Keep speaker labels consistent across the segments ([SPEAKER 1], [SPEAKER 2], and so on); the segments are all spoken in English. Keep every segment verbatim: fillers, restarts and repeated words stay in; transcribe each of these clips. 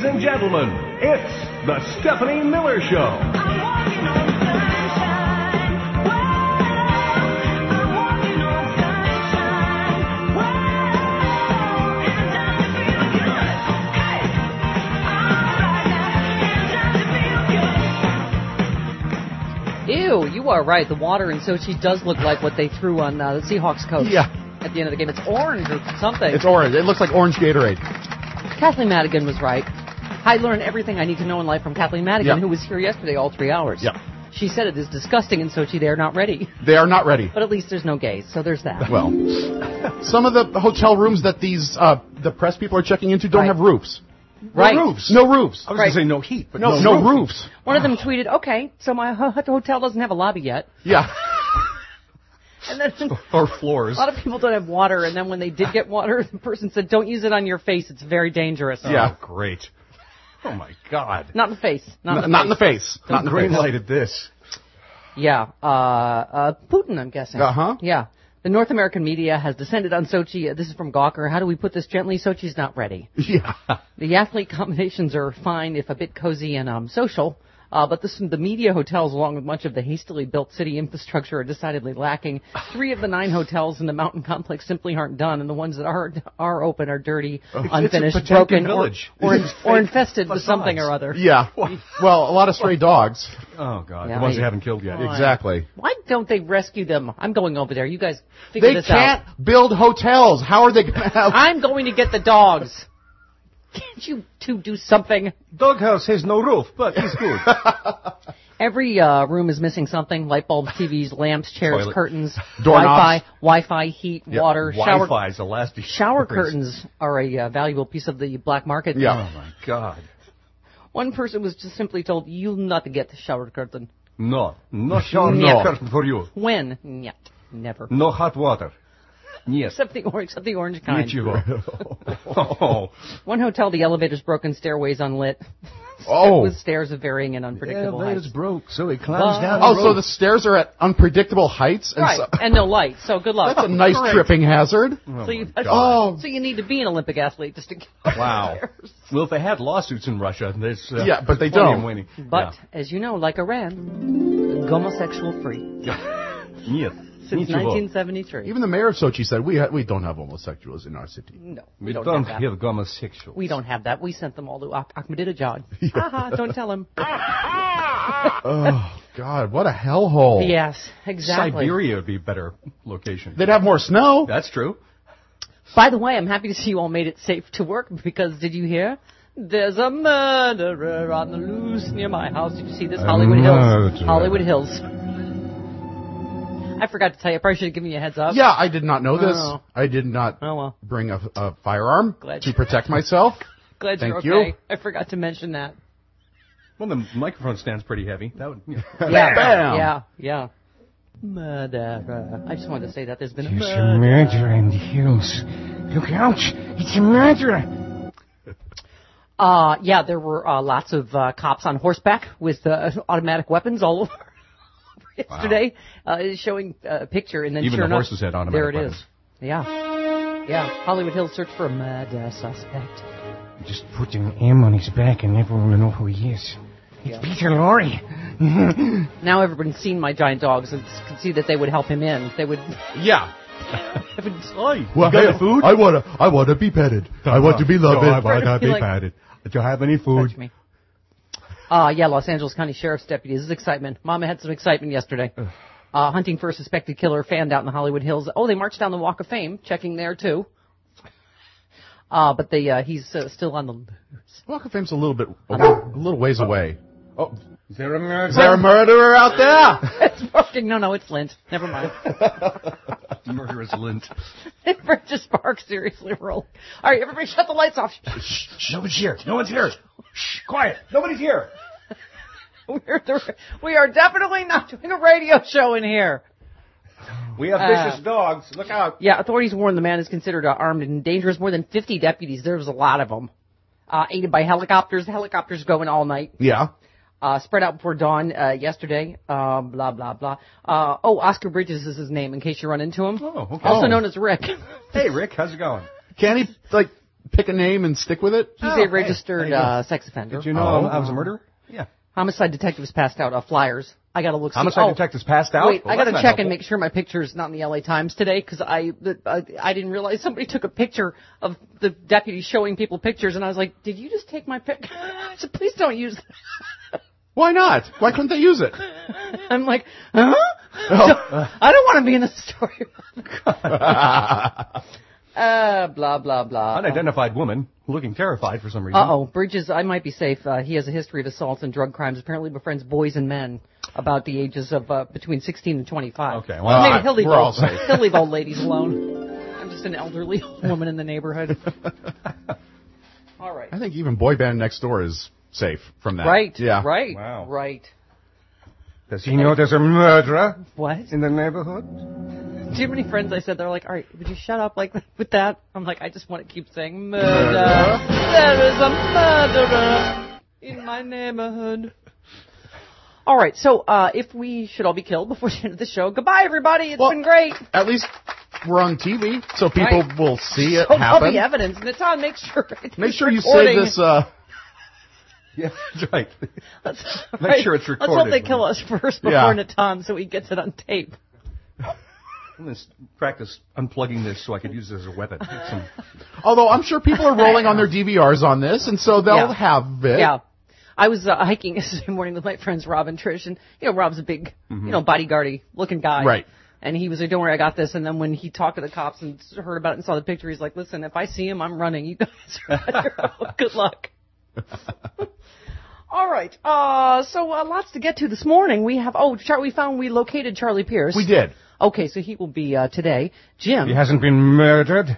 [SPEAKER 1] and gentlemen, it's the Stephanie Miller Show.
[SPEAKER 2] Ew, you are right. The water in Sochi does look like what they threw on uh, the Seahawks coach.
[SPEAKER 3] Yeah.
[SPEAKER 2] At the end of the game. It's orange or something.
[SPEAKER 3] It's orange. It looks like orange Gatorade.
[SPEAKER 2] Kathleen Madigan was right. I learned everything I need to know in life from Kathleen Madigan,
[SPEAKER 3] Yep.
[SPEAKER 2] who was here yesterday all three hours.
[SPEAKER 3] Yep.
[SPEAKER 2] She said it is disgusting in Sochi. They are not ready.
[SPEAKER 3] They are not ready.
[SPEAKER 2] But at least there's no gays, so there's that.
[SPEAKER 3] Well, some of the hotel rooms that these uh, the press people are checking into don't
[SPEAKER 2] Right.
[SPEAKER 3] have roofs.
[SPEAKER 2] Right.
[SPEAKER 3] No roofs. No roofs.
[SPEAKER 1] I was
[SPEAKER 2] Right.
[SPEAKER 1] going to say no heat, but
[SPEAKER 3] No,
[SPEAKER 1] no,
[SPEAKER 3] no
[SPEAKER 1] roof.
[SPEAKER 3] roofs.
[SPEAKER 2] One of them tweeted, okay, so my ho- hotel doesn't have a lobby yet.
[SPEAKER 3] Yeah.
[SPEAKER 2] And then
[SPEAKER 1] Or floors.
[SPEAKER 2] a lot of people don't have water, and then when they did get water, the person said, don't use it on your face. It's very dangerous.
[SPEAKER 3] Yeah.
[SPEAKER 1] Oh, great. Oh, my God.
[SPEAKER 2] Not in the face. Not in the
[SPEAKER 3] N- not
[SPEAKER 2] face.
[SPEAKER 3] in the face. Not in the
[SPEAKER 1] Green
[SPEAKER 3] face.
[SPEAKER 1] lighted this.
[SPEAKER 2] Yeah. Uh, uh, Putin, I'm guessing.
[SPEAKER 3] Uh-huh.
[SPEAKER 2] Yeah. The North American media has descended on Sochi. Uh, This is from Gawker. How do we put this gently? Sochi's not ready.
[SPEAKER 3] Yeah.
[SPEAKER 2] The athlete combinations are fine if a bit cozy and um, social, uh, but this, the media hotels, along with much of the hastily built city infrastructure, are decidedly lacking. Three of the nine hotels in the mountain complex simply aren't done, and the ones that are are open are dirty, unfinished,
[SPEAKER 1] it's a Potemkin
[SPEAKER 2] broken, or,
[SPEAKER 1] village.
[SPEAKER 2] or,
[SPEAKER 1] It's
[SPEAKER 2] or
[SPEAKER 1] fake
[SPEAKER 2] infested with
[SPEAKER 1] facades.
[SPEAKER 2] something or other.
[SPEAKER 3] Yeah. Well, a lot of stray dogs.
[SPEAKER 1] Oh, God.
[SPEAKER 2] Yeah,
[SPEAKER 1] the ones
[SPEAKER 2] I-
[SPEAKER 1] they haven't killed yet.
[SPEAKER 3] Exactly.
[SPEAKER 2] Why don't they rescue them? I'm going over there. You guys figure
[SPEAKER 3] They
[SPEAKER 2] this
[SPEAKER 3] can't
[SPEAKER 2] out.
[SPEAKER 3] build hotels. How are they going to have...
[SPEAKER 2] I'm going to get the dogs. Can't you two do something?
[SPEAKER 1] Doghouse has no roof, but it's good.
[SPEAKER 2] Every uh, room is missing something: light bulbs, T Vs, lamps, chairs,
[SPEAKER 1] Toilet.
[SPEAKER 2] curtains,
[SPEAKER 3] Doorknobs.
[SPEAKER 2] Wi-Fi, Wi-Fi, heat,
[SPEAKER 3] Yep.
[SPEAKER 2] water, shower.
[SPEAKER 1] Wi-Fi is the last.
[SPEAKER 2] Shower curtains are a uh, valuable piece of the black market.
[SPEAKER 3] Yeah.
[SPEAKER 1] Oh, my God.
[SPEAKER 2] One person was just simply told, "You'll not get the shower curtain."
[SPEAKER 1] No. No shower
[SPEAKER 2] No.
[SPEAKER 1] curtain for you.
[SPEAKER 2] When? Yet. Never.
[SPEAKER 1] No hot water. Yes.
[SPEAKER 2] Except the orange, except the orange kind.
[SPEAKER 1] Nичего. Oh.
[SPEAKER 2] One hotel, the elevator's broken, stairways unlit.
[SPEAKER 3] Oh.
[SPEAKER 2] With stairs of varying and unpredictable heights.
[SPEAKER 1] broke, so it climbs
[SPEAKER 2] Well-
[SPEAKER 1] down
[SPEAKER 3] Oh,
[SPEAKER 1] the
[SPEAKER 3] so
[SPEAKER 1] road.
[SPEAKER 3] the stairs are at unpredictable heights? And
[SPEAKER 2] Right,
[SPEAKER 3] so,
[SPEAKER 2] and no light. So good luck.
[SPEAKER 3] that's a nice tripping hazard.
[SPEAKER 2] So you,
[SPEAKER 3] Oh.
[SPEAKER 2] so you need to be an Olympic athlete just to get
[SPEAKER 1] Wow.
[SPEAKER 2] upstairs.
[SPEAKER 1] Well, if they had lawsuits in Russia, there's uh,
[SPEAKER 3] Yeah, but they
[SPEAKER 1] plenty
[SPEAKER 3] don't.
[SPEAKER 1] of winning.
[SPEAKER 2] But, as you know, like Iran, homosexual free
[SPEAKER 1] Yeah. Нет.
[SPEAKER 2] since
[SPEAKER 1] Ничего.
[SPEAKER 2] nineteen seventy-three.
[SPEAKER 3] Even the mayor of Sochi said, we ha- we don't have homosexuals in our city.
[SPEAKER 2] No,
[SPEAKER 1] We
[SPEAKER 2] don't,
[SPEAKER 1] don't
[SPEAKER 2] have that.
[SPEAKER 1] have homosexuals.
[SPEAKER 2] We don't have that. We sent them all to ah- Ahmadinejad. Haha, don't tell him.
[SPEAKER 3] Oh, God, what a hellhole.
[SPEAKER 2] Yes, exactly.
[SPEAKER 1] Siberia would be a better location.
[SPEAKER 3] They'd have more snow.
[SPEAKER 1] That's true.
[SPEAKER 2] By the way, I'm happy to see you all made it safe to work because did you hear? There's a murderer on the loose near my house. Did you see this? Hollywood Hills.
[SPEAKER 1] murderer.
[SPEAKER 2] Hollywood Hills. I forgot to tell you. I probably should have given you a heads up.
[SPEAKER 3] Yeah, I did not know this.
[SPEAKER 2] Oh.
[SPEAKER 3] I did not
[SPEAKER 2] Oh, well.
[SPEAKER 3] bring a, a firearm
[SPEAKER 2] Glad
[SPEAKER 3] to
[SPEAKER 2] you-
[SPEAKER 3] protect myself.
[SPEAKER 2] Glad
[SPEAKER 3] Thank
[SPEAKER 2] you're
[SPEAKER 3] you.
[SPEAKER 2] okay. I forgot to mention that.
[SPEAKER 1] Well, the microphone stand's pretty heavy. That would. Yeah.
[SPEAKER 2] Yeah,
[SPEAKER 3] Bam.
[SPEAKER 2] yeah, yeah. Murderer. I just wanted to say that there's been a
[SPEAKER 4] There's a
[SPEAKER 2] murder.
[SPEAKER 4] murderer in the hills. Look out! It's a murderer!
[SPEAKER 2] Uh, yeah, there were uh, lots of uh, cops on horseback with uh, automatic weapons all over yesterday, uh, showing a picture, and then
[SPEAKER 1] Even
[SPEAKER 2] sure
[SPEAKER 1] the
[SPEAKER 2] enough,
[SPEAKER 1] horses had automatic
[SPEAKER 2] there it
[SPEAKER 1] weapons.
[SPEAKER 2] is. Yeah, yeah. Hollywood Hills search for a murder suspect.
[SPEAKER 4] Just put an M on his back and everyone will know who he is. It's
[SPEAKER 2] Yeah.
[SPEAKER 4] Peter Lorre.
[SPEAKER 2] Now everyone's seen my giant dogs and can see that they would help him in. They would.
[SPEAKER 3] Yeah.
[SPEAKER 2] They would
[SPEAKER 3] Well,
[SPEAKER 1] got
[SPEAKER 3] hey,
[SPEAKER 1] any food?
[SPEAKER 3] I want to I want to be petted. I want to be loved.
[SPEAKER 1] No, I want to
[SPEAKER 2] Be
[SPEAKER 1] be
[SPEAKER 2] like-
[SPEAKER 1] patted. Do you have any food?
[SPEAKER 2] touch me. Uh, yeah, Los Angeles County Sheriff's deputies. This is excitement. Mama had some excitement yesterday. Uh, hunting for a suspected killer fanned out in the Hollywood Hills. Oh, they marched down the Walk of Fame, checking there too. Uh, but they, uh, he's uh, still on the loose.
[SPEAKER 3] Walk of Fame's a little bit a little ways away. Oh,
[SPEAKER 1] Is there a murder?
[SPEAKER 3] is there a murderer out there?
[SPEAKER 2] It's broken. No, no, it's Lint. Never mind.
[SPEAKER 1] Murderous lint.
[SPEAKER 2] Bridges Park, seriously, we're all... All right, everybody shut the lights off.
[SPEAKER 1] Shh, nobody's here. No one's here. Shh, quiet. Nobody's here.
[SPEAKER 2] We're, we are definitely not doing a radio show in here.
[SPEAKER 1] We have
[SPEAKER 2] Uh,
[SPEAKER 1] vicious dogs. Look out.
[SPEAKER 2] Yeah, authorities warn the man is considered uh, armed and dangerous. More than fifty deputies. There was a lot of them. Uh, aided by helicopters. Helicopters going all night.
[SPEAKER 3] Yeah.
[SPEAKER 2] Uh, spread out before dawn uh, yesterday. Uh, blah, blah, blah. Uh, oh, Oscar Bridges is his name, in case you run into him.
[SPEAKER 1] Oh, okay.
[SPEAKER 2] Also
[SPEAKER 3] Oh.
[SPEAKER 2] known as Rick.
[SPEAKER 1] Hey, Rick, how's it going?
[SPEAKER 3] Can he like pick a name and stick with it?
[SPEAKER 2] He's
[SPEAKER 1] Oh,
[SPEAKER 2] a registered
[SPEAKER 1] hey, there you go.
[SPEAKER 2] uh, sex offender.
[SPEAKER 5] Did you know
[SPEAKER 3] Oh.
[SPEAKER 5] I was a murderer? Yeah.
[SPEAKER 2] Homicide detectives passed out uh, flyers. I got to look.
[SPEAKER 5] Homicide
[SPEAKER 2] oh,
[SPEAKER 5] detectives passed out?
[SPEAKER 2] Wait,
[SPEAKER 5] Well,
[SPEAKER 2] I got to
[SPEAKER 5] that's
[SPEAKER 2] check
[SPEAKER 5] not
[SPEAKER 2] and
[SPEAKER 5] helpful.
[SPEAKER 2] make sure my picture's not in the L A Times today because I, the, I I didn't realize somebody took a picture of the deputy showing people pictures, and I was like, "Did you just take my picture?" I said, "Please don't use that."
[SPEAKER 3] Why not? Why couldn't they use it?
[SPEAKER 2] I'm like, huh? So, I don't want to be in the story. uh, blah blah blah.
[SPEAKER 5] Unidentified woman looking terrified for some reason.
[SPEAKER 2] Uh oh, Bridges. I might be safe. Uh, he has a history of assaults and drug crimes. Apparently, befriends boys and men about the ages of uh, between sixteen and twenty-five.
[SPEAKER 5] Okay, well,
[SPEAKER 2] Maybe
[SPEAKER 3] I-
[SPEAKER 2] he'll leave
[SPEAKER 3] we're all
[SPEAKER 2] old,
[SPEAKER 3] safe.
[SPEAKER 2] he'll leave old ladies alone. I'm just an elderly woman in the neighborhood. All right.
[SPEAKER 3] I think even boy band next door is safe from that.
[SPEAKER 2] Right.
[SPEAKER 3] Yeah.
[SPEAKER 2] Right.
[SPEAKER 5] Wow.
[SPEAKER 2] Right.
[SPEAKER 5] Does he know there's a murderer
[SPEAKER 2] What?
[SPEAKER 5] in the neighborhood?
[SPEAKER 2] Do you have any friends I said they're like, all right, would you shut up like with that? I'm like, I just want to keep saying murder. There is a murderer in my neighborhood. All right, so uh, if we should all be killed before the end of the show, goodbye everybody. It's
[SPEAKER 3] Well,
[SPEAKER 2] been great.
[SPEAKER 3] At least we're on T V, so people
[SPEAKER 2] Right.
[SPEAKER 3] will see it
[SPEAKER 2] So there'll
[SPEAKER 3] happen.
[SPEAKER 2] be evidence. Natan, make sure.
[SPEAKER 3] Make sure you
[SPEAKER 2] recording.
[SPEAKER 3] save this. Uh,
[SPEAKER 5] Yeah, that's right.
[SPEAKER 2] Let's,
[SPEAKER 5] Make
[SPEAKER 2] right.
[SPEAKER 5] sure it's
[SPEAKER 2] Let's hope
[SPEAKER 5] recorded.
[SPEAKER 2] they kill us first before
[SPEAKER 3] Yeah.
[SPEAKER 2] Natan, so he gets it on tape.
[SPEAKER 5] I'm going to practice unplugging this so I could use it as a weapon. Some,
[SPEAKER 3] although I'm sure people are rolling on their D V Rs on this, and so they'll
[SPEAKER 2] Yeah.
[SPEAKER 3] have it.
[SPEAKER 2] Yeah. I was uh, hiking yesterday morning with my friends Rob and Trish, and, you know, Rob's a big,
[SPEAKER 5] Mm-hmm.
[SPEAKER 2] you know, bodyguardy looking guy.
[SPEAKER 3] Right.
[SPEAKER 2] And he was like, don't worry, I got this. And then when he talked to the cops and heard about it and saw the picture, he's like, listen, if I see him, I'm running. You guys are on your own. Good luck. All right. Uh, so uh, lots to get to this morning. We have, oh, Char- we found, we located Charlie Pierce.
[SPEAKER 3] We did.
[SPEAKER 2] Okay, so he will be uh, today. Jim.
[SPEAKER 5] he hasn't been murdered.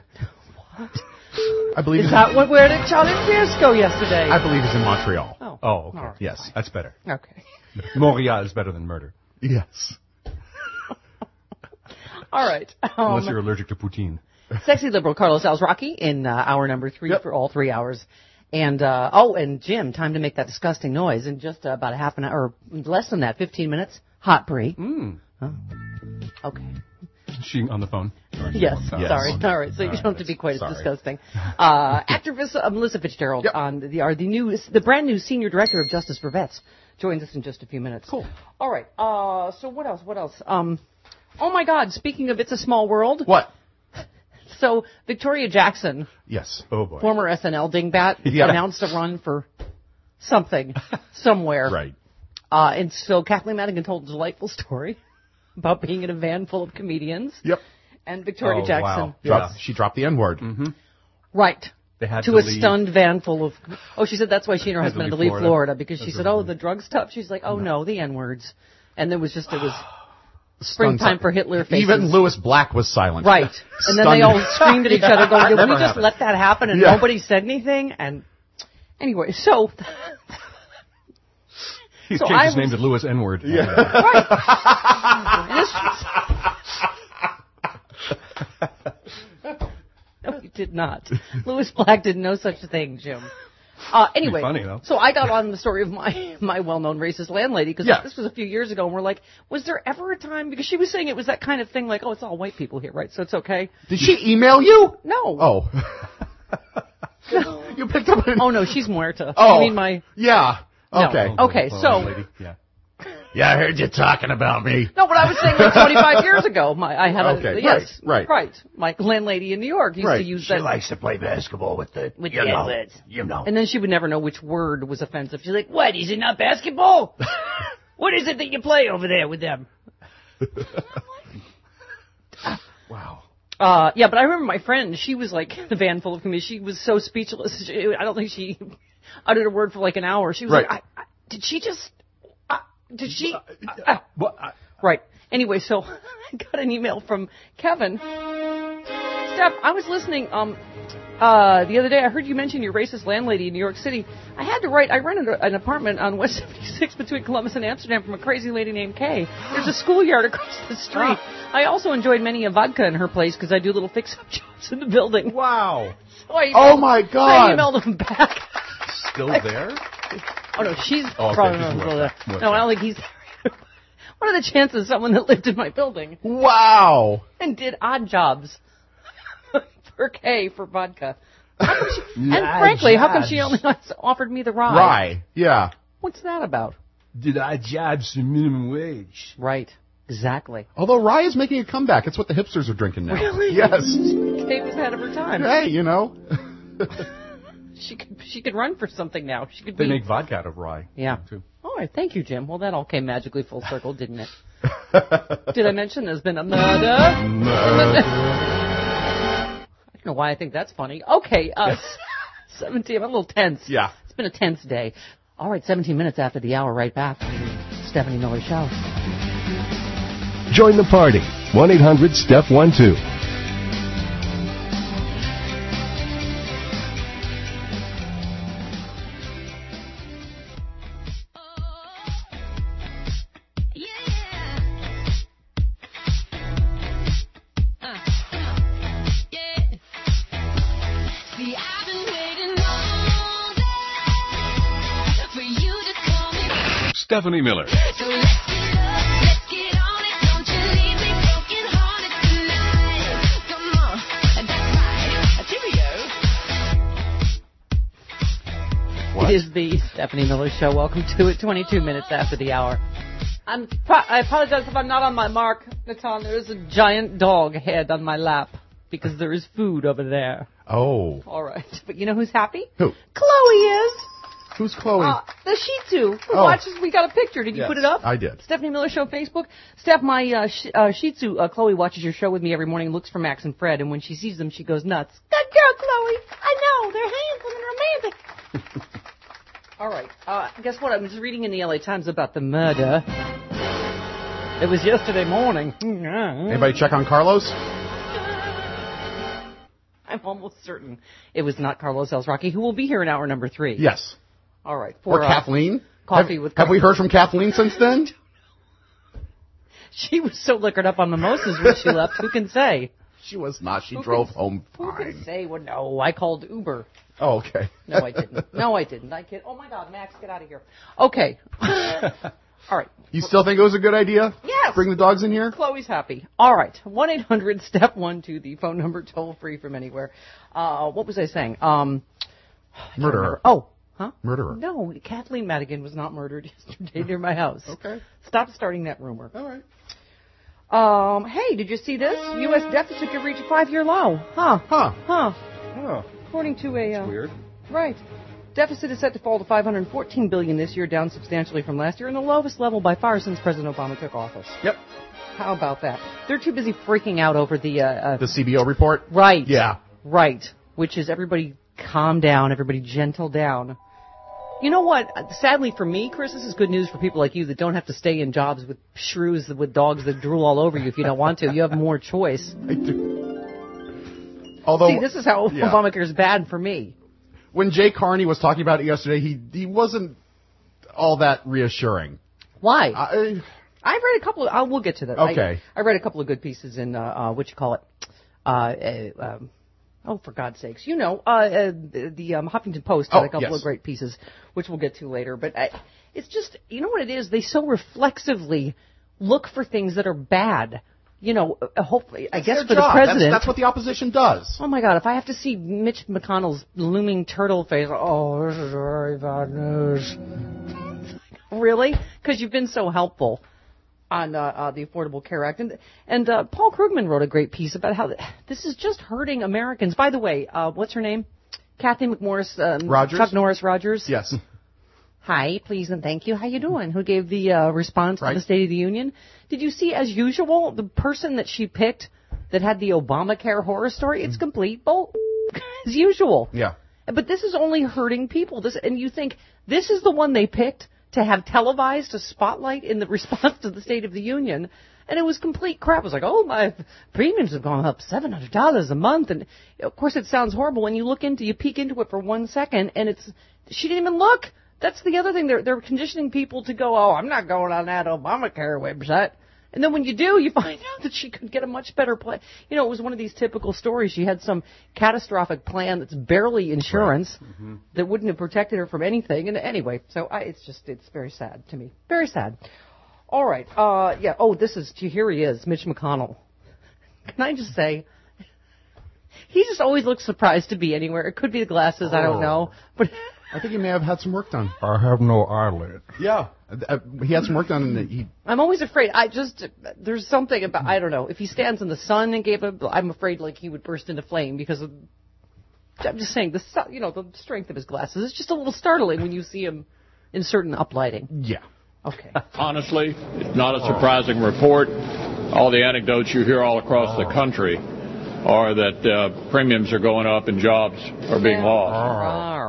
[SPEAKER 3] I believe.
[SPEAKER 2] Is
[SPEAKER 3] he's-
[SPEAKER 2] that what, where did Charlie Pierce go yesterday?
[SPEAKER 3] I believe he's in Montreal.
[SPEAKER 2] oh.
[SPEAKER 5] Oh, okay.
[SPEAKER 2] All right.
[SPEAKER 3] Yes.
[SPEAKER 5] That's better.
[SPEAKER 2] Okay.
[SPEAKER 5] Montreal is better than murder.
[SPEAKER 3] Yes.
[SPEAKER 2] All right. Um,
[SPEAKER 5] Unless you're allergic to poutine.
[SPEAKER 2] Sexy liberal Carlos Alzraki in uh, hour number three
[SPEAKER 3] Yep.
[SPEAKER 2] for all three hours. And, uh, oh, and Jim, time to make that disgusting noise in just uh, about a half an hour, or less than that, fifteen minutes. Hot Brie.
[SPEAKER 5] Mm.
[SPEAKER 2] Oh. Okay.
[SPEAKER 5] She on the phone.
[SPEAKER 2] Yes,
[SPEAKER 3] Yes.
[SPEAKER 2] sorry. All right, so you don't have to be quite
[SPEAKER 3] Sorry.
[SPEAKER 2] as disgusting. Uh, actress uh, Melissa Fitzgerald,
[SPEAKER 3] Yep.
[SPEAKER 2] on the, are the new, the brand new senior director of Justice for Vets, joins us in just a few minutes.
[SPEAKER 3] Cool.
[SPEAKER 2] All right, uh, so what else, what else? Um, oh my God, speaking of It's a Small World,
[SPEAKER 3] What?
[SPEAKER 2] so Victoria Jackson,
[SPEAKER 3] Yes.
[SPEAKER 5] Oh, boy.
[SPEAKER 2] former S N L dingbat,
[SPEAKER 3] Yeah.
[SPEAKER 2] announced a run for something, somewhere.
[SPEAKER 3] Right.
[SPEAKER 2] Uh, and so Kathleen Madigan told a delightful story about being in a van full of comedians.
[SPEAKER 3] Yep.
[SPEAKER 2] And Victoria
[SPEAKER 5] Oh,
[SPEAKER 2] Jackson.
[SPEAKER 5] wow.
[SPEAKER 3] Drop,
[SPEAKER 5] Yeah.
[SPEAKER 3] She dropped the N word.
[SPEAKER 2] Right.
[SPEAKER 5] They had
[SPEAKER 2] to
[SPEAKER 5] to
[SPEAKER 2] a
[SPEAKER 5] leave.
[SPEAKER 2] stunned van full of. Oh, she said that's why she and her
[SPEAKER 5] Had to
[SPEAKER 2] husband had to
[SPEAKER 5] leave
[SPEAKER 2] leave
[SPEAKER 5] Florida.
[SPEAKER 2] Florida, because she
[SPEAKER 5] That's
[SPEAKER 2] said,
[SPEAKER 5] what
[SPEAKER 2] "Oh,
[SPEAKER 5] it
[SPEAKER 2] the
[SPEAKER 5] was.
[SPEAKER 2] drug stuff." She's like, "Oh no, the N words," and there was just it was
[SPEAKER 3] Stunned
[SPEAKER 2] springtime
[SPEAKER 3] si-
[SPEAKER 2] for Hitler faces.
[SPEAKER 3] Even Lewis Black was silent.
[SPEAKER 2] Right, and then they
[SPEAKER 3] Stunned.
[SPEAKER 2] all screamed at each other, going, "Did we
[SPEAKER 3] Never
[SPEAKER 2] just
[SPEAKER 3] happened.
[SPEAKER 2] let that happen?" And
[SPEAKER 3] Yeah.
[SPEAKER 2] nobody said anything. And anyway, so
[SPEAKER 5] He's
[SPEAKER 2] So
[SPEAKER 5] changed
[SPEAKER 2] I
[SPEAKER 5] his name
[SPEAKER 2] was-
[SPEAKER 5] to Lewis N-word.
[SPEAKER 2] and this no, he did not. Lewis Black did no such thing, Jim. Uh, anyway,
[SPEAKER 5] funny, though.
[SPEAKER 2] so I got on the story of my, my well-known racist landlady, because
[SPEAKER 3] Yeah.
[SPEAKER 2] this was a few years ago, and we're like, was there ever a time, because she was saying it was that kind of thing, like, oh, it's all white people here, right, so it's okay.
[SPEAKER 3] Did she email you?
[SPEAKER 2] No.
[SPEAKER 3] Oh. You picked up an...
[SPEAKER 2] Oh, no, she's muerta.
[SPEAKER 3] Oh.
[SPEAKER 2] I mean, my,
[SPEAKER 3] Yeah.
[SPEAKER 2] No.
[SPEAKER 3] Okay.
[SPEAKER 2] Okay,
[SPEAKER 5] Oh,
[SPEAKER 2] so-
[SPEAKER 5] lady. Yeah.
[SPEAKER 3] Yeah, I heard you talking about me.
[SPEAKER 2] no, but I was saying like twenty-five years ago, my, I had a,
[SPEAKER 3] Okay,
[SPEAKER 2] yes,
[SPEAKER 3] right, right.
[SPEAKER 2] right, my landlady in New York used
[SPEAKER 3] Right.
[SPEAKER 2] to use
[SPEAKER 1] She
[SPEAKER 2] that.
[SPEAKER 1] likes to play basketball with the,
[SPEAKER 2] With
[SPEAKER 1] you
[SPEAKER 2] the
[SPEAKER 1] know,
[SPEAKER 2] N-words.
[SPEAKER 1] you know.
[SPEAKER 2] And then she would never know which word was offensive. She's like, what, is it not basketball? What is it that you play over there with them?
[SPEAKER 3] Wow.
[SPEAKER 2] Uh, yeah, but I remember my friend, she was like, the van full of comedians, she was so speechless. She, I don't think she uttered a word for like an hour. She was
[SPEAKER 3] Right.
[SPEAKER 2] like, I, I, did she just, uh, did she? Uh, uh,
[SPEAKER 5] Well, I,
[SPEAKER 2] Right. Anyway, so I got an email from Kevin. Steph, I was listening um, uh, the other day. I heard you mention your racist landlady in New York City. I had to write. I rented a, an apartment on West seventy-six between Columbus and Amsterdam from a crazy lady named Kay. There's a schoolyard across the street. I also enjoyed many a vodka in her place because I do little fix-up jobs in the building.
[SPEAKER 5] wow.
[SPEAKER 2] So I
[SPEAKER 3] Oh,
[SPEAKER 2] emailed-
[SPEAKER 3] my
[SPEAKER 2] I
[SPEAKER 3] God.
[SPEAKER 2] emailed him back.
[SPEAKER 5] Still there?
[SPEAKER 2] Oh no, she's
[SPEAKER 5] Oh, okay,
[SPEAKER 2] probably
[SPEAKER 5] she's
[SPEAKER 2] not
[SPEAKER 5] moved
[SPEAKER 2] still
[SPEAKER 5] back.
[SPEAKER 2] there.
[SPEAKER 5] Moved
[SPEAKER 2] No, I
[SPEAKER 5] back.
[SPEAKER 2] don't think he's there. What are the chances someone that lived in my building
[SPEAKER 3] Wow.
[SPEAKER 2] and did odd jobs for K for vodka? How come she, and frankly, how come she only offered me the rye?
[SPEAKER 3] Rye, yeah.
[SPEAKER 2] What's that about?
[SPEAKER 1] Did I jibe some minimum wage?
[SPEAKER 2] Right, exactly.
[SPEAKER 3] Although rye is making a comeback. It's what the hipsters are drinking now.
[SPEAKER 2] Really?
[SPEAKER 3] Yes.
[SPEAKER 2] Kate was ahead of her time.
[SPEAKER 3] Hey, you know.
[SPEAKER 2] She could she could run for something now. She could
[SPEAKER 5] They
[SPEAKER 2] be.
[SPEAKER 5] make vodka out of rye.
[SPEAKER 2] Yeah.
[SPEAKER 5] Too.
[SPEAKER 2] All right, thank you, Jim. Well, that all came magically full circle, didn't it? Did I mention there's been a murder? Murder. I don't know why I think that's funny. Okay, uh, seventeen. I'm a little tense.
[SPEAKER 3] Yeah.
[SPEAKER 2] It's been a tense day. All right, seventeen minutes after the hour, right back on the Stephanie Miller Show.
[SPEAKER 6] Join the party. one eight hundred step one two.
[SPEAKER 7] Stephanie Miller.
[SPEAKER 6] So let's get up, let's get on it. Don't you leave me broken hearted tonight. Come on, that's right. Cheerio.
[SPEAKER 2] It is the Stephanie Miller Show. Welcome to it. twenty-two minutes after the hour. I'm. I apologize if I'm not on my mark, Natan. There is a giant dog head on my lap because there is food over there.
[SPEAKER 3] Oh.
[SPEAKER 2] All right, but you know who's happy?
[SPEAKER 3] Who?
[SPEAKER 2] Chloe is.
[SPEAKER 3] Who's Chloe?
[SPEAKER 2] Uh, the Shih Tzu who
[SPEAKER 3] Oh.
[SPEAKER 2] watches. We got a picture. Did you
[SPEAKER 3] Yes,
[SPEAKER 2] put it up?
[SPEAKER 3] I did.
[SPEAKER 2] Stephanie Miller Show Facebook. Steph, my uh, sh- uh, Shih Tzu, uh, Chloe, watches your show with me every morning and looks for Max and Fred. And when she sees them, she goes nuts. Good girl, Chloe. I know. They're handsome and romantic. All right. Uh, guess what? I was reading in the L A Times about the murder. It was yesterday morning.
[SPEAKER 3] Anybody check on Carlos?
[SPEAKER 2] I'm almost certain it was not Carlos El Rocky, who will be here in hour number three.
[SPEAKER 3] Yes.
[SPEAKER 2] All right.
[SPEAKER 3] Or
[SPEAKER 2] For, uh,
[SPEAKER 3] Kathleen?
[SPEAKER 2] Coffee
[SPEAKER 3] have,
[SPEAKER 2] with
[SPEAKER 3] Have we heard from Kathleen since then?
[SPEAKER 2] She was so liquored up on mimosas when she left. Who can say?
[SPEAKER 3] She was not. She
[SPEAKER 2] Who
[SPEAKER 3] drove
[SPEAKER 2] can,
[SPEAKER 3] home
[SPEAKER 2] Who
[SPEAKER 3] fine.
[SPEAKER 2] can say? Well, no, I called Uber.
[SPEAKER 3] Oh, okay.
[SPEAKER 2] No, I didn't. No, I didn't. I kid. Oh my God, Max, get out of here. Okay. All right.
[SPEAKER 3] You still think it was a good idea?
[SPEAKER 2] Yes.
[SPEAKER 3] Bring the dogs in here?
[SPEAKER 2] Chloe's happy. All right. one eight hundred step one two, the phone number, toll free from anywhere. Uh, what was I saying? Um,
[SPEAKER 3] Murderer.
[SPEAKER 2] oh, huh?
[SPEAKER 3] Murderer.
[SPEAKER 2] No, Kathleen Madigan was not murdered yesterday near my house.
[SPEAKER 3] Okay.
[SPEAKER 2] Stop starting that rumor.
[SPEAKER 3] All right.
[SPEAKER 2] Um, hey, did you see this? U S deficit could reach a five-year low. Huh.
[SPEAKER 3] Huh.
[SPEAKER 2] Huh.
[SPEAKER 5] Oh,
[SPEAKER 2] According to a... Uh,
[SPEAKER 5] weird.
[SPEAKER 2] Right. Deficit is set to fall to five hundred fourteen billion dollars this year, down substantially from last year, and the lowest level by far since President Obama took office.
[SPEAKER 3] Yep.
[SPEAKER 2] How about that? They're too busy freaking out over the... Uh, uh,
[SPEAKER 3] The C B O report?
[SPEAKER 2] right.
[SPEAKER 3] Yeah.
[SPEAKER 2] Right. Which is everybody calm down, everybody gentle down. You know what? Sadly for me, Chris, this is good news for people like you that don't have to stay in jobs with shrews, with dogs that drool all over you if you don't want to. You have more choice.
[SPEAKER 3] I do. Although,
[SPEAKER 2] See, this is how
[SPEAKER 3] yeah.
[SPEAKER 2] Obamacare is bad for me.
[SPEAKER 3] When Jay Carney was talking about it yesterday, he he wasn't all that reassuring.
[SPEAKER 2] Why?
[SPEAKER 3] I,
[SPEAKER 2] I've read a couple of, uh, we'll get to that.
[SPEAKER 3] Okay.
[SPEAKER 2] I, I read a couple of good pieces in, uh, uh, what you call it, uh, uh um, oh, for God's sakes, you know, uh, uh the, the um, Huffington Post had
[SPEAKER 3] Oh,
[SPEAKER 2] a couple
[SPEAKER 3] yes.
[SPEAKER 2] of great pieces, which we'll get to later. But I, it's just, you know what it is? They so reflexively look for things that are bad. You know, uh, hopefully, I guess
[SPEAKER 3] their
[SPEAKER 2] for
[SPEAKER 3] job.
[SPEAKER 2] the president.
[SPEAKER 3] That's, that's what the opposition does.
[SPEAKER 2] Oh my God! If I have to see Mitch McConnell's looming turtle face, oh, this is very bad news. Really? Because you've been so helpful on uh, uh, the Affordable Care Act, and and uh, Paul Krugman wrote a great piece about how th- this is just hurting Americans. By the way, uh, what's her name? Kathy McMorris, um,
[SPEAKER 3] Rogers?
[SPEAKER 2] Chuck Norris Rogers.
[SPEAKER 3] Yes.
[SPEAKER 2] Hi, please and thank you. How you doing? Who gave the uh, response
[SPEAKER 3] Right.
[SPEAKER 2] to the State of the Union? Did you see, as usual, the person that she picked that had the Obamacare horror story? It's complete bull, as usual.
[SPEAKER 3] Yeah.
[SPEAKER 2] But this is only hurting people. This, and you think this is the one they picked to have televised a spotlight in the response to the State of the Union, and it was complete crap. It was like, oh, my premiums have gone up seven hundred dollars a month, and of course it sounds horrible when you look into, you peek into it for one second, and it's, she didn't even look. That's the other thing. They're, they're conditioning people to go, oh, I'm not going on that Obamacare website. And then when you do, you find out that she could get a much better plan. You know, it was one of these typical stories. She had some catastrophic plan that's barely insurance
[SPEAKER 3] Right. Mm-hmm.
[SPEAKER 2] that wouldn't have protected her from anything. And anyway, so I, it's just, it's very sad to me. Very sad. All right. Uh, yeah. Oh, this is, here he is, Mitch McConnell. Can I just say, He just always looks surprised to be anywhere. It could be the glasses, I don't know. But
[SPEAKER 3] I think he may have had some work done.
[SPEAKER 4] I have no eyelid.
[SPEAKER 3] Yeah. Uh, he had some work done, and he.
[SPEAKER 2] I'm always afraid. I just, there's something about, I don't know. If he stands in the sun and gave a, I'm afraid like he would burst into flame because of, I'm just saying, the su- you know, the strength of his glasses is just a little startling when you see him in certain uplighting.
[SPEAKER 3] Yeah.
[SPEAKER 2] Okay.
[SPEAKER 7] Honestly, it's not a surprising report. All the anecdotes you hear all across the country are that uh, premiums are going up and jobs are being lost.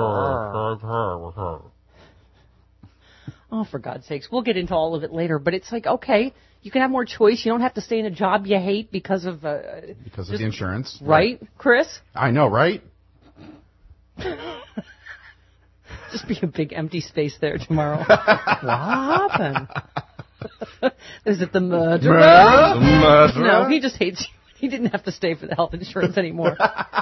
[SPEAKER 2] Oh, for God's sakes. We'll get into all of it later, but it's like, okay, you can have more choice. You don't have to stay in a job you hate because of... Uh,
[SPEAKER 3] because of
[SPEAKER 2] just,
[SPEAKER 3] the insurance.
[SPEAKER 2] Right, Chris?
[SPEAKER 3] I know, right?
[SPEAKER 2] Just be a big empty space there tomorrow. What happened? Is it the murderer?
[SPEAKER 4] The murderer?
[SPEAKER 2] No, he just hates you. He didn't have to stay for the health insurance anymore.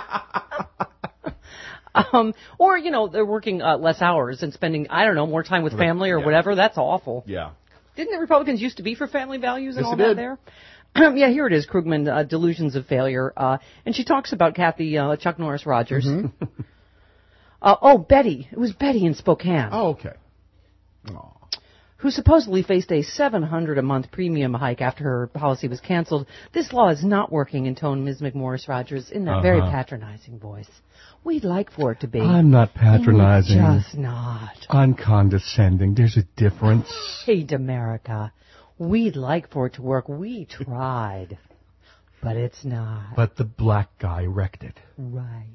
[SPEAKER 2] um, or, you know, they're working uh, less hours and spending, I don't know, more time with family or
[SPEAKER 3] yeah.
[SPEAKER 2] whatever. That's awful.
[SPEAKER 3] Yeah.
[SPEAKER 2] Didn't the Republicans used to be for family values and
[SPEAKER 3] Yes,
[SPEAKER 2] all
[SPEAKER 3] they
[SPEAKER 2] that
[SPEAKER 3] did.
[SPEAKER 2] there? Um, yeah, here it is, Krugman, uh, Delusions of Failure. Uh, and she talks about Kathy uh, Chuck Norris Rogers.
[SPEAKER 3] Mm-hmm.
[SPEAKER 2] uh, oh, Betty. It was Betty in Spokane.
[SPEAKER 3] Oh, okay. Aw.
[SPEAKER 2] Who supposedly faced a seven hundred dollars a month premium hike after her policy was canceled. This law is not working, intoned Miz McMorris Rogers in that
[SPEAKER 4] Uh-huh.
[SPEAKER 2] very patronizing voice. We'd like for it to be.
[SPEAKER 4] I'm not patronizing.
[SPEAKER 2] And we're just not.
[SPEAKER 4] I'm condescending. There's a difference.
[SPEAKER 2] Hey, America. We'd like for it to work. We tried. But it's not.
[SPEAKER 4] But the black guy wrecked it.
[SPEAKER 2] Right.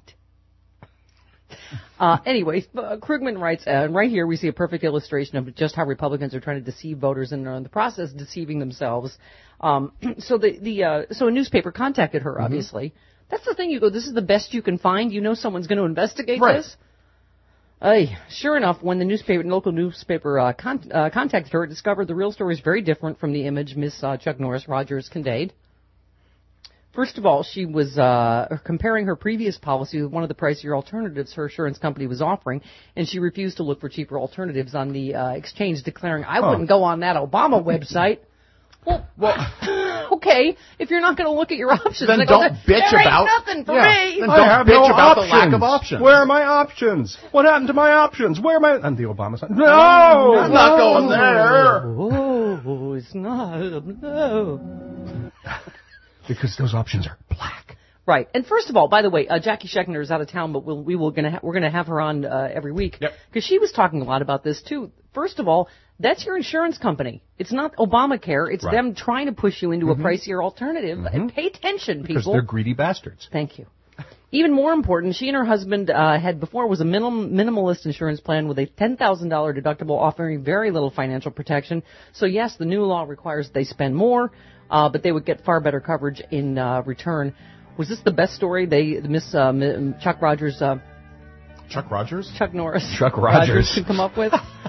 [SPEAKER 2] Uh, anyways, uh, Krugman writes, uh, right here we see a perfect illustration of just how Republicans are trying to deceive voters and are in the process deceiving themselves. Um, so the, the uh, so a newspaper contacted her, obviously. That's the thing. You go, this is the best you can find. You know someone's going to investigate
[SPEAKER 3] Right.
[SPEAKER 2] this. Ay, sure enough, when the newspaper, local newspaper uh, con- uh, contacted her, it discovered the real story is very different from the image Miss uh, Chuck Norris Rogers conveyed. First of all, she was uh, comparing her previous policy with one of the pricier alternatives her insurance company was offering, and she refused to look for cheaper alternatives on the uh, exchange, declaring, I wouldn't go on that Obama website. Well, well, okay, if you're not going to look at your options,
[SPEAKER 3] Then
[SPEAKER 2] I go,
[SPEAKER 3] don't
[SPEAKER 2] there
[SPEAKER 3] bitch
[SPEAKER 2] ain't
[SPEAKER 3] about
[SPEAKER 2] nothing for
[SPEAKER 3] yeah,
[SPEAKER 2] me.
[SPEAKER 3] Then
[SPEAKER 5] I
[SPEAKER 3] don't
[SPEAKER 5] have
[SPEAKER 3] bitch
[SPEAKER 5] no
[SPEAKER 3] about
[SPEAKER 5] options.
[SPEAKER 3] the lack of options.
[SPEAKER 5] Where are my options? What happened to my options? Where am I? And the Obama side. No!
[SPEAKER 3] I'm not going there.
[SPEAKER 2] Oh, it's not. No.
[SPEAKER 4] Because those options are black.
[SPEAKER 2] Right, and first of all, by the way, uh, Jackie Schechner is out of town, but we'll, we will gonna ha- we're going to have her on uh, every week because
[SPEAKER 3] Yep.
[SPEAKER 2] she was talking a lot about this too. First of all, that's your insurance company. It's not Obamacare. It's
[SPEAKER 3] Right.
[SPEAKER 2] them trying to push you into a pricier alternative. And pay attention,
[SPEAKER 5] Because
[SPEAKER 2] people.
[SPEAKER 5] they're greedy bastards.
[SPEAKER 2] Thank you. Even more important, she and her husband uh, had before was a minim- minimalist insurance plan with a ten thousand dollars deductible offering very little financial protection. So yes, the new law requires they spend more, uh, but they would get far better coverage in uh, return. Was this the best story they, Miss uh, M- Chuck Rogers, uh,
[SPEAKER 3] Chuck Rogers?
[SPEAKER 2] Chuck Norris,
[SPEAKER 5] Chuck Rogers.
[SPEAKER 2] could come up with?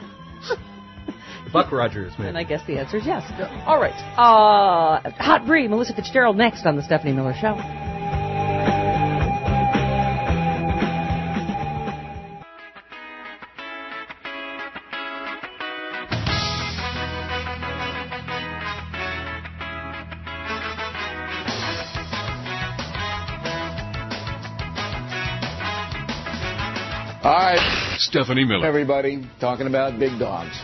[SPEAKER 5] Buck Rogers, man.
[SPEAKER 2] And I guess the answer is yes. All right. Uh, Hot Brie, Melissa Fitzgerald next on the Stephanie Miller Show.
[SPEAKER 8] All right,
[SPEAKER 7] Stephanie Miller.
[SPEAKER 8] everybody, talking about big dogs.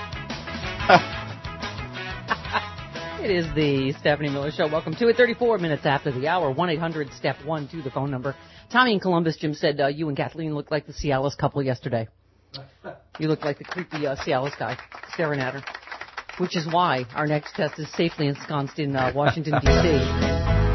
[SPEAKER 2] It is the Stephanie Miller Show. Welcome to it. thirty-four minutes after the hour. one eight hundred step one to the phone number. Tommy in Columbus, Jim said uh, you and Kathleen looked like the Cialis couple yesterday. You looked like the creepy uh, Cialis guy staring at her. Which is why our next test is safely ensconced in uh, Washington, D C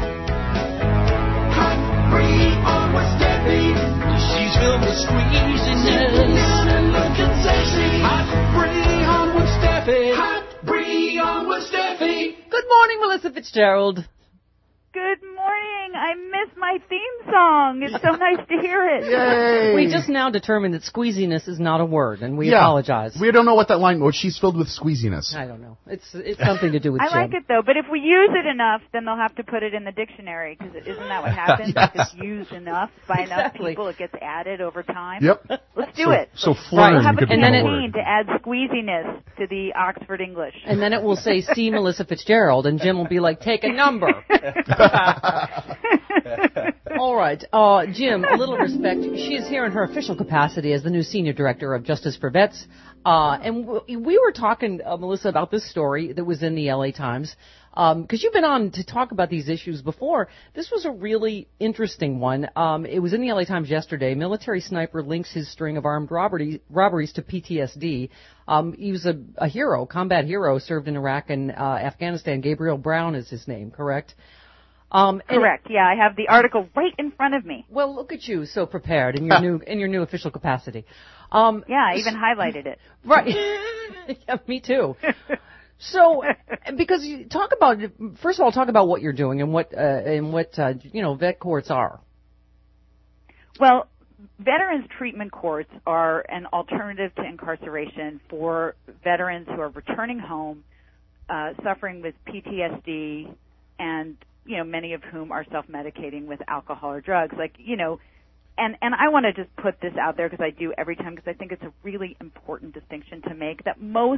[SPEAKER 6] She's filled with squeeziness. And looking sexy. Hot Brie on with Steffi. Hot Brie on with Steffi.
[SPEAKER 2] Good morning, Melissa Fitzgerald.
[SPEAKER 9] Good morning. I miss my theme song. It's so nice to hear it.
[SPEAKER 3] Yay!
[SPEAKER 2] We just now determined that squeeziness is not a word, and we
[SPEAKER 3] yeah.
[SPEAKER 2] apologize.
[SPEAKER 3] We don't know what that line was. She's filled with squeeziness.
[SPEAKER 2] I don't know. It's it's something to do with
[SPEAKER 9] I
[SPEAKER 2] Jim.
[SPEAKER 9] like it, though, but if we use it enough, then they'll have to put it in the dictionary, because isn't that what happens?
[SPEAKER 3] Yes.
[SPEAKER 9] If it's used enough by enough
[SPEAKER 2] Exactly.
[SPEAKER 9] people, it gets added over time.
[SPEAKER 3] Yep.
[SPEAKER 9] Let's do
[SPEAKER 5] So,
[SPEAKER 9] it.
[SPEAKER 5] so
[SPEAKER 9] We'll
[SPEAKER 5] flirting
[SPEAKER 9] have a
[SPEAKER 5] could be
[SPEAKER 2] And then
[SPEAKER 5] a
[SPEAKER 2] it-
[SPEAKER 9] campaign
[SPEAKER 5] word.
[SPEAKER 9] to add squeeziness to the Oxford English.
[SPEAKER 2] And then it will say, see Melissa Fitzgerald, and Jim will be like, take a number. All right. Uh, Jim, a little respect. She is here in her official capacity as the new Senior Director of Justice for Vets. Uh, and w- we were talking, uh, Melissa, about this story that was in the L A Times. Because um, you've been on to talk about these issues before. This was a really interesting one. Um, it was in the L A Times yesterday. Military sniper links his string of armed robbery, robberies to P T S D. Um, he was a, a hero, combat hero, served in Iraq and uh, Afghanistan. Gabriel Brown is his name, correct? Um,
[SPEAKER 9] Correct. Yeah, I have the article right in front of me.
[SPEAKER 2] Well, look at you, so prepared in your new in your new official capacity. Um,
[SPEAKER 9] yeah, I even highlighted it.
[SPEAKER 2] Right. Yeah, me too. So, because you talk about, first of all, talk about what you're doing and what, uh, and what, uh, you know, vet courts are.
[SPEAKER 9] Well, veterans treatment courts are an alternative to incarceration for veterans who are returning home, uh, suffering with P T S D, and, you know, many of whom are self-medicating with alcohol or drugs. Like, you know, and, and I want to just put this out there because I do every time because I think it's a really important distinction to make that most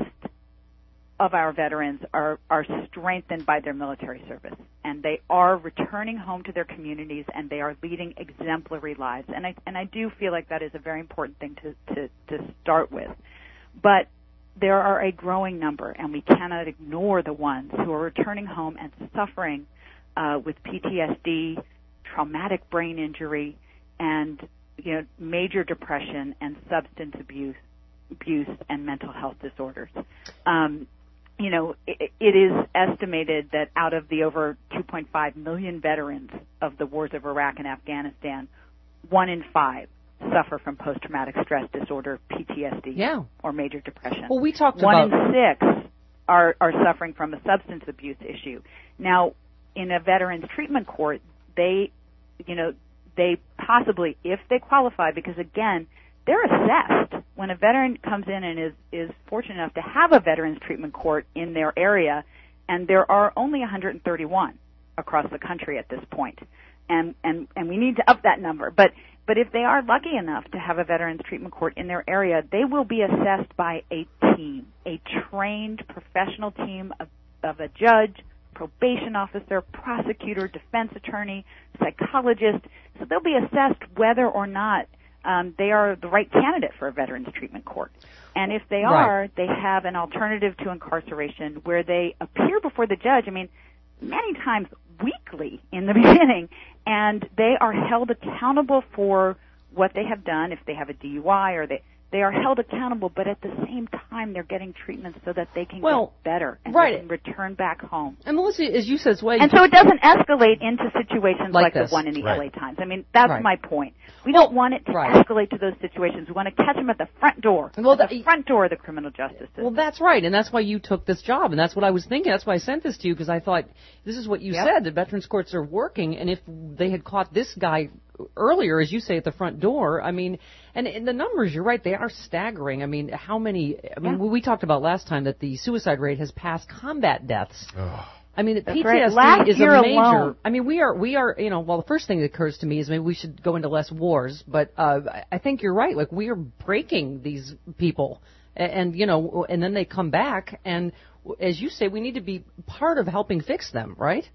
[SPEAKER 9] of our veterans are, are strengthened by their military service, and they are returning home to their communities, and they are leading exemplary lives. And I, and I do feel like that is a very important thing to, to, to start with. But there are a growing number, and we cannot ignore the ones who are returning home and suffering uh, with P T S D, traumatic brain injury, and, you know, major depression and substance abuse, abuse and mental health disorders. Um, You know, it, it is estimated that out of the over two point five million veterans of the wars of Iraq and Afghanistan, one in five suffer from post-traumatic stress disorder, P T S D,
[SPEAKER 2] yeah.
[SPEAKER 9] or major depression.
[SPEAKER 2] Well, we talked
[SPEAKER 9] one
[SPEAKER 2] about...
[SPEAKER 9] One in six are, are suffering from a substance abuse issue. Now, in a veterans treatment court, they, you know, they possibly, if they qualify, because again, they're assessed when a veteran comes in and is, is fortunate enough to have a veterans treatment court in their area, and there are only one hundred thirty-one across the country at this point. And, and, and we need to up that number. But, but if they are lucky enough to have a veterans treatment court in their area, they will be assessed by a team, a trained professional team of, of a judge, probation officer, prosecutor, defense attorney, psychologist. So they'll be assessed whether or not Um, they are the right candidate for a veterans treatment court. And if they are,
[SPEAKER 2] right.
[SPEAKER 9] they have an alternative to incarceration where they appear before the judge, I mean, many times weekly in the beginning, and they are held accountable for what they have done, if they have a D U I or they, they are held accountable, but at the same time they're getting treatment so that they can
[SPEAKER 2] well,
[SPEAKER 9] get better and
[SPEAKER 2] right.
[SPEAKER 9] they can return back home.
[SPEAKER 2] And Melissa, as you said, it's way
[SPEAKER 9] and so it doesn't escalate into situations
[SPEAKER 2] like,
[SPEAKER 9] like the one in the
[SPEAKER 3] right.
[SPEAKER 9] L A Times. I mean, that's
[SPEAKER 2] right.
[SPEAKER 9] my point. We
[SPEAKER 2] well,
[SPEAKER 9] don't want it to
[SPEAKER 2] right.
[SPEAKER 9] escalate to those situations. We want to catch them at the front door,
[SPEAKER 2] well,
[SPEAKER 9] at the front door of the criminal justice system.
[SPEAKER 2] Well, that's right, and that's why you took this job, and that's what I was thinking. That's why I sent this to you, because I thought, this is what you
[SPEAKER 9] yep.
[SPEAKER 2] said, that veterans courts are working, and if they had caught this guy earlier, as you say, at the front door, I mean, and, and the numbers, you're right, they are staggering. I mean, how many, I mean,
[SPEAKER 9] yeah.
[SPEAKER 2] we talked about last time that the suicide rate has passed combat deaths.
[SPEAKER 3] Ugh.
[SPEAKER 2] I mean,
[SPEAKER 9] That's
[SPEAKER 2] P T S D
[SPEAKER 9] right. Last
[SPEAKER 2] is
[SPEAKER 9] year
[SPEAKER 2] a major.
[SPEAKER 9] alone.
[SPEAKER 2] I mean, we are, we are, you know, well, the first thing that occurs to me is maybe we should go into less wars, but uh, I think you're right. Like, we are breaking these people, and, and, you know, and then they come back, and as you say, we need to be part of helping fix them, right?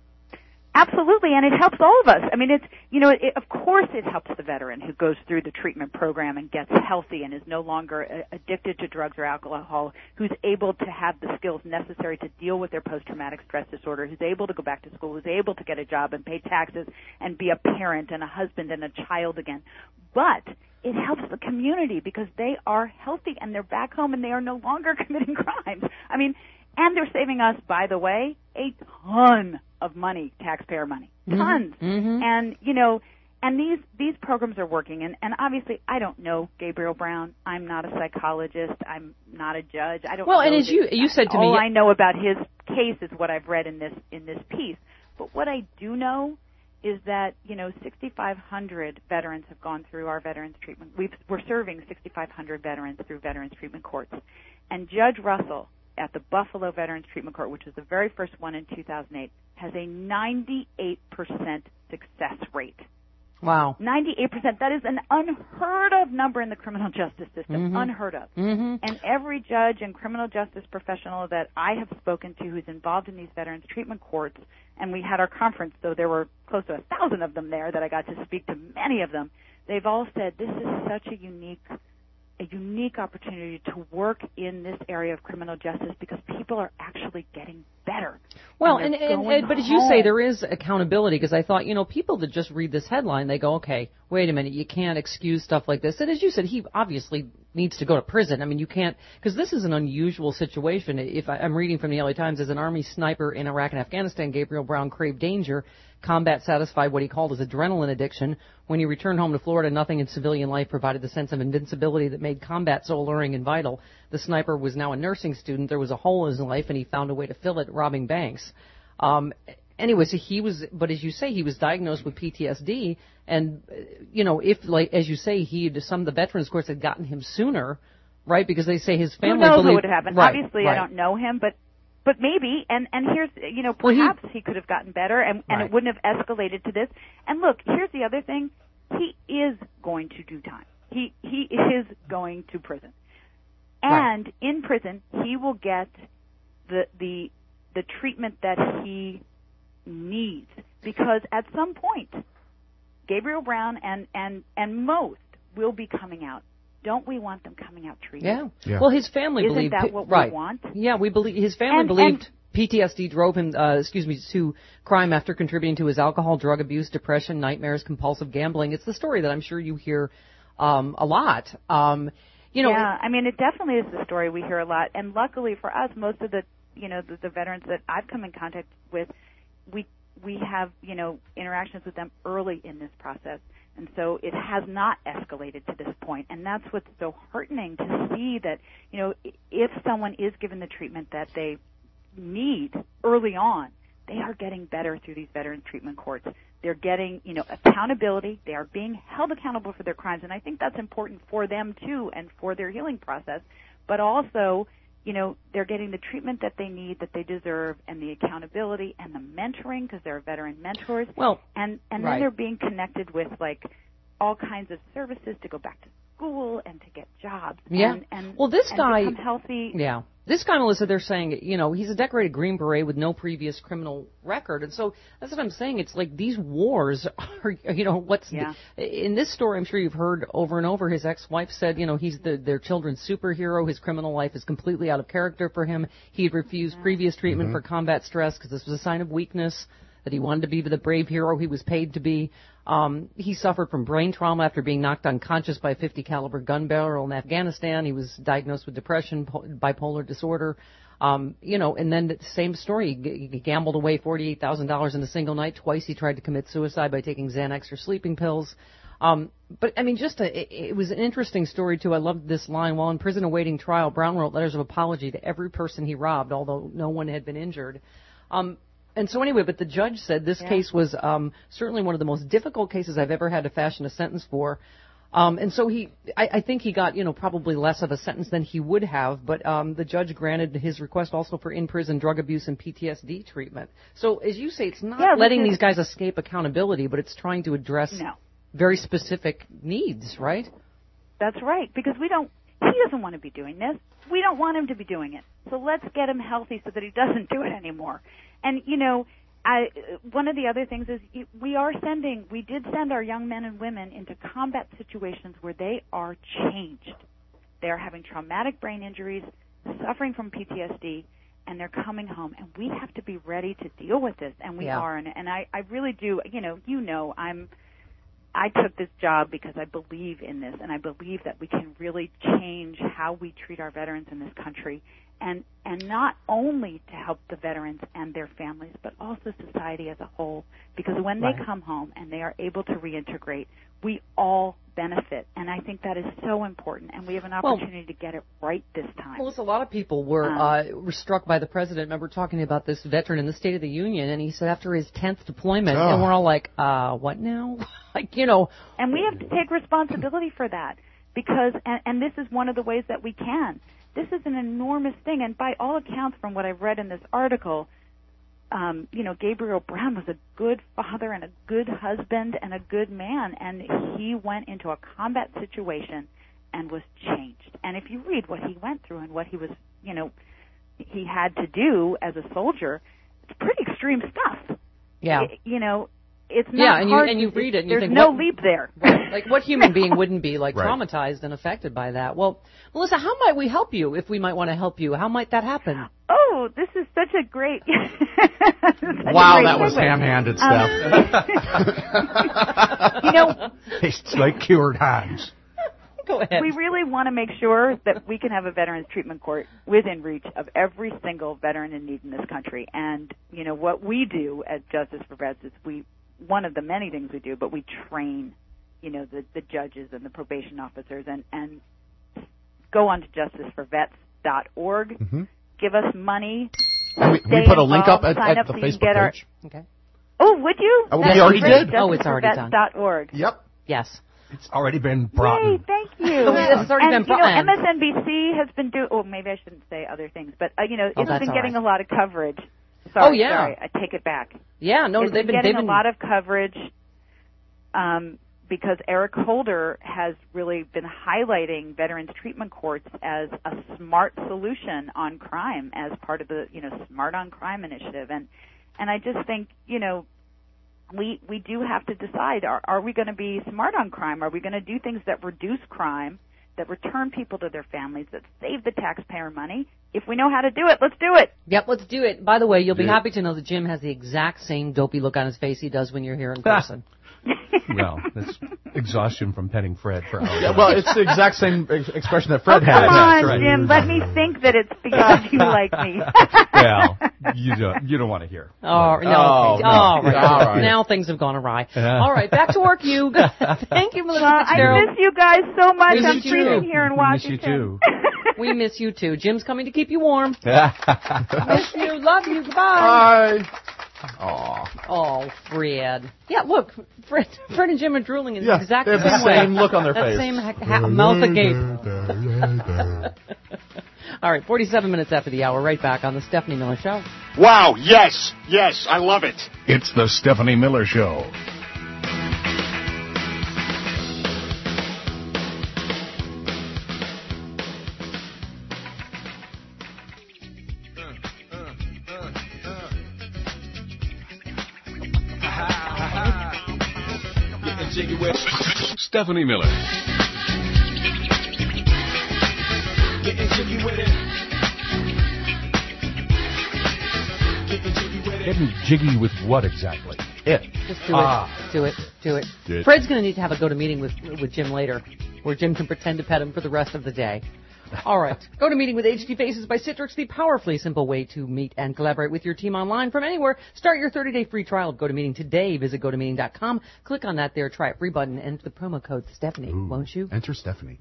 [SPEAKER 9] Absolutely, and it helps all of us. I mean, it's, you know, it, of course it helps the veteran who goes through the treatment program and gets healthy and is no longer uh, addicted to drugs or alcohol, who's able to have the skills necessary to deal with their post-traumatic stress disorder, who's able to go back to school, who's able to get a job and pay taxes and be a parent and a husband and a child again. But it helps the community because they are healthy and they're back home and they are no longer committing crimes. I mean, and they're saving us, by the way, a ton of money, taxpayer money, tons.
[SPEAKER 2] Mm-hmm.
[SPEAKER 9] And, you know, and these, these programs are working. And, and obviously, I don't know Gabriel Brown. I'm not a psychologist. I'm not a judge. I don't
[SPEAKER 2] well,
[SPEAKER 9] know.
[SPEAKER 2] and as
[SPEAKER 9] that,
[SPEAKER 2] you, you said to
[SPEAKER 9] all
[SPEAKER 2] me.
[SPEAKER 9] All I know about his case is what I've read in this, in this piece. But what I do know is that, you know, sixty-five hundred veterans have gone through our veterans treatment. We've, we're serving sixty-five hundred veterans through veterans treatment courts. And Judge Russell at the Buffalo Veterans Treatment Court, which was the very first one in two thousand eight, has a ninety-eight percent success rate
[SPEAKER 2] Wow.
[SPEAKER 9] ninety-eight percent. That is an unheard of number in the criminal justice system.
[SPEAKER 2] Mm-hmm.
[SPEAKER 9] Unheard of.
[SPEAKER 2] Mm-hmm.
[SPEAKER 9] And every judge and criminal justice professional that I have spoken to who's involved in these veterans treatment courts, and we had our conference, so there were close to a thousand of them there that I got to speak to many of them, they've all said this is such a unique a unique opportunity to work in this area of criminal justice because people are actually getting better.
[SPEAKER 2] Well,
[SPEAKER 9] and,
[SPEAKER 2] and, and, and but as
[SPEAKER 9] home.
[SPEAKER 2] you say, there is accountability because I thought, you know, people that just read this headline, they go, okay, wait a minute, you can't excuse stuff like this. And as you said, he obviously needs to go to prison. I mean, you can't, because this is an unusual situation. If I, I'm reading from the L A Times, as an Army sniper in Iraq and Afghanistan, Gabriel Brown craved danger. Combat satisfied what he called his adrenaline addiction. When he returned home to Florida, nothing in civilian life provided the sense of invincibility that made combat so alluring and vital. The sniper was now a nursing student. There was a hole in his life, and he found a way to fill it robbing banks. Um, anyway, so he was, but as you say, he was diagnosed with P T S D, and, you know, if, like, as you say, he, some of the veterans courts had gotten him sooner, right, because they say his family
[SPEAKER 9] Who knows
[SPEAKER 2] believed,
[SPEAKER 9] what would have happened?
[SPEAKER 2] Right,
[SPEAKER 9] Obviously,
[SPEAKER 2] right.
[SPEAKER 9] I don't know him, but But maybe, and, and here's, you know,
[SPEAKER 2] Well, he-
[SPEAKER 9] perhaps he, could have gotten better and, and
[SPEAKER 2] Right.
[SPEAKER 9] it wouldn't have escalated to this. And look, here's the other thing. He is going to do time. He, he is going to prison. And
[SPEAKER 2] Right.
[SPEAKER 9] in prison, he will get the, the, the treatment that he needs. Because at some point, Gabriel Brown and, and, and most will be coming out. Don't we want them coming out treated?
[SPEAKER 2] Yeah.
[SPEAKER 3] Yeah.
[SPEAKER 2] Well, his family
[SPEAKER 9] Isn't
[SPEAKER 2] believed
[SPEAKER 9] that what
[SPEAKER 2] right.
[SPEAKER 9] we want?
[SPEAKER 2] Yeah, we believe his family
[SPEAKER 9] And-
[SPEAKER 2] believed
[SPEAKER 9] and-
[SPEAKER 2] P T S D drove him, uh, excuse me, to crime after contributing to his alcohol, drug abuse, depression, nightmares, compulsive gambling. It's the story that I'm sure you hear um, a lot. Um, you know,
[SPEAKER 9] yeah, I mean, it definitely is the story we hear a lot. And luckily for us, most of the, you know, the, the veterans that I've come in contact with, we we have, you know, interactions with them early in this process. And so it has not escalated to this point. And that's what's so heartening to see that, you know, if someone is given the treatment that they need early on, they are getting better through these veteran treatment courts. They're getting, you know, accountability. They are being held accountable for their crimes. And I think that's important for them, too, and for their healing process. But also, you know, they're getting the treatment that they need, that they deserve, and the accountability and the mentoring, because they're veteran mentors.
[SPEAKER 2] Well,
[SPEAKER 9] and and
[SPEAKER 2] right.
[SPEAKER 9] then they're being connected with, like, all kinds of services to go back to school and to get jobs.
[SPEAKER 2] Yeah.
[SPEAKER 9] And, and,
[SPEAKER 2] well, this
[SPEAKER 9] and
[SPEAKER 2] guy,
[SPEAKER 9] become healthy.
[SPEAKER 2] yeah, this guy, Melissa, they're saying, you know, he's a decorated Green Beret with no previous criminal record, and so that's what I'm saying. It's like these wars are, you know, what's
[SPEAKER 9] Yeah.
[SPEAKER 2] the, in this story? I'm sure you've heard over and over. His ex-wife said, you know, he's the, their children's superhero. His criminal life is completely out of character for him. He had refused
[SPEAKER 9] Yeah.
[SPEAKER 2] previous treatment
[SPEAKER 3] Mhm.
[SPEAKER 2] for combat stress because this was a sign of weakness. That he wanted to be the brave hero he was paid to be. Um, he suffered from brain trauma after being knocked unconscious by a fifty caliber gun barrel in Afghanistan. He was diagnosed with depression, po- bipolar disorder. Um, you know, and then the same story. He, g- he gambled away forty-eight thousand dollars in a single night. Twice he tried to commit suicide by taking Xanax or sleeping pills. Um, but I mean, just a, it, it was an interesting story too. I loved this line. While in prison awaiting trial, Brown wrote letters of apology to every person he robbed, although no one had been injured. Um, And so anyway, but the judge said this
[SPEAKER 9] Yeah.
[SPEAKER 2] case was um, certainly one of the most difficult cases I've ever had to fashion a sentence for. Um, and so he, I, I think he got, you know, probably less of a sentence than he would have. But um, the judge granted his request also for in-prison drug abuse and P T S D treatment. So as you say, it's not
[SPEAKER 9] Yeah, which
[SPEAKER 2] letting
[SPEAKER 9] is-
[SPEAKER 2] these guys escape accountability, but it's trying to address
[SPEAKER 9] No.
[SPEAKER 2] very specific needs, right?
[SPEAKER 9] That's right, because we don't, he doesn't want to be doing this. We don't want him to be doing it. So let's get him healthy so that he doesn't do it anymore. And, you know, I, one of the other things is you- we are sending, we did send our young men and women into combat situations where they are changed. They are having traumatic brain injuries, suffering from P T S D, and they're coming home. And we have to be ready to deal with this, and we
[SPEAKER 2] Yeah.
[SPEAKER 9] are. And, and I, I really do, you know, you know, I'm, I took this job because I believe in this, and I believe that we can really change how we treat our veterans in this country, and and not only to help the veterans and their families, but also society as a whole. Because when
[SPEAKER 2] Right.
[SPEAKER 9] they come home and they are able to reintegrate, we all benefit, and I think that is so important. And we have an
[SPEAKER 2] Well-
[SPEAKER 9] opportunity to get it right this time.
[SPEAKER 2] Well, it's a lot of people were
[SPEAKER 9] Um,
[SPEAKER 2] uh, were struck by the president. Remember talking about this veteran in the State of the Union, and he said after his tenth deployment,
[SPEAKER 3] Oh.
[SPEAKER 2] and we're all like, uh, what now? like, you know,
[SPEAKER 9] And we have to take responsibility for that because, and, and this is one of the ways that we can. This is an enormous thing, and by all accounts, from what I've read in this article, um, you know, Gabriel Brown was a good father and a good husband and a good man, and he went into a combat situation and was changed. And if you read what he went through and what he was, you know, he had to do as a soldier, it's pretty extreme stuff.
[SPEAKER 2] Yeah.
[SPEAKER 9] It, you know, it's not
[SPEAKER 2] yeah, and
[SPEAKER 9] hard
[SPEAKER 2] you and you
[SPEAKER 9] to,
[SPEAKER 2] read it and
[SPEAKER 9] there's
[SPEAKER 2] you think,
[SPEAKER 9] no
[SPEAKER 2] what,
[SPEAKER 9] leap there.
[SPEAKER 2] Right. Like, what human being wouldn't be, like,
[SPEAKER 3] Right.
[SPEAKER 2] traumatized and affected by that? Well, Melissa, how might we help you if we might want to help you? How might that happen?
[SPEAKER 9] Oh, this is such a great... such
[SPEAKER 3] Wow,
[SPEAKER 9] a great
[SPEAKER 3] that was
[SPEAKER 9] segue.
[SPEAKER 3] ham-handed
[SPEAKER 9] Um,
[SPEAKER 3] stuff.
[SPEAKER 1] You know, tastes like cured hands.
[SPEAKER 2] Go ahead.
[SPEAKER 9] We really want to make sure that we can have a veterans treatment court within reach of every single veteran in need in this country. And, you know, what we do at Justice for Vets is we, one of the many things we do, but we train, you know, the, the judges and the probation officers and, and go on to justice for vets dot org.
[SPEAKER 3] Mm-hmm.
[SPEAKER 9] Give us money.
[SPEAKER 3] And we, we
[SPEAKER 9] Stay
[SPEAKER 3] put a link up
[SPEAKER 9] involved,
[SPEAKER 3] at,
[SPEAKER 9] sign
[SPEAKER 3] at
[SPEAKER 9] up
[SPEAKER 3] the
[SPEAKER 9] so you can
[SPEAKER 3] Facebook
[SPEAKER 9] get our-
[SPEAKER 3] page.
[SPEAKER 2] Okay.
[SPEAKER 9] Oh, would you?
[SPEAKER 3] Oh, we
[SPEAKER 9] That'd be
[SPEAKER 3] already
[SPEAKER 9] great.
[SPEAKER 3] did.
[SPEAKER 2] Oh, it's already
[SPEAKER 9] justice for vets dot org.
[SPEAKER 3] Yep.
[SPEAKER 2] Yes.
[SPEAKER 1] It's already been brought.
[SPEAKER 9] Yay, thank you.
[SPEAKER 2] It's already
[SPEAKER 9] and,
[SPEAKER 2] been
[SPEAKER 9] you know,
[SPEAKER 2] brought-
[SPEAKER 9] M S N B C has been doing, oh, maybe I shouldn't say other things, but, uh, you know,
[SPEAKER 2] Oh,
[SPEAKER 9] it's
[SPEAKER 2] that's
[SPEAKER 9] been
[SPEAKER 2] all
[SPEAKER 9] getting
[SPEAKER 2] right.
[SPEAKER 9] a lot of coverage. Sorry,
[SPEAKER 2] Oh, yeah.
[SPEAKER 9] sorry, I take it back.
[SPEAKER 2] Yeah, no,
[SPEAKER 9] it's
[SPEAKER 2] they've been,
[SPEAKER 9] getting
[SPEAKER 2] they've been
[SPEAKER 9] a lot of coverage um, because Eric Holder has really been highlighting veterans treatment courts as a smart solution on crime as part of the, you know, Smart on Crime initiative. And, and I just think, you know, we we do have to decide, are, are we going to be smart on crime? Are we going to do things that reduce crime, that return people to their families, that save the taxpayer money? If we know how to do it, let's do it.
[SPEAKER 2] Yep, let's do it. By the way, you'll be
[SPEAKER 3] Yeah.
[SPEAKER 2] happy to know that Jim has the exact same dopey look on his face he does when you're here in person.
[SPEAKER 5] Well, that's exhaustion from petting Fred for hours.
[SPEAKER 3] Yeah, well, it's the exact same ex- expression that
[SPEAKER 9] Oh,
[SPEAKER 3] Fred
[SPEAKER 9] come
[SPEAKER 3] had.
[SPEAKER 9] on,
[SPEAKER 5] right.
[SPEAKER 9] Jim. Let me think that it's because you like me.
[SPEAKER 5] Well, you don't, you don't want to hear.
[SPEAKER 2] Oh, no.
[SPEAKER 3] Oh,
[SPEAKER 2] okay.
[SPEAKER 3] no.
[SPEAKER 2] All right.
[SPEAKER 3] All right.
[SPEAKER 2] Now things have gone awry.
[SPEAKER 5] Yeah.
[SPEAKER 2] All right, back to work, you. Thank you, Melissa
[SPEAKER 9] Well, I
[SPEAKER 2] Fitzgerald.
[SPEAKER 9] miss you guys so much.
[SPEAKER 2] We
[SPEAKER 9] I'm
[SPEAKER 2] miss you
[SPEAKER 9] freezing
[SPEAKER 2] too.
[SPEAKER 9] here in
[SPEAKER 5] We miss you
[SPEAKER 9] Washington.
[SPEAKER 5] too.
[SPEAKER 2] We miss you too. Jim's coming to keep you warm.
[SPEAKER 3] Yeah.
[SPEAKER 2] Miss you. Love you. Goodbye.
[SPEAKER 3] Bye. Aw.
[SPEAKER 2] Oh, Fred. Yeah, look, Fred, Fred and Jim are drooling in
[SPEAKER 3] Yeah,
[SPEAKER 2] the exact
[SPEAKER 3] they have
[SPEAKER 2] same
[SPEAKER 3] the
[SPEAKER 2] way.
[SPEAKER 3] same look on their
[SPEAKER 2] that
[SPEAKER 3] face.
[SPEAKER 2] same ha- ha- mouth agape. All right, forty-seven minutes after the hour, right back on the Stephanie Miller Show.
[SPEAKER 10] Wow, yes, yes, I love it.
[SPEAKER 11] It's the Stephanie Miller Show. Stephanie Miller.
[SPEAKER 5] Getting jiggy with what exactly?
[SPEAKER 3] It.
[SPEAKER 2] Just do
[SPEAKER 5] Ah.
[SPEAKER 2] it. Do it. Do it.
[SPEAKER 3] Do it.
[SPEAKER 2] Fred's going to need to have a go to meeting with with Jim later, where Jim can pretend to pet him for the rest of the day. All right. Go to meeting with H D Faces by Citrix, the powerfully simple way to meet and collaborate with your team online from anywhere. Start your thirty-day free trial of GoToMeeting today. Visit go to meeting dot com. Click on that there try it free button and enter the promo code Stephanie,
[SPEAKER 3] Ooh.
[SPEAKER 2] won't you?
[SPEAKER 3] Enter Stephanie.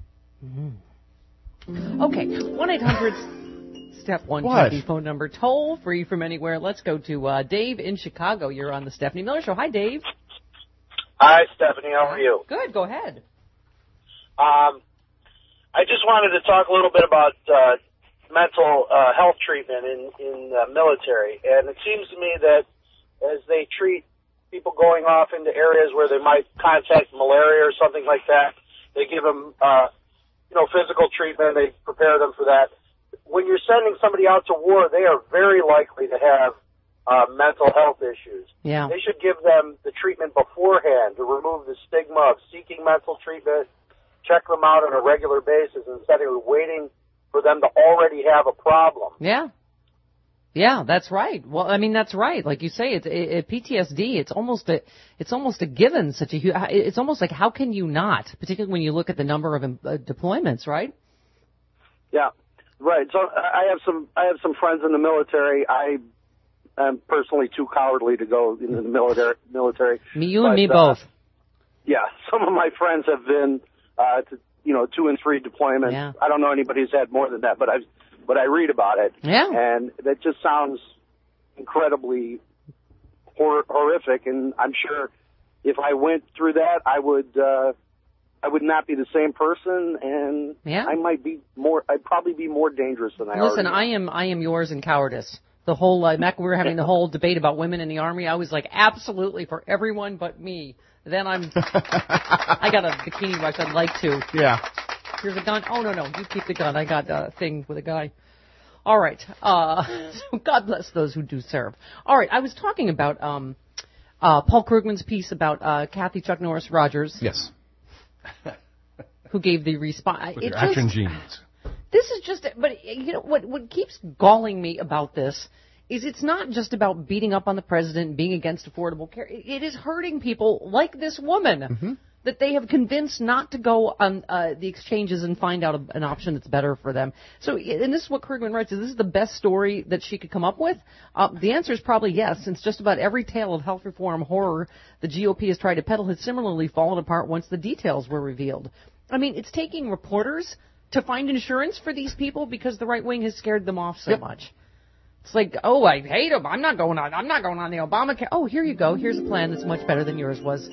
[SPEAKER 2] Okay. one eight hundred step one
[SPEAKER 3] What?
[SPEAKER 2] T V phone number, toll free from anywhere. Let's go to uh, Dave in Chicago. You're on the Stephanie Miller Show. Hi, Dave.
[SPEAKER 12] Hi, Stephanie. How are you?
[SPEAKER 2] Good. Go ahead.
[SPEAKER 12] Um, I just wanted to talk a little bit about uh, mental uh, health treatment in in the military, and it seems to me that as they treat people going off into areas where they might contact malaria or something like that, they give them, uh, you know, physical treatment. They prepare them for that. When you're sending somebody out to war, they are very likely to have uh, mental health issues.
[SPEAKER 2] Yeah.
[SPEAKER 12] They should give them the treatment beforehand to remove the stigma of seeking mental treatment, check them out on a regular basis instead of waiting for them to already have a problem.
[SPEAKER 2] Yeah. Yeah, that's right. Well, I mean, that's right. Like you say, it's it, it, P T S D. It's almost a, it's almost a given. Such a, hu- it's almost like how can you not? Particularly when you look at the number of um, uh, deployments, right?
[SPEAKER 12] Yeah, right. So I have some, I have some friends in the military. I am personally too cowardly to go into the military. Military.
[SPEAKER 2] Me, you,
[SPEAKER 12] But,
[SPEAKER 2] and me
[SPEAKER 12] uh,
[SPEAKER 2] both.
[SPEAKER 12] Yeah, some of my friends have been, uh, to, you know, two and three deployments.
[SPEAKER 2] Yeah.
[SPEAKER 12] I don't know anybody who's had more than that, but I, but I read about it.
[SPEAKER 2] Yeah.
[SPEAKER 12] And that just sounds incredibly hor- horrific. And I'm sure if I went through that, I would, uh, I would not be the same person, and
[SPEAKER 2] Yeah.
[SPEAKER 12] I might be more. I'd probably be more dangerous than I
[SPEAKER 2] Listen,
[SPEAKER 12] already am.
[SPEAKER 2] I am I am yours in cowardice. The whole, uh, Mac, we were having the whole debate about women in the Army. I was like, absolutely for everyone but me. Then I'm, I got a bikini watch. I'd like to.
[SPEAKER 3] Yeah.
[SPEAKER 2] Here's a gun. Oh, no, no. You keep the gun. I got a thing with a guy. All right. Uh, so God bless those who do serve. All right. I was talking about um, uh, Paul Krugman's piece about uh, Kathy Chuck Norris Rogers.
[SPEAKER 3] Yes.
[SPEAKER 2] Who gave the response.
[SPEAKER 5] With your action genes.
[SPEAKER 2] This is just, but you know, what, what keeps galling me about this is it's not just about beating up on the president and being against affordable care. It is hurting people like this woman mm-hmm. that they have convinced not to go on uh, the exchanges and find out a, an option that's better for them. So, and this is what Krugman writes, is this is the best story that she could come up with? Uh, the answer is probably yes, since just about every tale of health reform horror the G O P has tried to peddle has similarly fallen apart once the details were revealed. I mean, it's taking reporters to find insurance for these people because the right wing has scared them off so yep. much. It's like, oh, I hate him. I'm not going on. I'm not going on the Obamacare. Oh, here you go. Here's a plan that's much better than yours was.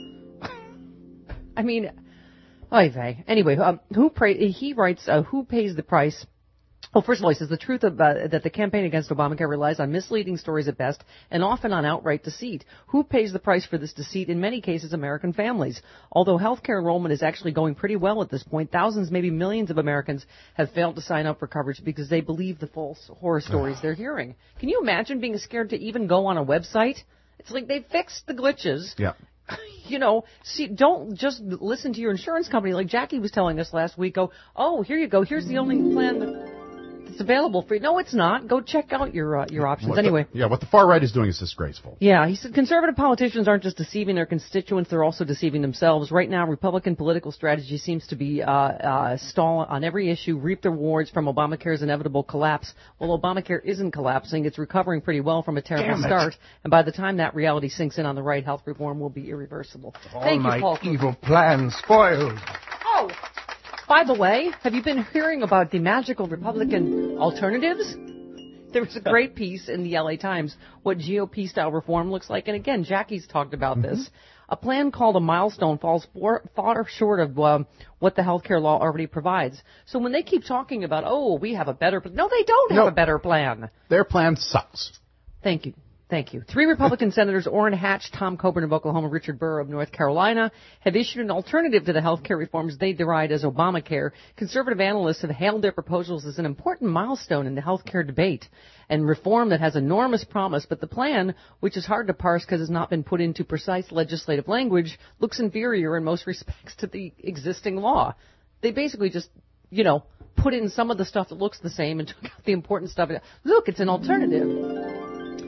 [SPEAKER 2] I mean, oy vey. Anyway, um, who pray, he writes, uh, who pays the price? Well, first of all, he says the truth of, uh, that the campaign against Obamacare relies on misleading stories at best and often on outright deceit. Who pays the price for this deceit? In many cases, American families. Although healthcare enrollment is actually going pretty well at this point, thousands, maybe millions of Americans have failed to sign up for coverage because they believe the false horror stories they're hearing. Can you imagine being scared to even go on a website? It's like they fixed the glitches.
[SPEAKER 3] Yeah.
[SPEAKER 2] You know, see, don't just listen to your insurance company like Jackie was telling us last week. Go, oh, here you go. Here's the only plan that... it's available for you. No, it's not. Go check out your uh, your options.
[SPEAKER 3] What
[SPEAKER 2] anyway.
[SPEAKER 3] The, yeah, what the far right is doing is disgraceful.
[SPEAKER 2] Yeah, he said conservative politicians aren't just deceiving their constituents, they're also deceiving themselves. Right now, Republican political strategy seems to be uh, uh, stall on every issue, reap the rewards from Obamacare's inevitable collapse. Well, Obamacare isn't collapsing. It's recovering pretty well from a terrible start. And by the time that reality sinks in on the right, health reform will be irreversible.
[SPEAKER 4] All
[SPEAKER 2] Thank
[SPEAKER 4] my
[SPEAKER 2] you, Paul.
[SPEAKER 4] evil plans spoiled.
[SPEAKER 2] Oh! By the way, have you been hearing about the magical Republican alternatives? There was a great piece in the L A Times, what G O P-style reform looks like. And again, Jackie's talked about mm-hmm. this. A plan called a milestone falls far short of um, what the health care law already provides. So when they keep talking about, oh, we have a better plan. No, they don't have
[SPEAKER 3] no,
[SPEAKER 2] a better plan.
[SPEAKER 3] Their plan sucks.
[SPEAKER 2] Thank you. Thank you. Three Republican senators, Orrin Hatch, Tom Coburn of Oklahoma, Richard Burr of North Carolina, have issued an alternative to the health care reforms they deride as Obamacare. Conservative analysts have hailed their proposals as an important milestone in the health care debate and reform that has enormous promise, but the plan, which is hard to parse because it's not been put into precise legislative language, looks inferior in most respects to the existing law. They basically just, you know, put in some of the stuff that looks the same and took out the important stuff. Look, it's an alternative.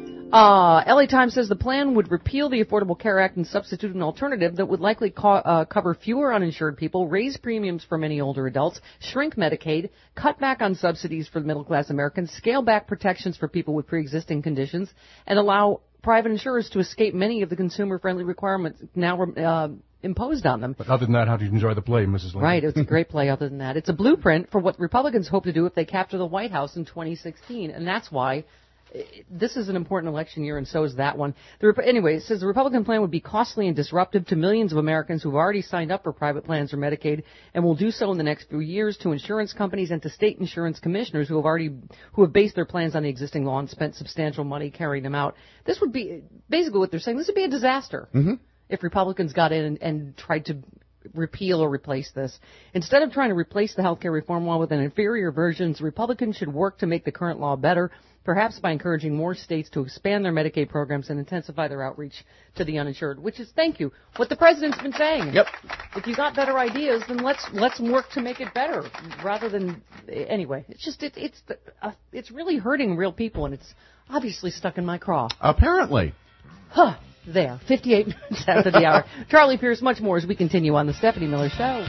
[SPEAKER 2] Uh, L A Times says the plan would repeal the Affordable Care Act and substitute an alternative that would likely co- uh, cover fewer uninsured people, raise premiums for many older adults, shrink Medicaid, cut back on subsidies for middle-class Americans, scale back protections for people with pre-existing conditions, and allow private insurers to escape many of the consumer-friendly requirements now uh, imposed on them.
[SPEAKER 5] But other than that, how did you enjoy the play, Missus Lincoln?
[SPEAKER 2] Right, it's a great play other than that. It's a blueprint for what Republicans hope to do if they capture the White House in twenty sixteen, and that's why this is an important election year, and so is that one. The, anyway, it says the Republican plan would be costly and disruptive to millions of Americans who have already signed up for private plans or Medicaid and will do so in the next few years, to insurance companies and to state insurance commissioners who have already who have based their plans on the existing law and spent substantial money carrying them out. This would be basically what they're saying. This would be a disaster
[SPEAKER 3] mm-hmm.
[SPEAKER 2] if Republicans got in and, and tried to repeal or replace this. Instead of trying to replace the health care reform law with an inferior version, Republicans should work to make the current law better, perhaps by encouraging more states to expand their Medicaid programs and intensify their outreach to the uninsured, which is, thank you, what the president's been saying.
[SPEAKER 3] Yep.
[SPEAKER 2] If you got better ideas, then let's let's work to make it better, rather than, anyway, it's just, it, it's uh, it's really hurting real people, and it's obviously stuck in my craw.
[SPEAKER 3] Apparently.
[SPEAKER 2] Huh. There, fifty-eight minutes after the hour. Charlie Pierce, much more as we continue on the Stephanie Miller Show.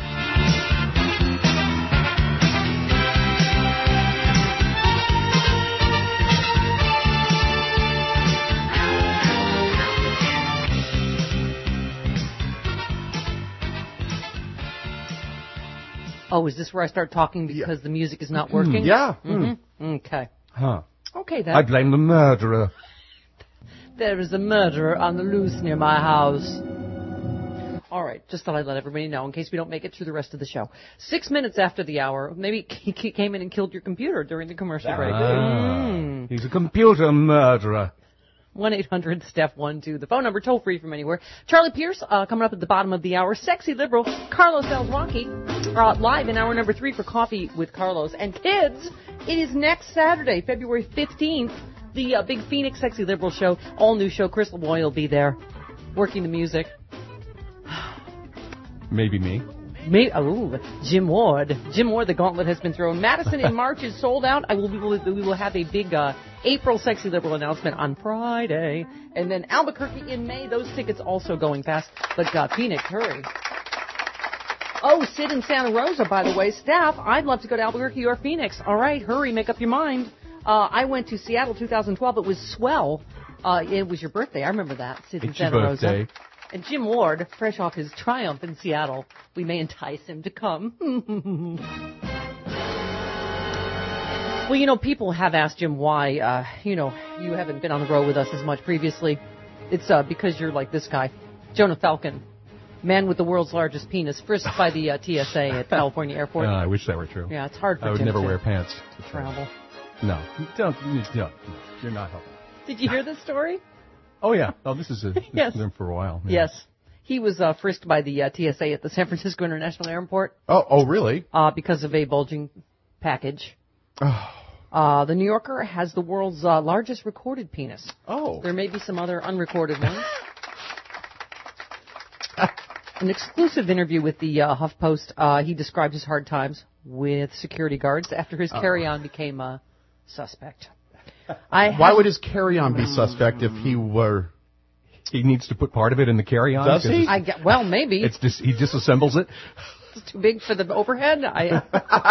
[SPEAKER 2] Oh, is this where I start talking because yeah. the music is not working?
[SPEAKER 3] Yeah.
[SPEAKER 2] Mm-hmm. Okay.
[SPEAKER 5] Huh.
[SPEAKER 2] Okay, then.
[SPEAKER 5] I blame the murderer.
[SPEAKER 2] There is a murderer on the loose near my house. All right, just thought I'd let everybody know in case we don't make it through the rest of the show. Six minutes after the hour, maybe he came in and killed your computer during the commercial break.
[SPEAKER 5] Ah.
[SPEAKER 2] Mm.
[SPEAKER 5] He's a computer murderer.
[SPEAKER 2] one eight hundred steph one two. The phone number, toll free from anywhere. Charlie Pierce, uh, coming up at the bottom of the hour. Sexy liberal Carlos Alzwaki, uh, live in hour number three for Coffee with Carlos. And kids, it is next Saturday, February fifteenth, the uh, big Phoenix Sexy Liberal show. All new show. Chris Lavoie will be there, working the music.
[SPEAKER 5] Maybe me.
[SPEAKER 2] Maybe, oh, Jim Ward. Jim Ward, the gauntlet has been thrown. Madison in March is sold out. I will, we will, we will have a big uh, April Sexy Liberal announcement on Friday. And then Albuquerque in May. Those tickets also going fast. But uh, Phoenix, hurry. Oh, Sid in Santa Rosa, by the way. Staff, I'd love to go to Albuquerque or Phoenix. All right, hurry, make up your mind. Uh, I went to Seattle two thousand twelve. It was swell. Uh, it was your birthday. I remember that. Sid in
[SPEAKER 5] It's
[SPEAKER 2] Santa
[SPEAKER 5] your
[SPEAKER 2] Rosa.
[SPEAKER 5] birthday.
[SPEAKER 2] And Jim Ward, fresh off his triumph in Seattle, we may entice him to come. Well, you know, people have asked Jim why, uh, you know, you haven't been on the road with us as much previously. It's uh, because you're like this guy, Jonah Falcon, man with the world's largest penis, frisked by the uh, T S A at California Airport.
[SPEAKER 5] Uh, I wish that were true.
[SPEAKER 2] Yeah, it's hard for
[SPEAKER 5] I would
[SPEAKER 2] Jim
[SPEAKER 5] never
[SPEAKER 2] to
[SPEAKER 5] wear pants.
[SPEAKER 2] to travel.
[SPEAKER 5] No, don't. No, you're not helping.
[SPEAKER 2] Did you hear this story?
[SPEAKER 5] Oh yeah. Oh, this is a, this
[SPEAKER 2] Yes.
[SPEAKER 5] has been for a while. Yeah.
[SPEAKER 2] Yes. He was uh, frisked by the uh, T S A at the San Francisco International Airport.
[SPEAKER 3] Oh, oh, really?
[SPEAKER 2] Uh, because of a bulging package. Uh, the New Yorker has the world's uh, largest recorded penis.
[SPEAKER 3] Oh.
[SPEAKER 2] There may be some other unrecorded ones. An exclusive interview with the uh, HuffPost. Uh, he described his hard times with security guards after his
[SPEAKER 3] Uh-oh.
[SPEAKER 2] carry-on became a suspect. I
[SPEAKER 3] Why
[SPEAKER 2] have-
[SPEAKER 3] would his carry-on be suspect if he were...
[SPEAKER 5] He needs to put part of it in the carry-on.
[SPEAKER 3] Does he?
[SPEAKER 2] I get, well, maybe.
[SPEAKER 5] It's dis- he disassembles it.
[SPEAKER 2] It's too big for the overhead. I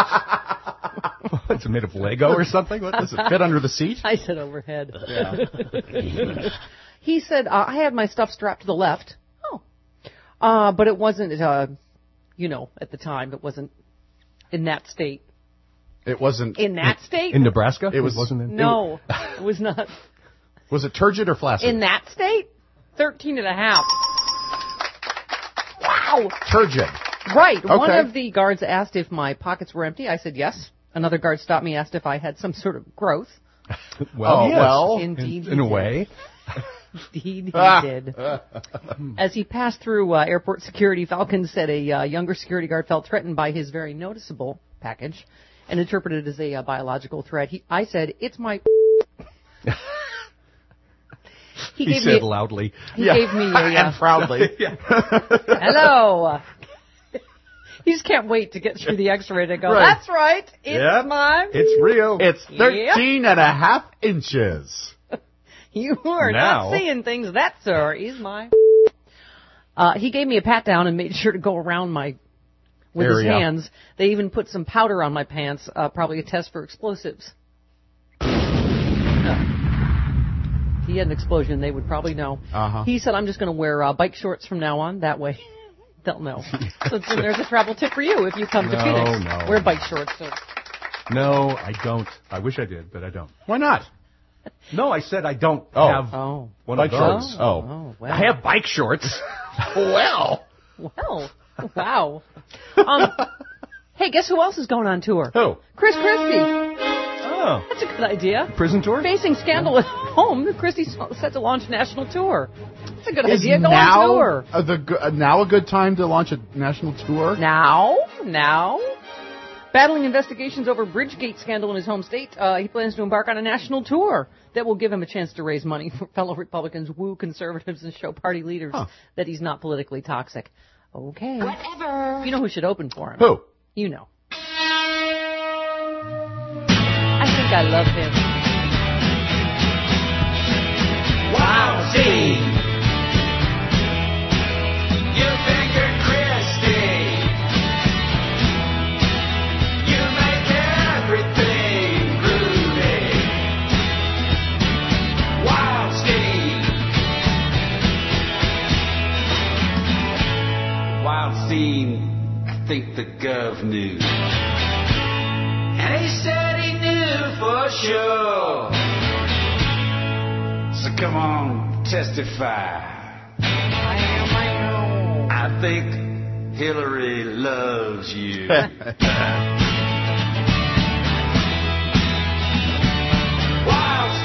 [SPEAKER 5] It's made of Lego or something. What does it
[SPEAKER 3] fit under the seat?
[SPEAKER 2] I said overhead.
[SPEAKER 3] Yeah.
[SPEAKER 2] He said, uh, I had my stuff strapped to the left. Oh. Uh, but it wasn't, uh, you know, at the time, it wasn't in that state.
[SPEAKER 3] It wasn't...
[SPEAKER 2] In that state?
[SPEAKER 5] In Nebraska?
[SPEAKER 3] It was...
[SPEAKER 5] wasn't in...
[SPEAKER 2] No, it was not.
[SPEAKER 3] Was it turgid or flaccid?
[SPEAKER 2] In that state? Thirteen and a half. Wow.
[SPEAKER 3] Turgid.
[SPEAKER 2] Right. One
[SPEAKER 3] Okay.
[SPEAKER 2] of the guards asked if my pockets were empty. I said yes. Another guard stopped me, asked if I had some sort of growth.
[SPEAKER 5] Well,
[SPEAKER 3] Oh,
[SPEAKER 5] yes.
[SPEAKER 3] well.
[SPEAKER 2] Indeed
[SPEAKER 5] in,
[SPEAKER 2] he
[SPEAKER 5] in a
[SPEAKER 2] did.
[SPEAKER 5] way.
[SPEAKER 2] Indeed he
[SPEAKER 3] Ah.
[SPEAKER 2] did. As he passed through uh, airport security, Falcon said a uh, younger security guard felt threatened by his very noticeable package and interpreted it as a uh, biological threat. He, I said, it's my... He,
[SPEAKER 5] He
[SPEAKER 2] gave
[SPEAKER 5] said
[SPEAKER 2] me,
[SPEAKER 5] loudly.
[SPEAKER 2] He gave me a... Uh,
[SPEAKER 3] and proudly.
[SPEAKER 2] hello. You just can't wait to get through the x-ray to go,
[SPEAKER 3] Right.
[SPEAKER 2] that's right, it's
[SPEAKER 3] Yep.
[SPEAKER 2] my...
[SPEAKER 3] It's real. It's
[SPEAKER 2] Yep.
[SPEAKER 3] thirteen and a half inches.
[SPEAKER 2] You are
[SPEAKER 5] Now-
[SPEAKER 2] not seeing things. That, sir, is my... Uh, he gave me a pat down and made sure to go around my... with his
[SPEAKER 3] Area.
[SPEAKER 2] hands. They even put some powder on my pants, uh, probably a test for explosives. Uh, if he had an explosion, they would probably know.
[SPEAKER 3] Uh-huh.
[SPEAKER 2] He said, I'm just going to wear uh, bike shorts from now on. That way, they'll know. So then there's a travel tip for you if you come to
[SPEAKER 5] No,
[SPEAKER 2] Phoenix.
[SPEAKER 5] no.
[SPEAKER 2] Wear bike shorts. So.
[SPEAKER 5] No, I don't. I wish I did, but I don't.
[SPEAKER 3] Why not?
[SPEAKER 5] No, I said I don't
[SPEAKER 3] Oh.
[SPEAKER 5] have
[SPEAKER 2] Oh.
[SPEAKER 5] one
[SPEAKER 3] Bike
[SPEAKER 5] of those.
[SPEAKER 3] shorts.
[SPEAKER 2] Oh,
[SPEAKER 3] Oh.
[SPEAKER 2] oh well.
[SPEAKER 5] I have bike shorts.
[SPEAKER 3] Well.
[SPEAKER 2] Well, wow. Um, hey, guess who else is going on tour?
[SPEAKER 3] Who?
[SPEAKER 2] Chris Christie.
[SPEAKER 5] Oh,
[SPEAKER 2] That's a good idea.
[SPEAKER 5] prison tour?
[SPEAKER 2] Facing scandal at home, Christie's set to launch a national tour. That's a good
[SPEAKER 3] Is
[SPEAKER 2] idea. Go
[SPEAKER 3] now
[SPEAKER 2] on tour.
[SPEAKER 3] uh, the g- uh, now a good time to launch a national tour?
[SPEAKER 2] Now, now. Battling investigations over Bridgegate scandal in his home state, uh, he plans to embark on a national tour that will give him a chance to raise money for fellow Republicans, woo conservatives, and show party leaders
[SPEAKER 3] Huh.
[SPEAKER 2] that he's not politically toxic. Okay.
[SPEAKER 13] Whatever.
[SPEAKER 2] You know who should open for him?
[SPEAKER 3] Who?
[SPEAKER 2] You know. I think I love him.
[SPEAKER 6] Wow, see. You think you're Christy. You make everything groovy. Wild Steve. Wild Steve, I think the gov knew. And he said he knew for sure. So come on, testify. I think Hillary loves you. Wild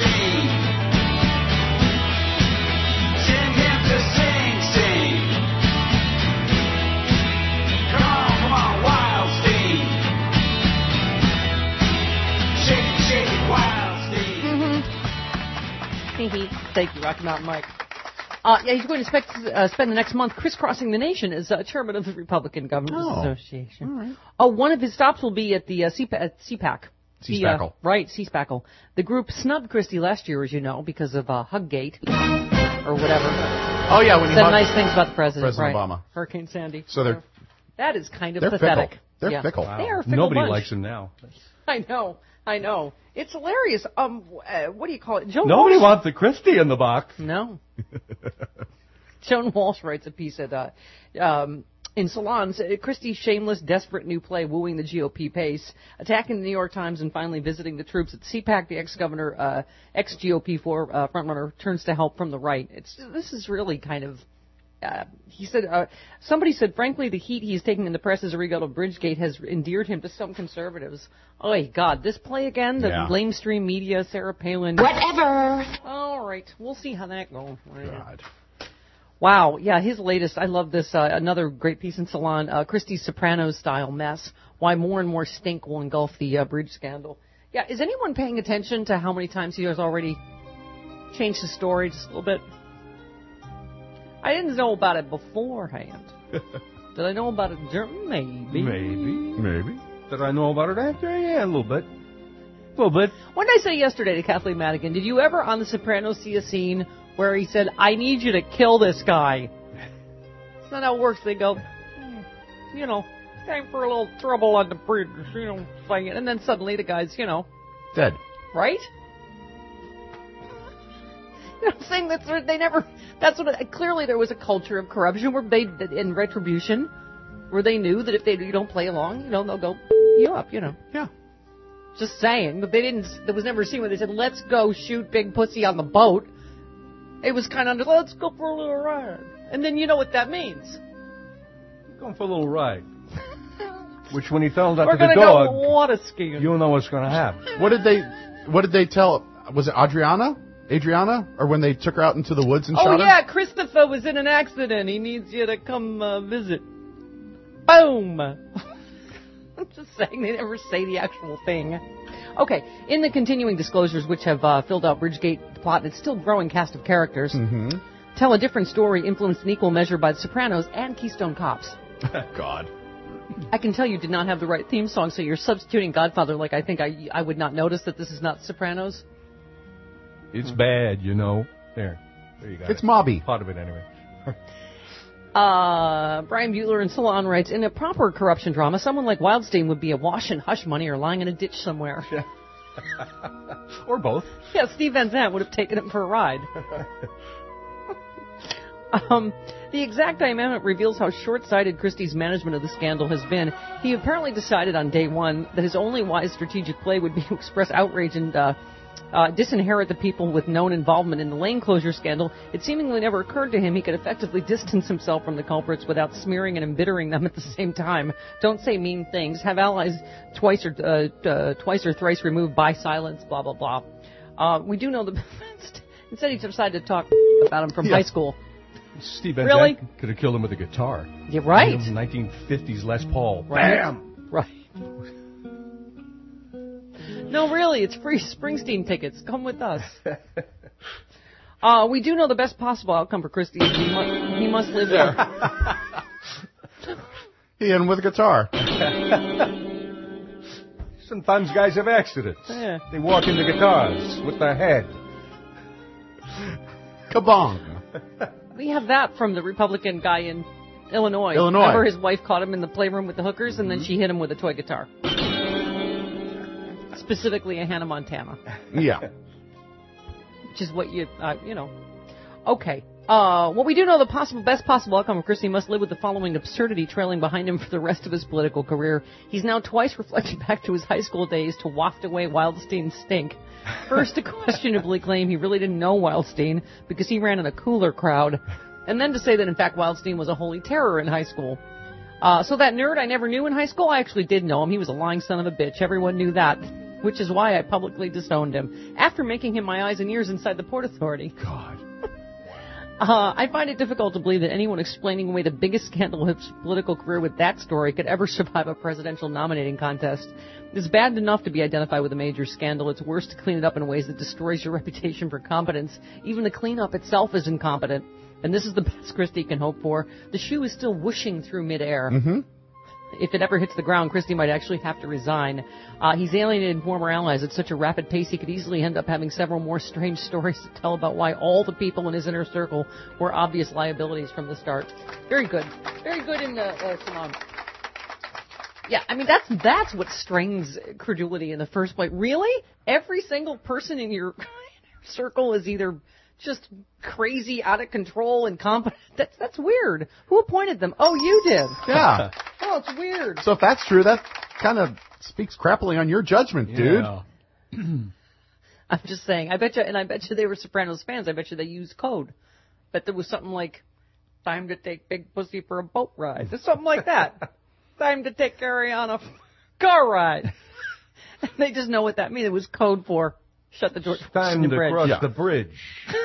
[SPEAKER 2] Thank you, Rocky Mountain Mike. Uh, yeah, he's going to spec- uh, spend the next month crisscrossing the nation as uh, chairman of the Republican Governors
[SPEAKER 3] Oh.
[SPEAKER 2] Association.
[SPEAKER 3] All right.
[SPEAKER 2] Oh, one of his stops will be at the uh, C- at C PAC. The, uh,
[SPEAKER 3] C-Spackle.
[SPEAKER 2] right, C-Spackle. The group snubbed Christie last year, as you know, because of uh, Huggate or whatever.
[SPEAKER 3] Oh, yeah, when he
[SPEAKER 2] said
[SPEAKER 3] hugged
[SPEAKER 2] nice things about the president.
[SPEAKER 3] President
[SPEAKER 2] right.
[SPEAKER 3] Obama.
[SPEAKER 2] Hurricane Sandy.
[SPEAKER 3] So they're
[SPEAKER 2] That is kind of
[SPEAKER 3] they're
[SPEAKER 2] pathetic.
[SPEAKER 3] fickle. They're
[SPEAKER 2] yeah.
[SPEAKER 3] fickle.
[SPEAKER 2] They are a fickle
[SPEAKER 5] Nobody
[SPEAKER 2] bunch.
[SPEAKER 5] likes him now.
[SPEAKER 2] I know, I know. It's hilarious. Um, uh, what do you call it? Joan
[SPEAKER 5] Nobody
[SPEAKER 2] Walsh?
[SPEAKER 5] wants the Christie in the box.
[SPEAKER 2] No. Joan Walsh writes a piece at uh, um, in Salons. Uh, Christie's shameless, desperate new play, wooing the G O P pace, attacking the New York Times, and finally visiting the troops at C PAC. The ex-governor, uh, ex-G O P four uh, frontrunner, turns to help from the right. It's this is really kind of. Uh, he said, uh, somebody said, frankly, the heat he's taking in the press as a result of Bridgegate has endeared him to some conservatives. Oh, God, this play again? The
[SPEAKER 3] Yeah.
[SPEAKER 2] lamestream media, Sarah Palin.
[SPEAKER 13] Whatever.
[SPEAKER 2] All right, we'll see how that goes.
[SPEAKER 3] God.
[SPEAKER 2] Wow, yeah, his latest, I love this, uh, another great piece in Salon, uh, Christie's Sopranos-style mess, why more and more stink will engulf the uh, bridge scandal. Yeah, is anyone paying attention to how many times he has already changed his story just a little bit? I didn't know about it beforehand. Did I know about it during? Maybe.
[SPEAKER 5] Maybe.
[SPEAKER 3] Maybe.
[SPEAKER 5] Did I know about it after? Yeah, a little bit. A little bit.
[SPEAKER 2] What did I say yesterday to Kathleen Madigan? Did you ever on The Sopranos see a scene where he said, I need you to kill this guy? That's not how it works. They go, hmm, you know, time for a little trouble on the bridge, you know, saying it. And then suddenly the guy's, you know,
[SPEAKER 3] Dead.
[SPEAKER 2] right? You know, I'm saying that they never. That's what. It, clearly, there was a culture of corruption where they, in retribution, where they knew that if they you don't play along, you know, they'll go you up. You know.
[SPEAKER 3] Yeah.
[SPEAKER 2] Just saying, but they didn't. There was never a scene where they said, "Let's go shoot Big Pussy on the boat." It was kind of, "Let's go for a little ride," and then you know what that means.
[SPEAKER 5] Going for a little ride. Which, when he fell out
[SPEAKER 2] We're
[SPEAKER 5] to the
[SPEAKER 2] gonna
[SPEAKER 5] dog,
[SPEAKER 2] go water skiing.
[SPEAKER 5] you'll know what's going to happen.
[SPEAKER 3] What did they? What did they tell? Was it Adriana? Adriana? Or when they took her out into the woods and
[SPEAKER 2] Oh
[SPEAKER 3] shot her?
[SPEAKER 2] yeah, Christopher was in an accident. He needs you to come uh, visit. Boom. I'm just saying, they never say the actual thing. Okay, in the continuing disclosures which have uh, filled out Bridgegate plot, and it's still growing cast of characters,
[SPEAKER 3] Mm-hmm.
[SPEAKER 2] tell a different story influenced in equal measure by The Sopranos and Keystone Cops.
[SPEAKER 3] God.
[SPEAKER 2] I can tell you did not have the right theme song, so you're substituting Godfather like I think I, I would not notice that this is not Sopranos.
[SPEAKER 5] It's bad, you know. There. There you go.
[SPEAKER 3] It's Mobby.
[SPEAKER 5] Part of it, anyway.
[SPEAKER 2] Uh, Brian Bueller in Salon writes, in a proper corruption drama, someone like Wildstein would be awash in hush money or lying in a ditch somewhere.
[SPEAKER 5] Yeah. Or both.
[SPEAKER 2] Yeah, Steve Van Zandt would have taken him for a ride. um, the exact amendment reveals how short-sighted Christie's management of the scandal has been. He apparently decided on day one that his only wise strategic play would be to express outrage and uh, uh, disinherit the people with known involvement in the lane closure scandal. It seemingly never occurred to him he could effectively distance himself from the culprits without smearing and embittering them at the same time. Don't say mean things. Have allies twice or uh, uh, twice or thrice removed by silence. Blah blah blah. Uh, we do know the. Instead, he decided to talk about him from
[SPEAKER 5] Yeah.
[SPEAKER 2] high school.
[SPEAKER 5] Steve Van
[SPEAKER 2] Really?
[SPEAKER 5] Zandt could have killed him with a guitar.
[SPEAKER 2] You're right.
[SPEAKER 5] Him nineteen fifties Les Paul.
[SPEAKER 2] Right.
[SPEAKER 5] Bam!
[SPEAKER 2] Right. No, really, it's free Springsteen tickets. Come with us. Uh, we do know the best possible outcome for Christie is he, mu- he must live there.
[SPEAKER 3] He hit him with a guitar.
[SPEAKER 5] Sometimes guys have accidents.
[SPEAKER 2] Yeah.
[SPEAKER 5] They walk into guitars with their head.
[SPEAKER 3] Kabong.
[SPEAKER 2] We have that from the Republican guy in Illinois.
[SPEAKER 3] Illinois.
[SPEAKER 2] Remember his wife caught him in the playroom with the hookers, and then she hit him with a toy guitar. Specifically a Hannah Montana.
[SPEAKER 3] Yeah.
[SPEAKER 2] Which is what you, uh, you know. Okay. Uh, what we do know, the possible, best possible outcome of Christie must live with the following absurdity trailing behind him for the rest of his political career. He's now twice reflected back to his high school days to waft away Wildstein's stink. First, to questionably claim he really didn't know Wildstein because he ran in a cooler crowd. And then to say that, in fact, Wildstein was a holy terror in high school. Uh, so that nerd I never knew in high school, I actually did know him. He was a lying son of a bitch. Everyone knew that, which is why I publicly disowned him, after making him my eyes and ears inside the Port Authority.
[SPEAKER 3] God.
[SPEAKER 2] Uh, I find it difficult to believe that anyone explaining away the biggest scandal of his political career with that story could ever survive a presidential nominating contest. It's bad enough to be identified with a major scandal. It's worse to clean it up in ways that destroys your reputation for competence. Even the cleanup itself is incompetent. And this is the best Christie can hope for. The shoe is still whooshing through midair.
[SPEAKER 3] Mm-hmm.
[SPEAKER 2] If it ever hits the ground, Christie might actually have to resign. Uh, he's alienated former allies at such a rapid pace he could easily end up having several more strange stories to tell about why all the people in his inner circle were obvious liabilities from the start. Very good. Very good in uh, uh, Simone. Yeah, I mean, that's that's what strains credulity in the first place. Really? Every single person in your circle is either just crazy, out of control, incompetent. That's that's weird. Who appointed them? Oh, you did.
[SPEAKER 3] Yeah.
[SPEAKER 2] Oh, it's weird.
[SPEAKER 3] So if that's true, that kind of speaks crappily on your judgment,
[SPEAKER 5] Yeah.
[SPEAKER 3] dude.
[SPEAKER 2] I'm just saying. I bet you, and I bet you they were Sopranos fans. I bet you they used code. Bet there was something like, time to take Big Pussy for a boat ride. Or something like that. Time to take Carrie on a car ride. They just know what that means. It was code for shut the door.
[SPEAKER 5] Time
[SPEAKER 2] the
[SPEAKER 5] to
[SPEAKER 2] bridge.
[SPEAKER 5] cross
[SPEAKER 3] Yeah.
[SPEAKER 5] the bridge.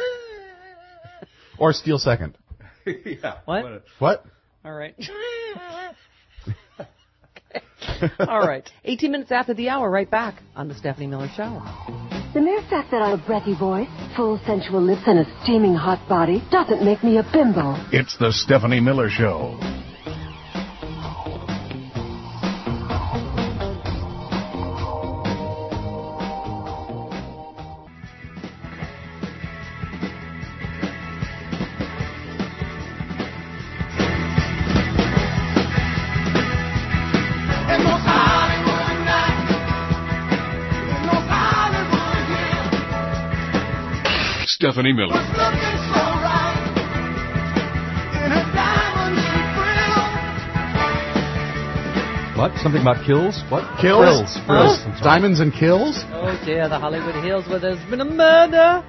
[SPEAKER 3] Or steal second.
[SPEAKER 5] Yeah.
[SPEAKER 2] What?
[SPEAKER 3] What?
[SPEAKER 2] All right. Okay. All right. eighteen minutes after the hour, right back on the Stephanie Miller Show.
[SPEAKER 13] The mere fact that I have a breathy voice, full sensual lips, and a steaming hot body doesn't make me a bimbo.
[SPEAKER 11] It's the Stephanie Miller Show. Stephanie Miller.
[SPEAKER 5] What? Something about kills? What?
[SPEAKER 3] Kills?
[SPEAKER 5] Frills. Frills.
[SPEAKER 3] Huh? Diamonds and kills?
[SPEAKER 2] Oh, dear, the Hollywood Hills where there's been a murder.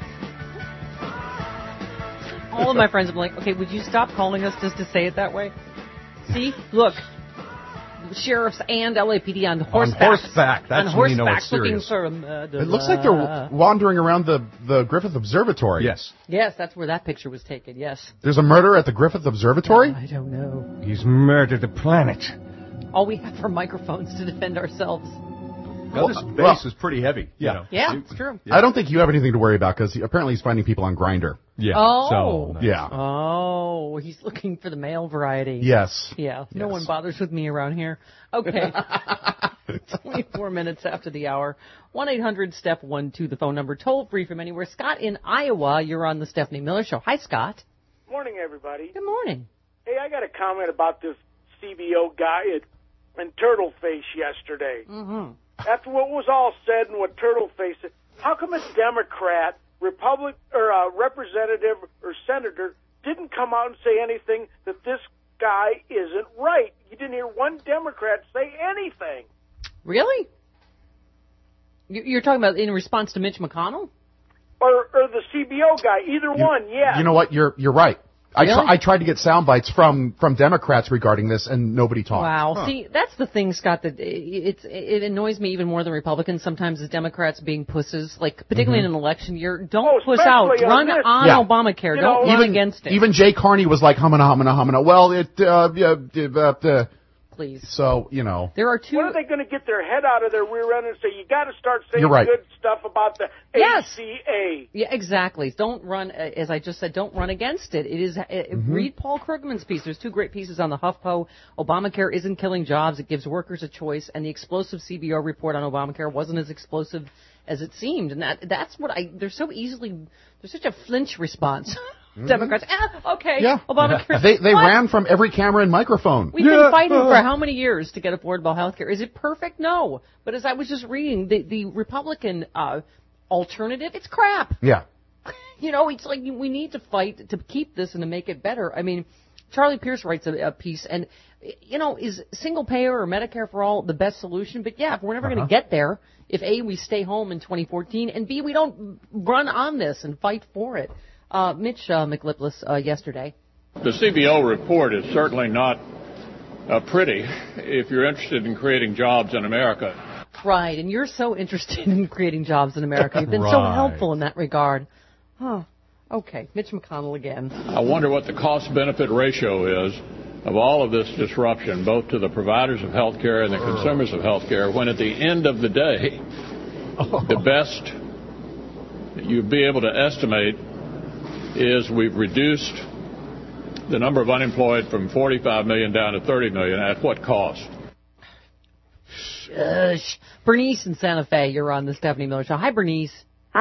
[SPEAKER 2] All of my friends have been like, okay, would you stop calling us just to say it that way? See? Look. Sheriffs and L A P D on horseback.
[SPEAKER 5] On horseback. That's
[SPEAKER 2] on
[SPEAKER 5] when you know
[SPEAKER 2] horseback
[SPEAKER 5] it's
[SPEAKER 2] looking
[SPEAKER 5] serious.
[SPEAKER 2] for a murderer.
[SPEAKER 3] It looks like they're wandering around the, the Griffith Observatory.
[SPEAKER 5] Yes.
[SPEAKER 2] Yes, that's where that picture was taken, yes.
[SPEAKER 3] There's a murder at the Griffith Observatory?
[SPEAKER 2] I don't know.
[SPEAKER 4] He's murdered the planet.
[SPEAKER 2] All we have are microphones to defend ourselves.
[SPEAKER 5] Now, this
[SPEAKER 3] Well,
[SPEAKER 5] base
[SPEAKER 3] well,
[SPEAKER 5] is pretty heavy.
[SPEAKER 3] yeah.
[SPEAKER 5] You know.
[SPEAKER 2] Yeah,
[SPEAKER 5] You-
[SPEAKER 2] it's true.
[SPEAKER 3] I don't think you have anything to worry about because he, apparently he's finding people on Grindr.
[SPEAKER 5] Yeah.
[SPEAKER 2] Oh.
[SPEAKER 5] So, no.
[SPEAKER 3] Yeah.
[SPEAKER 2] Oh, he's looking for the male variety.
[SPEAKER 3] Yes.
[SPEAKER 2] Yeah, no
[SPEAKER 3] Yes.
[SPEAKER 2] one bothers with me around here. Okay. twenty-four minutes after the hour. one eight hundred step one two, the phone number, toll free from anywhere. Scott in Iowa, you're on the Stephanie Miller Show. Hi, Scott.
[SPEAKER 14] Morning, everybody.
[SPEAKER 2] Good morning.
[SPEAKER 14] Hey, I got a comment about this C B O guy at, in Turtleface yesterday.
[SPEAKER 2] Mm-hmm.
[SPEAKER 14] After what was all said and what Turtleface said, how come a Democrat, Republic, or a representative or senator didn't come out and say anything that this guy isn't right? You didn't hear one Democrat say anything.
[SPEAKER 2] Really? You- You're talking about in response to Mitch McConnell?
[SPEAKER 14] Or, or the C B O guy, either one, yeah.
[SPEAKER 3] You know what? You're you're right. I,
[SPEAKER 2] Really?
[SPEAKER 3] tr- I tried to get sound bites from, from Democrats regarding this, and nobody talked.
[SPEAKER 2] Wow.
[SPEAKER 3] Huh.
[SPEAKER 2] See, that's the thing, Scott, that it, it annoys me even more than Republicans sometimes is Democrats being pusses, like particularly
[SPEAKER 3] Mm-hmm.
[SPEAKER 2] in an election year. Don't
[SPEAKER 14] Oh,
[SPEAKER 2] push out.
[SPEAKER 14] especially on
[SPEAKER 2] Run
[SPEAKER 14] this.
[SPEAKER 2] on
[SPEAKER 3] Yeah.
[SPEAKER 2] Obamacare.
[SPEAKER 14] You
[SPEAKER 2] Don't
[SPEAKER 14] know,
[SPEAKER 2] run
[SPEAKER 3] even,
[SPEAKER 2] against it.
[SPEAKER 3] Even Jay Carney was like, humana, humana, humana. Well, it, uh, yeah, uh, uh,
[SPEAKER 2] Please.
[SPEAKER 3] so, you know.
[SPEAKER 2] There are two.
[SPEAKER 14] When are they going to get their head out of their rear end and say, you got to start saying
[SPEAKER 3] You're right.
[SPEAKER 14] good stuff about the
[SPEAKER 2] Yes.
[SPEAKER 14] A C A?
[SPEAKER 2] Yeah, exactly. Don't run, uh, as I just said, don't run against it. It is, uh,
[SPEAKER 3] Mm-hmm.
[SPEAKER 2] read Paul Krugman's piece. There's two great pieces on the HuffPo. Obamacare isn't killing jobs. It gives workers a choice. And the explosive C B O report on Obamacare wasn't as explosive as it seemed. And that, that's what I, they're so easily, there's such a flinch response. Democrats, ah, okay,
[SPEAKER 3] Yeah.
[SPEAKER 2] Obamacare.
[SPEAKER 3] They, they
[SPEAKER 2] What?
[SPEAKER 3] ran from every camera and microphone.
[SPEAKER 2] We've been fighting for how many years to get affordable health care? Is it perfect? No. But as I was just reading, the, the Republican uh, alternative, it's crap.
[SPEAKER 3] Yeah.
[SPEAKER 2] You know, it's like we need to fight to keep this and to make it better. I mean, Charlie Pierce writes a, a piece, and, you know, is single payer or Medicare for all the best solution? But, yeah, if we're never
[SPEAKER 3] Uh-huh.
[SPEAKER 2] going to get there, if, A, we stay home in twenty fourteen, and, B, we don't run on this and fight for it. Uh, Mitch uh, McLipless uh, yesterday.
[SPEAKER 7] The C B O report is certainly not uh, pretty if you're interested in creating jobs in America.
[SPEAKER 2] Right, and you're so interested in creating jobs in America. You've been so
[SPEAKER 5] Right.
[SPEAKER 2] helpful in that regard. Huh. Okay, Mitch McConnell again.
[SPEAKER 7] I wonder what the cost-benefit ratio is of all of this disruption, both to the providers of health care and the consumers of health care, when at the end of the day, the best that you'd be able to estimate is we've reduced the number of unemployed from forty-five million down to thirty million. At what cost?
[SPEAKER 2] Shush. Bernice in Santa Fe, you're on the Stephanie Miller Show. Hi, Bernice.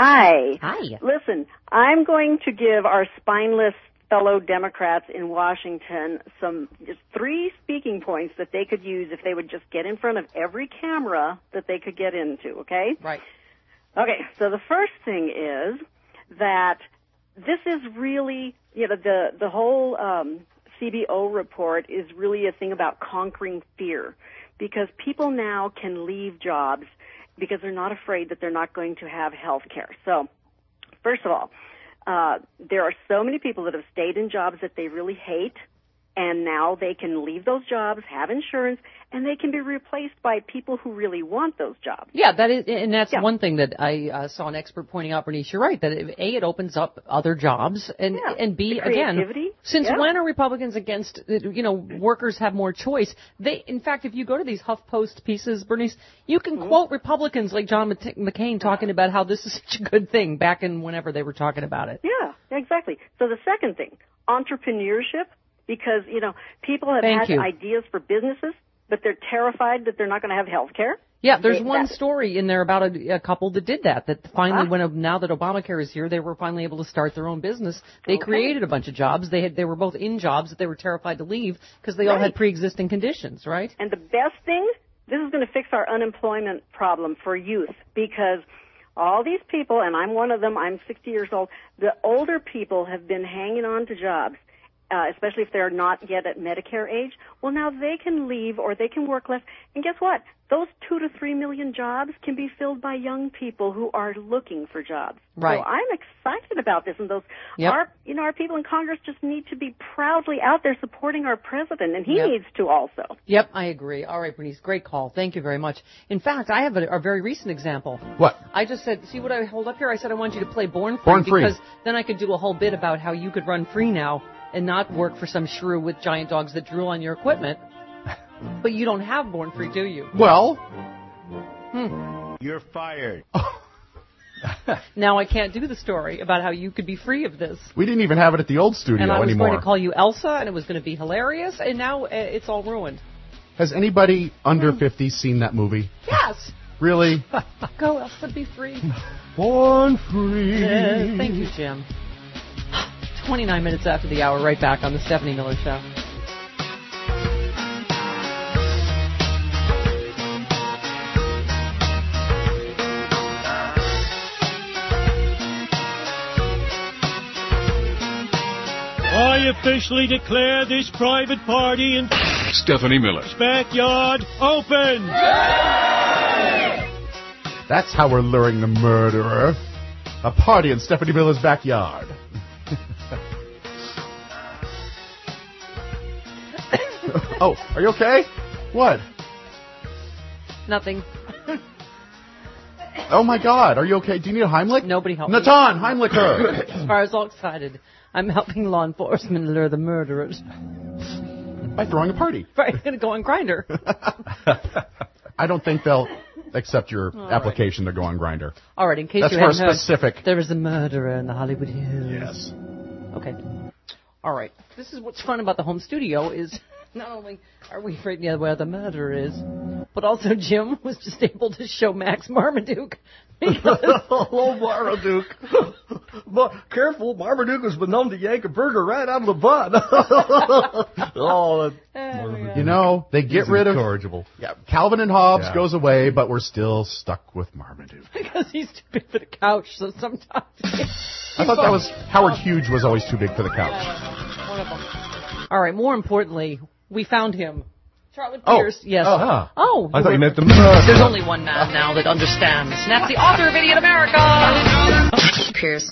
[SPEAKER 15] Hi.
[SPEAKER 2] Hi.
[SPEAKER 15] Listen, I'm going to give our spineless fellow Democrats in Washington some just three speaking points that they could use if they would just get in front of every camera that they could get into, okay?
[SPEAKER 2] Right.
[SPEAKER 15] Okay, so the first thing is that this is really, you know, the, the whole um, C B O report is really a thing about conquering fear, because people now can leave jobs because they're not afraid that they're not going to have health care. So, first of all, uh, there are so many people that have stayed in jobs that they really hate, and now they can leave those jobs, have insurance, and they can be replaced by people who really want those jobs.
[SPEAKER 2] Yeah, that is, and that's
[SPEAKER 15] Yeah.
[SPEAKER 2] one thing that I uh, saw an expert pointing out, Bernice. You're right, that it, A, it opens up other jobs, and
[SPEAKER 15] Yeah.
[SPEAKER 2] and B,
[SPEAKER 15] The
[SPEAKER 2] again,
[SPEAKER 15] creativity.
[SPEAKER 2] since
[SPEAKER 15] Yeah.
[SPEAKER 2] when are Republicans against, uh, you know, workers have more choice? They, in fact, if you go to these HuffPost pieces, Bernice, you can
[SPEAKER 15] Mm-hmm.
[SPEAKER 2] quote Republicans like John Mc- McCain talking about how this is such a good thing back in whenever they were talking about it.
[SPEAKER 15] Yeah, exactly. So the second thing, entrepreneurship, because, you know, people have
[SPEAKER 2] Thank
[SPEAKER 15] had
[SPEAKER 2] you.
[SPEAKER 15] ideas for businesses, but they're terrified that they're not going to have health care.
[SPEAKER 2] Yeah, there's
[SPEAKER 15] They-
[SPEAKER 2] one
[SPEAKER 15] that-
[SPEAKER 2] story in there about a, a couple that did that, that finally,
[SPEAKER 15] Uh-huh.
[SPEAKER 2] when now that Obamacare is here, they were finally able to start their own business. They
[SPEAKER 15] Okay.
[SPEAKER 2] created a bunch of jobs. They had, they were both in jobs that they were terrified to leave because they all
[SPEAKER 15] Right.
[SPEAKER 2] had pre-existing conditions, right?
[SPEAKER 15] And the best thing, this is going to fix our unemployment problem for youth, because all these people, and I'm one of them, I'm sixty years old, the older people have been hanging on to jobs, uh, especially if they're not yet at Medicare age. Well, now they can leave or they can work less. And guess what? Those two to three million jobs can be filled by young people who are looking for jobs.
[SPEAKER 2] Right.
[SPEAKER 15] So I'm excited about this, and those
[SPEAKER 2] Yep.
[SPEAKER 15] our you know our people in Congress just need to be proudly out there supporting our president, and he
[SPEAKER 2] Yep.
[SPEAKER 15] needs to also.
[SPEAKER 2] Yep, I agree. All right, Bernice, great call. Thank you very much. In fact, I have a, a very recent example.
[SPEAKER 3] What?
[SPEAKER 2] I just said, see what I hold up here? I said I want you to play Born Free,
[SPEAKER 3] Born Free.
[SPEAKER 2] because then I could do a whole bit about how you could run free now and not work for some shrew with giant dogs that drool on your equipment. But you don't have Born Free, do you?
[SPEAKER 3] Well,
[SPEAKER 2] Hmm.
[SPEAKER 16] You're fired.
[SPEAKER 2] Now I can't do the story about how you could be free of this.
[SPEAKER 3] we didn't even have it at the old studio
[SPEAKER 2] And I was
[SPEAKER 3] anymore.
[SPEAKER 2] going to call you Elsa, and it was going to be hilarious, and now uh, it's all ruined.
[SPEAKER 3] Has anybody under fifty seen that movie?
[SPEAKER 2] Yes!
[SPEAKER 3] Really?
[SPEAKER 2] Go, Elsa, be free.
[SPEAKER 3] Born free.
[SPEAKER 2] Yes, thank you, Jim. twenty-nine minutes after the hour, right back on the Stephanie Miller Show.
[SPEAKER 17] I officially declare this private party in
[SPEAKER 11] Stephanie Miller.
[SPEAKER 17] backyard open.
[SPEAKER 3] That's how we're luring the murderer. A party in Stephanie Miller's backyard. Oh, are you okay? What?
[SPEAKER 2] Nothing.
[SPEAKER 3] Oh my God, are you okay? Do you need a Heimlich?
[SPEAKER 2] Nobody help me.
[SPEAKER 3] Natan, Heimlich her.
[SPEAKER 2] As far as all excited, I'm helping law enforcement lure the murderers.
[SPEAKER 3] By throwing a party.
[SPEAKER 2] Right, I'm going to go on Grindr.
[SPEAKER 3] I don't think they'll accept your
[SPEAKER 2] All
[SPEAKER 3] application to go on Grindr.
[SPEAKER 2] All right, in case
[SPEAKER 3] That's
[SPEAKER 2] you
[SPEAKER 3] for a
[SPEAKER 2] haven't heard,
[SPEAKER 3] specific.
[SPEAKER 2] there is a murderer in the Hollywood Hills.
[SPEAKER 3] Yes.
[SPEAKER 2] Okay. All right. This is what's fun about the home studio is not only are we afraid of where the murderer is, but also Jim was just able to show Max Marmaduke.
[SPEAKER 5] Oh, Marmaduke. But careful, Marmaduke has been known to yank a burger right out of the bun. Oh,
[SPEAKER 3] You know, they get
[SPEAKER 5] He's
[SPEAKER 3] rid of...
[SPEAKER 5] incorrigible.
[SPEAKER 3] Yeah, Calvin and Hobbes
[SPEAKER 5] Yeah.
[SPEAKER 3] goes away, but we're still stuck with Marmaduke.
[SPEAKER 2] because he's too big for the couch, so sometimes...
[SPEAKER 3] I thought that was... Howard Hughes was always too big for the couch.
[SPEAKER 2] One of them. All right, more importantly, we found him. Charlie
[SPEAKER 3] Oh.
[SPEAKER 2] Pierce, yes.
[SPEAKER 3] Oh.
[SPEAKER 2] Oh,
[SPEAKER 5] I thought you
[SPEAKER 2] were-
[SPEAKER 5] meant the murderer.
[SPEAKER 2] There's only one man now that understands. And that's the author of Idiot America. Pierce.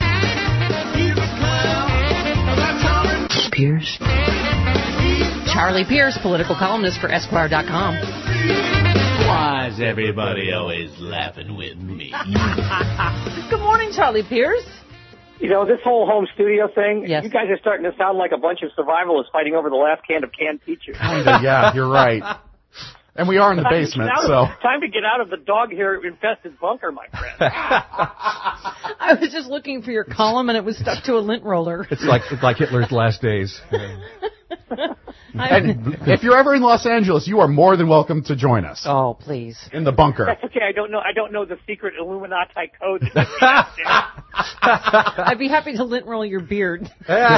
[SPEAKER 2] Pierce. Charlie Pierce, political columnist for Esquire dot com.
[SPEAKER 18] Why's everybody always laughing with me?
[SPEAKER 2] Good morning, Charlie Pierce.
[SPEAKER 16] You know, this whole home studio thing,
[SPEAKER 2] Yes.
[SPEAKER 16] you guys are starting to sound like a bunch of survivalists fighting over the last can of canned peaches.
[SPEAKER 3] Kinda, yeah, you're right. And we are in the
[SPEAKER 16] Time to
[SPEAKER 3] basement,
[SPEAKER 16] get out
[SPEAKER 3] so.
[SPEAKER 16] of- Time to get out of the dog hair infested bunker, my friend.
[SPEAKER 2] I was just looking for your column, and it was stuck to a lint roller.
[SPEAKER 19] It's like it's like Hitler's last days.
[SPEAKER 3] And if you're ever in Los Angeles, you are more than welcome to join us.
[SPEAKER 2] Oh, please.
[SPEAKER 3] In the bunker.
[SPEAKER 16] That's okay. I don't know. I don't know the secret Illuminati code.
[SPEAKER 2] I'd be happy to lint roll your beard.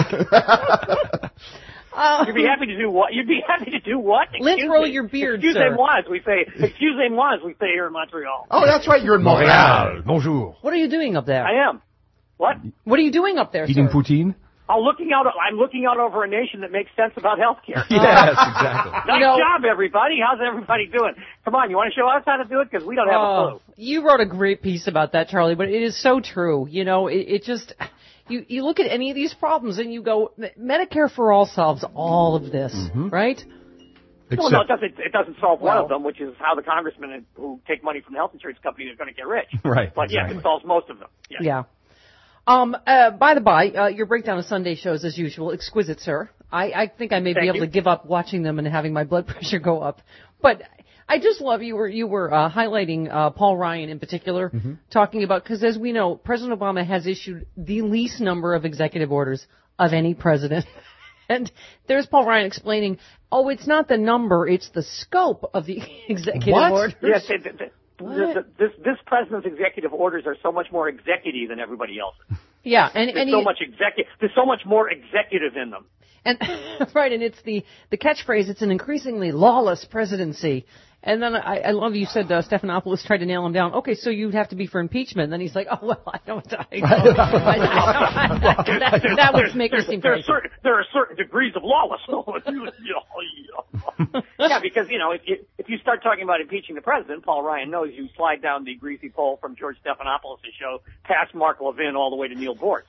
[SPEAKER 2] Um,
[SPEAKER 16] You'd be happy to do what? You'd be happy to do what?
[SPEAKER 2] Lint
[SPEAKER 16] Excuse
[SPEAKER 2] roll
[SPEAKER 16] me.
[SPEAKER 2] your beard,
[SPEAKER 16] Excusez-moi,
[SPEAKER 2] sir.
[SPEAKER 16] as we say. Excusez-moi, as we say here in Montreal.
[SPEAKER 3] Oh, that's right. You're in Montreal.
[SPEAKER 19] Bonjour.
[SPEAKER 2] What are you doing up there?
[SPEAKER 16] I am. What?
[SPEAKER 2] What are you doing up there,
[SPEAKER 19] Eating
[SPEAKER 2] sir?
[SPEAKER 19] poutine?
[SPEAKER 16] I'm looking out. I'm looking out over a nation that makes sense about healthcare.
[SPEAKER 19] Yes, exactly.
[SPEAKER 16] Nice
[SPEAKER 2] You know-
[SPEAKER 16] job, everybody. How's everybody doing? Come on, you want to show us how to do it? Because we don't have a
[SPEAKER 2] Oh,
[SPEAKER 16] clue.
[SPEAKER 2] you wrote a great piece about that, Charlie, but it is so true. You know, it, it just, you, you look at any of these problems and you go, Medicare for All solves all of this, right?
[SPEAKER 16] Well, no, it doesn't. It doesn't solve one
[SPEAKER 2] Well-
[SPEAKER 16] of them, which is how the congressmen who take money from the health insurance company are going to get rich.
[SPEAKER 19] Right,
[SPEAKER 16] But yes,
[SPEAKER 19] exactly.
[SPEAKER 16] it solves most of them. Yes.
[SPEAKER 2] Yeah. Um, uh, by the by, uh, your breakdown of Sunday shows, as usual, exquisite, sir. I, I think I may
[SPEAKER 16] Thank
[SPEAKER 2] be able
[SPEAKER 16] you.
[SPEAKER 2] to give up watching them and having my blood pressure go up. But I just love you were you were uh, highlighting uh, Paul Ryan in particular, talking about, because as we know, President Obama has issued the least number of executive orders of any president. And there's Paul Ryan explaining, oh, it's not the number, it's the scope of the executive
[SPEAKER 16] What?
[SPEAKER 2] orders.
[SPEAKER 16] Yes, it, it, it, this, this this president's executive orders are so much more executive than everybody else's.
[SPEAKER 2] Yeah, and,
[SPEAKER 16] There's
[SPEAKER 2] and
[SPEAKER 16] so
[SPEAKER 2] he,
[SPEAKER 16] much executive. There's so much more executive in them.
[SPEAKER 2] And right, and it's the the catchphrase. It's an increasingly lawless presidency. And then I, I love you said uh, Stephanopoulos tried to nail him down. Okay, so you'd have to be for impeachment. And then he's like, oh well, I don't. I don't, I don't that, that would make me seem
[SPEAKER 16] there are
[SPEAKER 2] crazy.
[SPEAKER 16] certain there are certain degrees of lawlessness. You know, yeah, because you know if you, if you start talking about impeaching the president, Paul Ryan knows you slide down the greasy pole from George Stephanopoulos' show past Mark Levin all the way to Neil Bort.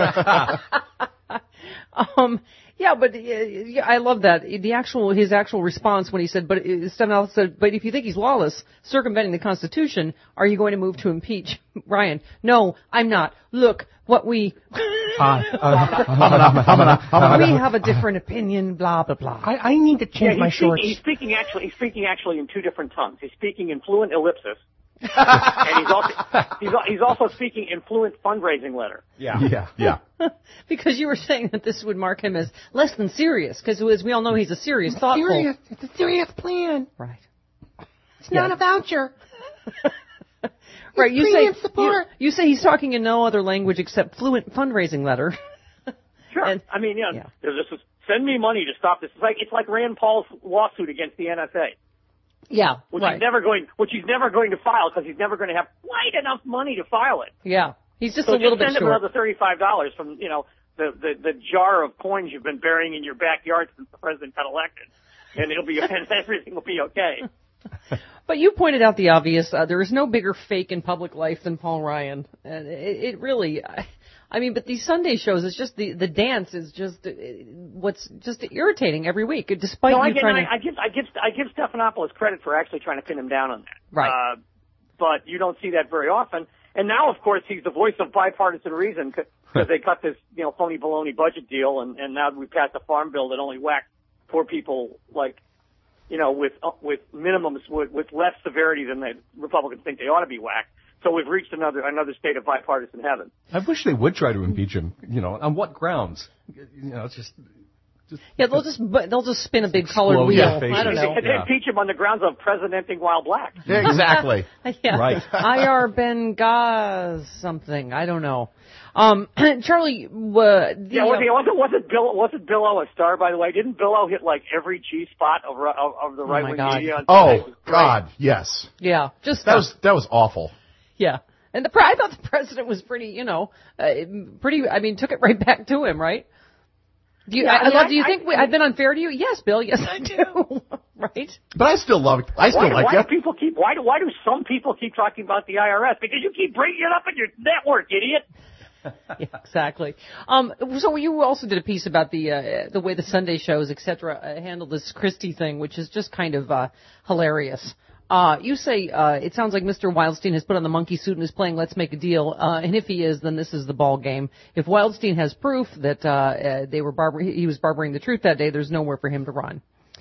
[SPEAKER 2] Um, yeah, but uh, yeah, I love that. The actual, his actual response when he said, but uh, Stephanopoulos said, but if you think he's lawless, circumventing the Constitution, are you going to move to impeach Ryan? No, I'm not. Look, what we,
[SPEAKER 4] Uh, uh,
[SPEAKER 2] we have a different opinion, blah, blah, blah.
[SPEAKER 4] I, I need to change
[SPEAKER 16] Yeah,
[SPEAKER 4] my
[SPEAKER 16] he's speaking,
[SPEAKER 4] shorts.
[SPEAKER 16] he's speaking actually. He's speaking actually in two different tongues. He's speaking in fluent ellipsis, and he's also he's, al- he's also speaking in fluent fundraising letter.
[SPEAKER 3] Yeah. Yeah. Yeah.
[SPEAKER 2] Because you were saying that this would mark him as less than serious, because as we all know, he's a serious, thoughtful.
[SPEAKER 4] Serious. It's a serious plan.
[SPEAKER 2] Right.
[SPEAKER 4] It's not a voucher.
[SPEAKER 2] Right, you say
[SPEAKER 4] premium
[SPEAKER 2] you,
[SPEAKER 4] support.
[SPEAKER 2] you say he's talking in no other language except fluent fundraising letter.
[SPEAKER 16] Sure.
[SPEAKER 2] And-
[SPEAKER 16] I mean, you know,
[SPEAKER 2] yeah.
[SPEAKER 16] this is send me money to stop this. It's like it's like Rand Paul's lawsuit against the N S A.
[SPEAKER 2] Yeah,
[SPEAKER 16] Which
[SPEAKER 2] right.
[SPEAKER 16] he's never going, which he's never going to file because he's never going to have quite enough money to file it.
[SPEAKER 2] Yeah, he's just
[SPEAKER 16] so
[SPEAKER 2] a little
[SPEAKER 16] just
[SPEAKER 2] bit
[SPEAKER 16] send him
[SPEAKER 2] short.
[SPEAKER 16] another thirty-five dollars from you know the, the the jar of coins you've been burying in your backyard since the president got elected, and it'll be and everything will be okay.
[SPEAKER 2] But you pointed out the obvious. Uh, there is no bigger fake in public life than Paul Ryan. And it, it really, I, I mean, but these Sunday shows, it's just the the dance is just uh, what's just irritating every week. Despite
[SPEAKER 16] no, I,
[SPEAKER 2] you
[SPEAKER 16] get,
[SPEAKER 2] trying
[SPEAKER 16] I,
[SPEAKER 2] to,
[SPEAKER 16] I give I give I give Stephanopoulos credit for actually trying to pin him down on that.
[SPEAKER 2] Right.
[SPEAKER 16] Uh, but you don't see that very often. And now, of course, he's the voice of bipartisan reason because they cut this, you know, phony baloney budget deal, and, and now we passed a farm bill that only whacked poor people like, you know, with uh, with minimums with, with less severity than the Republicans think they ought to be whacked. So we've reached another another state of bipartisan heaven.
[SPEAKER 19] I wish they would try to impeach him. You know, on what grounds? You know, it's just.
[SPEAKER 2] yeah, they'll just but they'll just spin a big colored
[SPEAKER 19] explode
[SPEAKER 2] wheel.
[SPEAKER 19] their faces.
[SPEAKER 2] I don't know.
[SPEAKER 16] They
[SPEAKER 19] Yeah.
[SPEAKER 16] impeach him on the grounds of presidenting while black.
[SPEAKER 3] Yeah, exactly.
[SPEAKER 2] Yeah.
[SPEAKER 19] Right.
[SPEAKER 2] I R Bengaz something. I don't know. Um, Charlie, uh, the,
[SPEAKER 16] Yeah, was wasn't wasn't Bill wasn't Bill O a star, by the way? Didn't Bill O hit like every G spot of of, of the
[SPEAKER 2] Oh,
[SPEAKER 16] right
[SPEAKER 2] my
[SPEAKER 16] wing
[SPEAKER 2] God.
[SPEAKER 16] media? on
[SPEAKER 3] Oh
[SPEAKER 16] Sunday? It was great.
[SPEAKER 3] God, yes.
[SPEAKER 2] yeah, just
[SPEAKER 3] That was that was awful.
[SPEAKER 2] yeah. And the pre- I thought the president was pretty, you know, uh, pretty. I mean, took it right back to him, right? Do you?
[SPEAKER 16] Yeah,
[SPEAKER 2] I,
[SPEAKER 16] I mean,
[SPEAKER 2] I love.
[SPEAKER 16] I-
[SPEAKER 2] Do you
[SPEAKER 16] I-
[SPEAKER 2] think we, I've been unfair to you? Yes, Bill. Yes, I do. Right?
[SPEAKER 3] But I still love. I still
[SPEAKER 16] Why,
[SPEAKER 3] like
[SPEAKER 16] why
[SPEAKER 3] it.
[SPEAKER 16] do people keep why do why do some people keep talking about the I R S? Because you keep bringing it up in your network, idiot.
[SPEAKER 2] Yeah, exactly. Um, so you also did a piece about the uh, the way the Sunday shows, et cetera, uh, handled this Christie thing, which is just kind of uh, hilarious. Uh, you say uh, it sounds like Mister Wildstein has put on the monkey suit and is playing Let's Make a Deal. Uh, and if he is, then this is the ball game. If Wildstein has proof that uh, uh, they were barbar- he was barbering the truth that day, there's nowhere for him to run.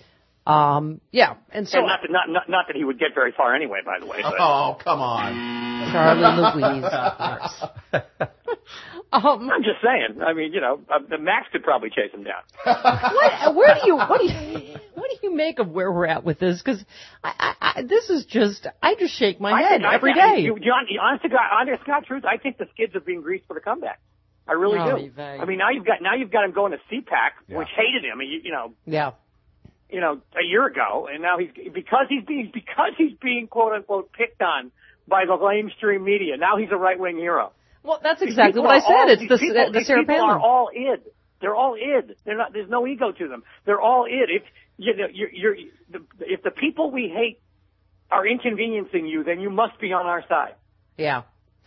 [SPEAKER 2] Um, yeah, and so
[SPEAKER 16] and not, that, not not not that he would get very far anyway. By the way. But.
[SPEAKER 3] Oh, come on,
[SPEAKER 2] Charlie Louise. Of course. Um,
[SPEAKER 16] I'm just saying. I mean, you know, uh, the Max could probably chase him down.
[SPEAKER 2] what, where do you what do you what do you make of where we're at with this? Because I, I, I, this is just I just shake my
[SPEAKER 16] I
[SPEAKER 2] head
[SPEAKER 16] think,
[SPEAKER 2] every
[SPEAKER 16] I think,
[SPEAKER 2] day.
[SPEAKER 16] You, John, honest to God, honest to God, truth. I think the skids are being greased for the comeback. I really
[SPEAKER 2] Oh,
[SPEAKER 16] do.
[SPEAKER 2] Yvette.
[SPEAKER 16] I mean, now you've got now you've got him going to C PAC,
[SPEAKER 3] Yeah.
[SPEAKER 16] which hated him. You, you know.
[SPEAKER 2] Yeah.
[SPEAKER 16] You know, a year ago, and now he's because he's being because he's being quote unquote picked on by the lamestream media. Now he's a right wing hero.
[SPEAKER 2] Well, that's
[SPEAKER 16] These
[SPEAKER 2] exactly
[SPEAKER 16] people
[SPEAKER 2] what I
[SPEAKER 16] are
[SPEAKER 2] said.
[SPEAKER 16] all-
[SPEAKER 2] it's
[SPEAKER 16] these
[SPEAKER 2] the
[SPEAKER 16] people,
[SPEAKER 2] the
[SPEAKER 16] these
[SPEAKER 2] Sarah
[SPEAKER 16] people
[SPEAKER 2] Palin.
[SPEAKER 16] are all id. They're all id. They're not. There's no ego to them. They're all id. If you know, you're, you're the, if the people we hate are inconveniencing you, then you must be on our side.
[SPEAKER 2] Yeah.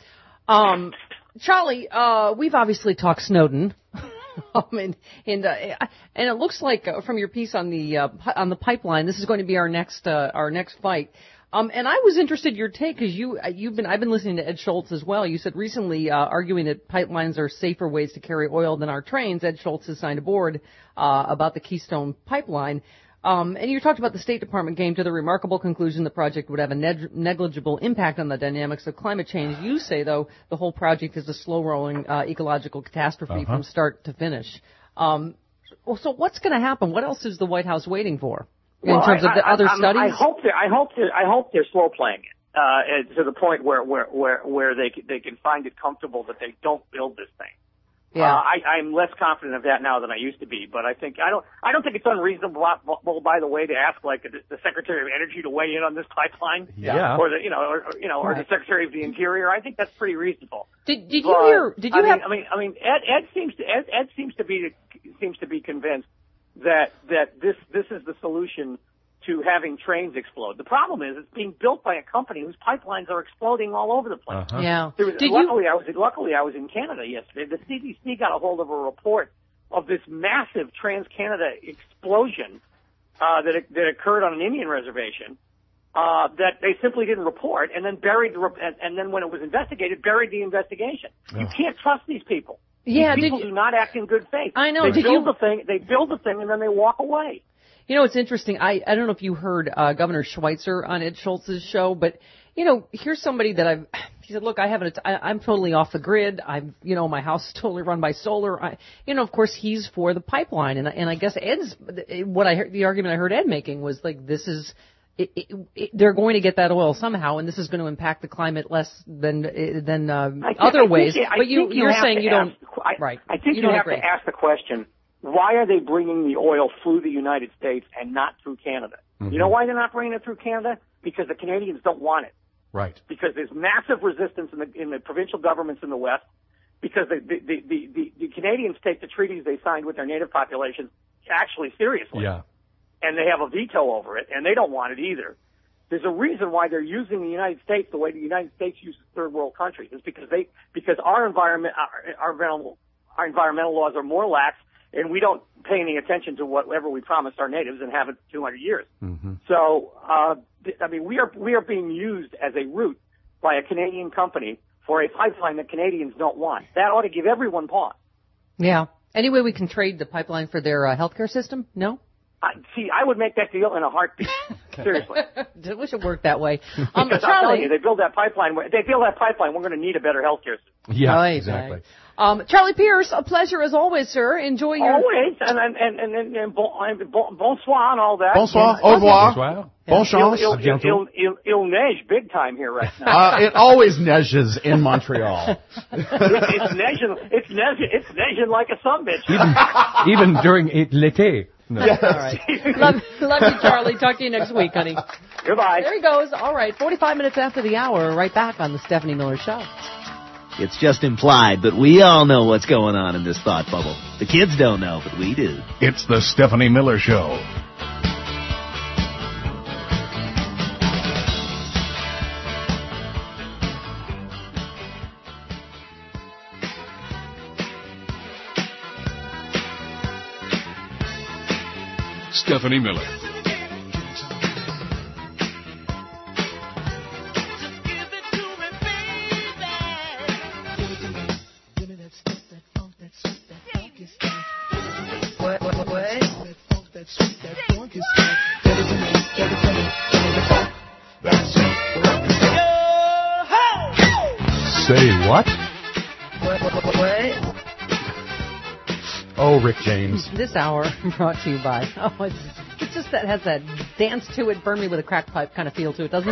[SPEAKER 2] Um, Charlie, uh, we've obviously talked Snowden. um, and and, uh, and it looks like uh, from your piece on the uh, pi- on the pipeline, this is going to be our next uh, our next fight. Um, and I was interested in your take because you uh, you've been I've been listening to Ed Schultz as well. You said recently uh, arguing that pipelines are safer ways to carry oil than our trains. Ed Schultz has signed a board uh, about the Keystone Pipeline. Um, and you talked about the State Department came to the remarkable conclusion the project would have a neg- negligible impact on the dynamics of climate change. You say, though, the whole project is a slow-rolling uh, ecological catastrophe
[SPEAKER 19] Uh-huh.
[SPEAKER 2] from start to finish. Um, well, so what's going to happen? What else is the White House waiting for in
[SPEAKER 16] Well,
[SPEAKER 2] terms
[SPEAKER 16] I,
[SPEAKER 2] of the
[SPEAKER 16] I,
[SPEAKER 2] other
[SPEAKER 16] I,
[SPEAKER 2] studies?
[SPEAKER 16] I hope they're, I hope they're, I hope they're slow playing it uh, to the point where where where where they can, they can find it comfortable that they don't build this thing.
[SPEAKER 2] Yeah.
[SPEAKER 16] Uh, I, I'm less confident of that now than I used to be, but I think I don't. I don't think it's unreasonable, by the way, to ask like the, the Secretary of Energy to weigh in on this pipeline,
[SPEAKER 19] Yeah.
[SPEAKER 16] or the you know, or, or, you know, or
[SPEAKER 2] Right.
[SPEAKER 16] the Secretary of the Interior. I think that's pretty reasonable.
[SPEAKER 2] Did did you
[SPEAKER 16] But,
[SPEAKER 2] hear? Did you
[SPEAKER 16] I
[SPEAKER 2] have?
[SPEAKER 16] mean, I mean, I mean, Ed, Ed seems to Ed, Ed seems to be seems to be convinced that that this this is the solution to having trains explode. The problem is it's being built by a company whose pipelines are exploding all over the place.
[SPEAKER 19] Uh-huh.
[SPEAKER 2] Yeah.
[SPEAKER 16] There was,
[SPEAKER 2] Did
[SPEAKER 16] luckily,
[SPEAKER 2] you?
[SPEAKER 16] I was luckily I was in Canada yesterday. The C B C got a hold of a report of this massive Trans-Canada explosion uh, that that occurred on an Indian reservation uh, that they simply didn't report, and then buried the rep- and, and then when it was investigated, buried the investigation. You can't trust these people.
[SPEAKER 2] Yeah.
[SPEAKER 16] These
[SPEAKER 2] Did
[SPEAKER 16] people
[SPEAKER 2] you?
[SPEAKER 16] do not act in good faith.
[SPEAKER 2] I know.
[SPEAKER 16] They
[SPEAKER 2] Did
[SPEAKER 16] build
[SPEAKER 2] you-
[SPEAKER 16] the thing. They build the thing, and then they walk away.
[SPEAKER 2] You know, it's interesting. I, I don't know if you heard uh, Governor Schweitzer on Ed Schultz's show, but, you know, here's somebody that I've, he said, look, I haven't, I, I'm totally off the grid. I'm, you know, my house is totally run by solar. I, you know, of course, he's for the pipeline. And, and I guess Ed's, what I heard, the argument I heard Ed making was like, this is, it, it, it, they're going to get that oil somehow, and this is going to impact the climate less than, than uh,
[SPEAKER 16] I think-
[SPEAKER 2] other
[SPEAKER 16] I think
[SPEAKER 2] ways.
[SPEAKER 16] you- I
[SPEAKER 2] but you,
[SPEAKER 16] think you
[SPEAKER 2] you're
[SPEAKER 16] have
[SPEAKER 2] saying
[SPEAKER 16] to
[SPEAKER 2] you don't,
[SPEAKER 16] ask- I,
[SPEAKER 2] right.
[SPEAKER 16] I think
[SPEAKER 2] you
[SPEAKER 16] you,
[SPEAKER 2] don't
[SPEAKER 16] have
[SPEAKER 2] agree.
[SPEAKER 16] to ask the question, why are they bringing the oil through the United States and not through Canada?
[SPEAKER 19] Mm-hmm.
[SPEAKER 16] You know why they're not bringing it through Canada? Because the Canadians don't want it.
[SPEAKER 19] Right.
[SPEAKER 16] Because there's massive resistance in the, in the provincial governments in the West. Because the, the, the, the, the, the Canadians take the treaties they signed with their native populations actually seriously.
[SPEAKER 19] Yeah.
[SPEAKER 16] And they have a veto over it, and they don't want it either. There's a reason why they're using the United States the way the United States uses third world countries. It's because they, because our environment, our, our environmental, our environmental laws are more lax, and we don't pay any attention to whatever we promised our natives and haven't for two hundred years.
[SPEAKER 19] Mm-hmm.
[SPEAKER 16] So, uh, th- I mean, we are, we are being used as a route by a Canadian company for a pipeline that Canadians don't want. That ought to give everyone pause.
[SPEAKER 2] Yeah. Any way we can trade the pipeline for their uh, healthcare system? No?
[SPEAKER 16] I, see, I would make that deal in a heartbeat. Seriously.
[SPEAKER 2] I wish it worked that way. Um,
[SPEAKER 16] Because I'm
[SPEAKER 2] Charlie,
[SPEAKER 16] telling you, they build that pipeline. They build that pipeline. We're going to need a better healthcare system.
[SPEAKER 19] Yeah,
[SPEAKER 2] Right,
[SPEAKER 19] exactly.
[SPEAKER 2] right. Um, Charlie Pierce, a pleasure as always, sir. Enjoy your.
[SPEAKER 16] Always, and and and and, and, and bon, bon, bonsoir and all that.
[SPEAKER 3] Bonsoir, au revoir,
[SPEAKER 19] Bonsoir.
[SPEAKER 3] bon
[SPEAKER 16] Il,
[SPEAKER 3] chance.
[SPEAKER 16] il, il, il, il, il neige big time here right now.
[SPEAKER 3] Uh, it always neiges in Montreal.
[SPEAKER 16] it's, it's neiging. It's neiging. It's neiging like a sumbitch.
[SPEAKER 19] Even, even during it, l'été. No.
[SPEAKER 3] Yes.
[SPEAKER 2] All right. love, love you, Charlie. Talk to you next week, honey.
[SPEAKER 16] Goodbye.
[SPEAKER 2] There he goes. All right. forty-five minutes after the hour, right back on the Stephanie Miller Show.
[SPEAKER 20] It's just implied, but we all know what's going on in this thought bubble. The kids don't know, but we do.
[SPEAKER 11] It's the Stephanie Miller Show. Stephanie Miller.
[SPEAKER 2] What? What? What? what?
[SPEAKER 3] Say what?
[SPEAKER 2] What? What? What?
[SPEAKER 3] Oh, Rick James.
[SPEAKER 2] This hour brought to you by. Oh, it's it's just that has that dance to it, burn me with a crack pipe kind of feel to it, doesn't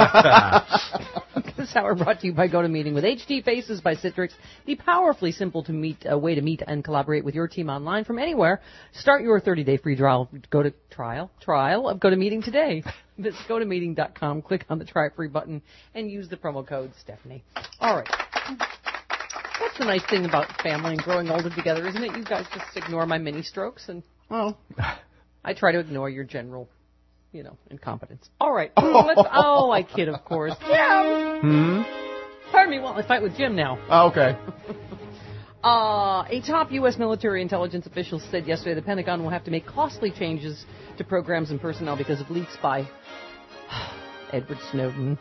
[SPEAKER 2] it? This hour brought to you by GoToMeeting with H D Faces by Citrix, the powerfully simple to meet uh, way to meet and collaborate with your team online from anywhere. Start your thirty-day free trial. Go to trial trial of GoToMeeting today. Visit go to meeting dot com, click on the try free button, and use the promo code Stephanie. All right. That's the nice thing about family and growing older together, isn't it? You guys just ignore my mini strokes, and well, I try to ignore your general, you know, incompetence. All right. Let's, oh, I kid, of course. Jim!
[SPEAKER 3] Hmm?
[SPEAKER 2] Pardon me while I fight with Jim now.
[SPEAKER 3] Oh, okay.
[SPEAKER 2] Uh, a top U S military intelligence official said yesterday the Pentagon will have to make costly changes to programs and personnel because of leaks by Edward Snowden.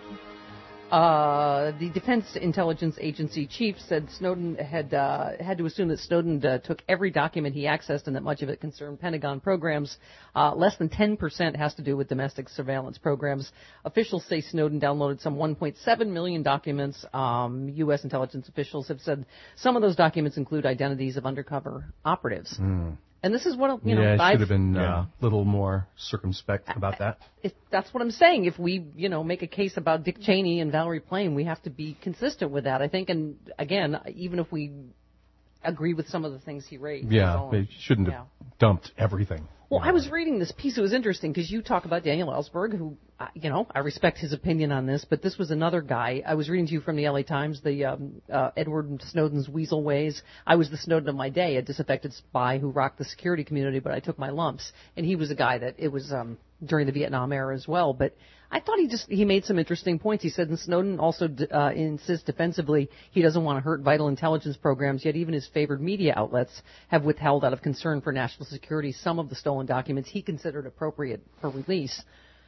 [SPEAKER 2] Uh, the Defense Intelligence Agency chief said Snowden had uh, had to assume that Snowden uh, took every document he accessed and that much of it concerned Pentagon programs. Uh, less than ten percent has to do with domestic surveillance programs. Officials say Snowden downloaded some one point seven million documents. Um, U S intelligence officials have said some of those documents include identities of undercover operatives.
[SPEAKER 19] Mm.
[SPEAKER 2] And this is what, you know,
[SPEAKER 19] yeah,
[SPEAKER 2] I've,
[SPEAKER 19] should have been a
[SPEAKER 2] yeah.
[SPEAKER 19] uh, little more circumspect about that.
[SPEAKER 2] If that's what I'm saying. If we, you know, make a case about Dick Cheney and Valerie Plame, we have to be consistent with that, I think. And again, even if we agree with some of the things he raised.
[SPEAKER 19] Yeah, they shouldn't
[SPEAKER 2] yeah.
[SPEAKER 19] have dumped everything.
[SPEAKER 2] Well, I was reading this piece. It was interesting because you talk about Daniel Ellsberg, who, uh, you know, I respect his opinion on this, but this was another guy. I was reading to you from the L A Times, the um, uh, Edward Snowden's weasel ways. I was the Snowden of my day, a disaffected spy who rocked the security community, but I took my lumps. And he was a guy that it was um, during the Vietnam era as well. But I thought he just he made some interesting points. He said, and Snowden also uh, insists defensively he doesn't want to hurt vital intelligence programs, yet even his favored media outlets have withheld out of concern for national security some of the stolen documents he considered appropriate for release.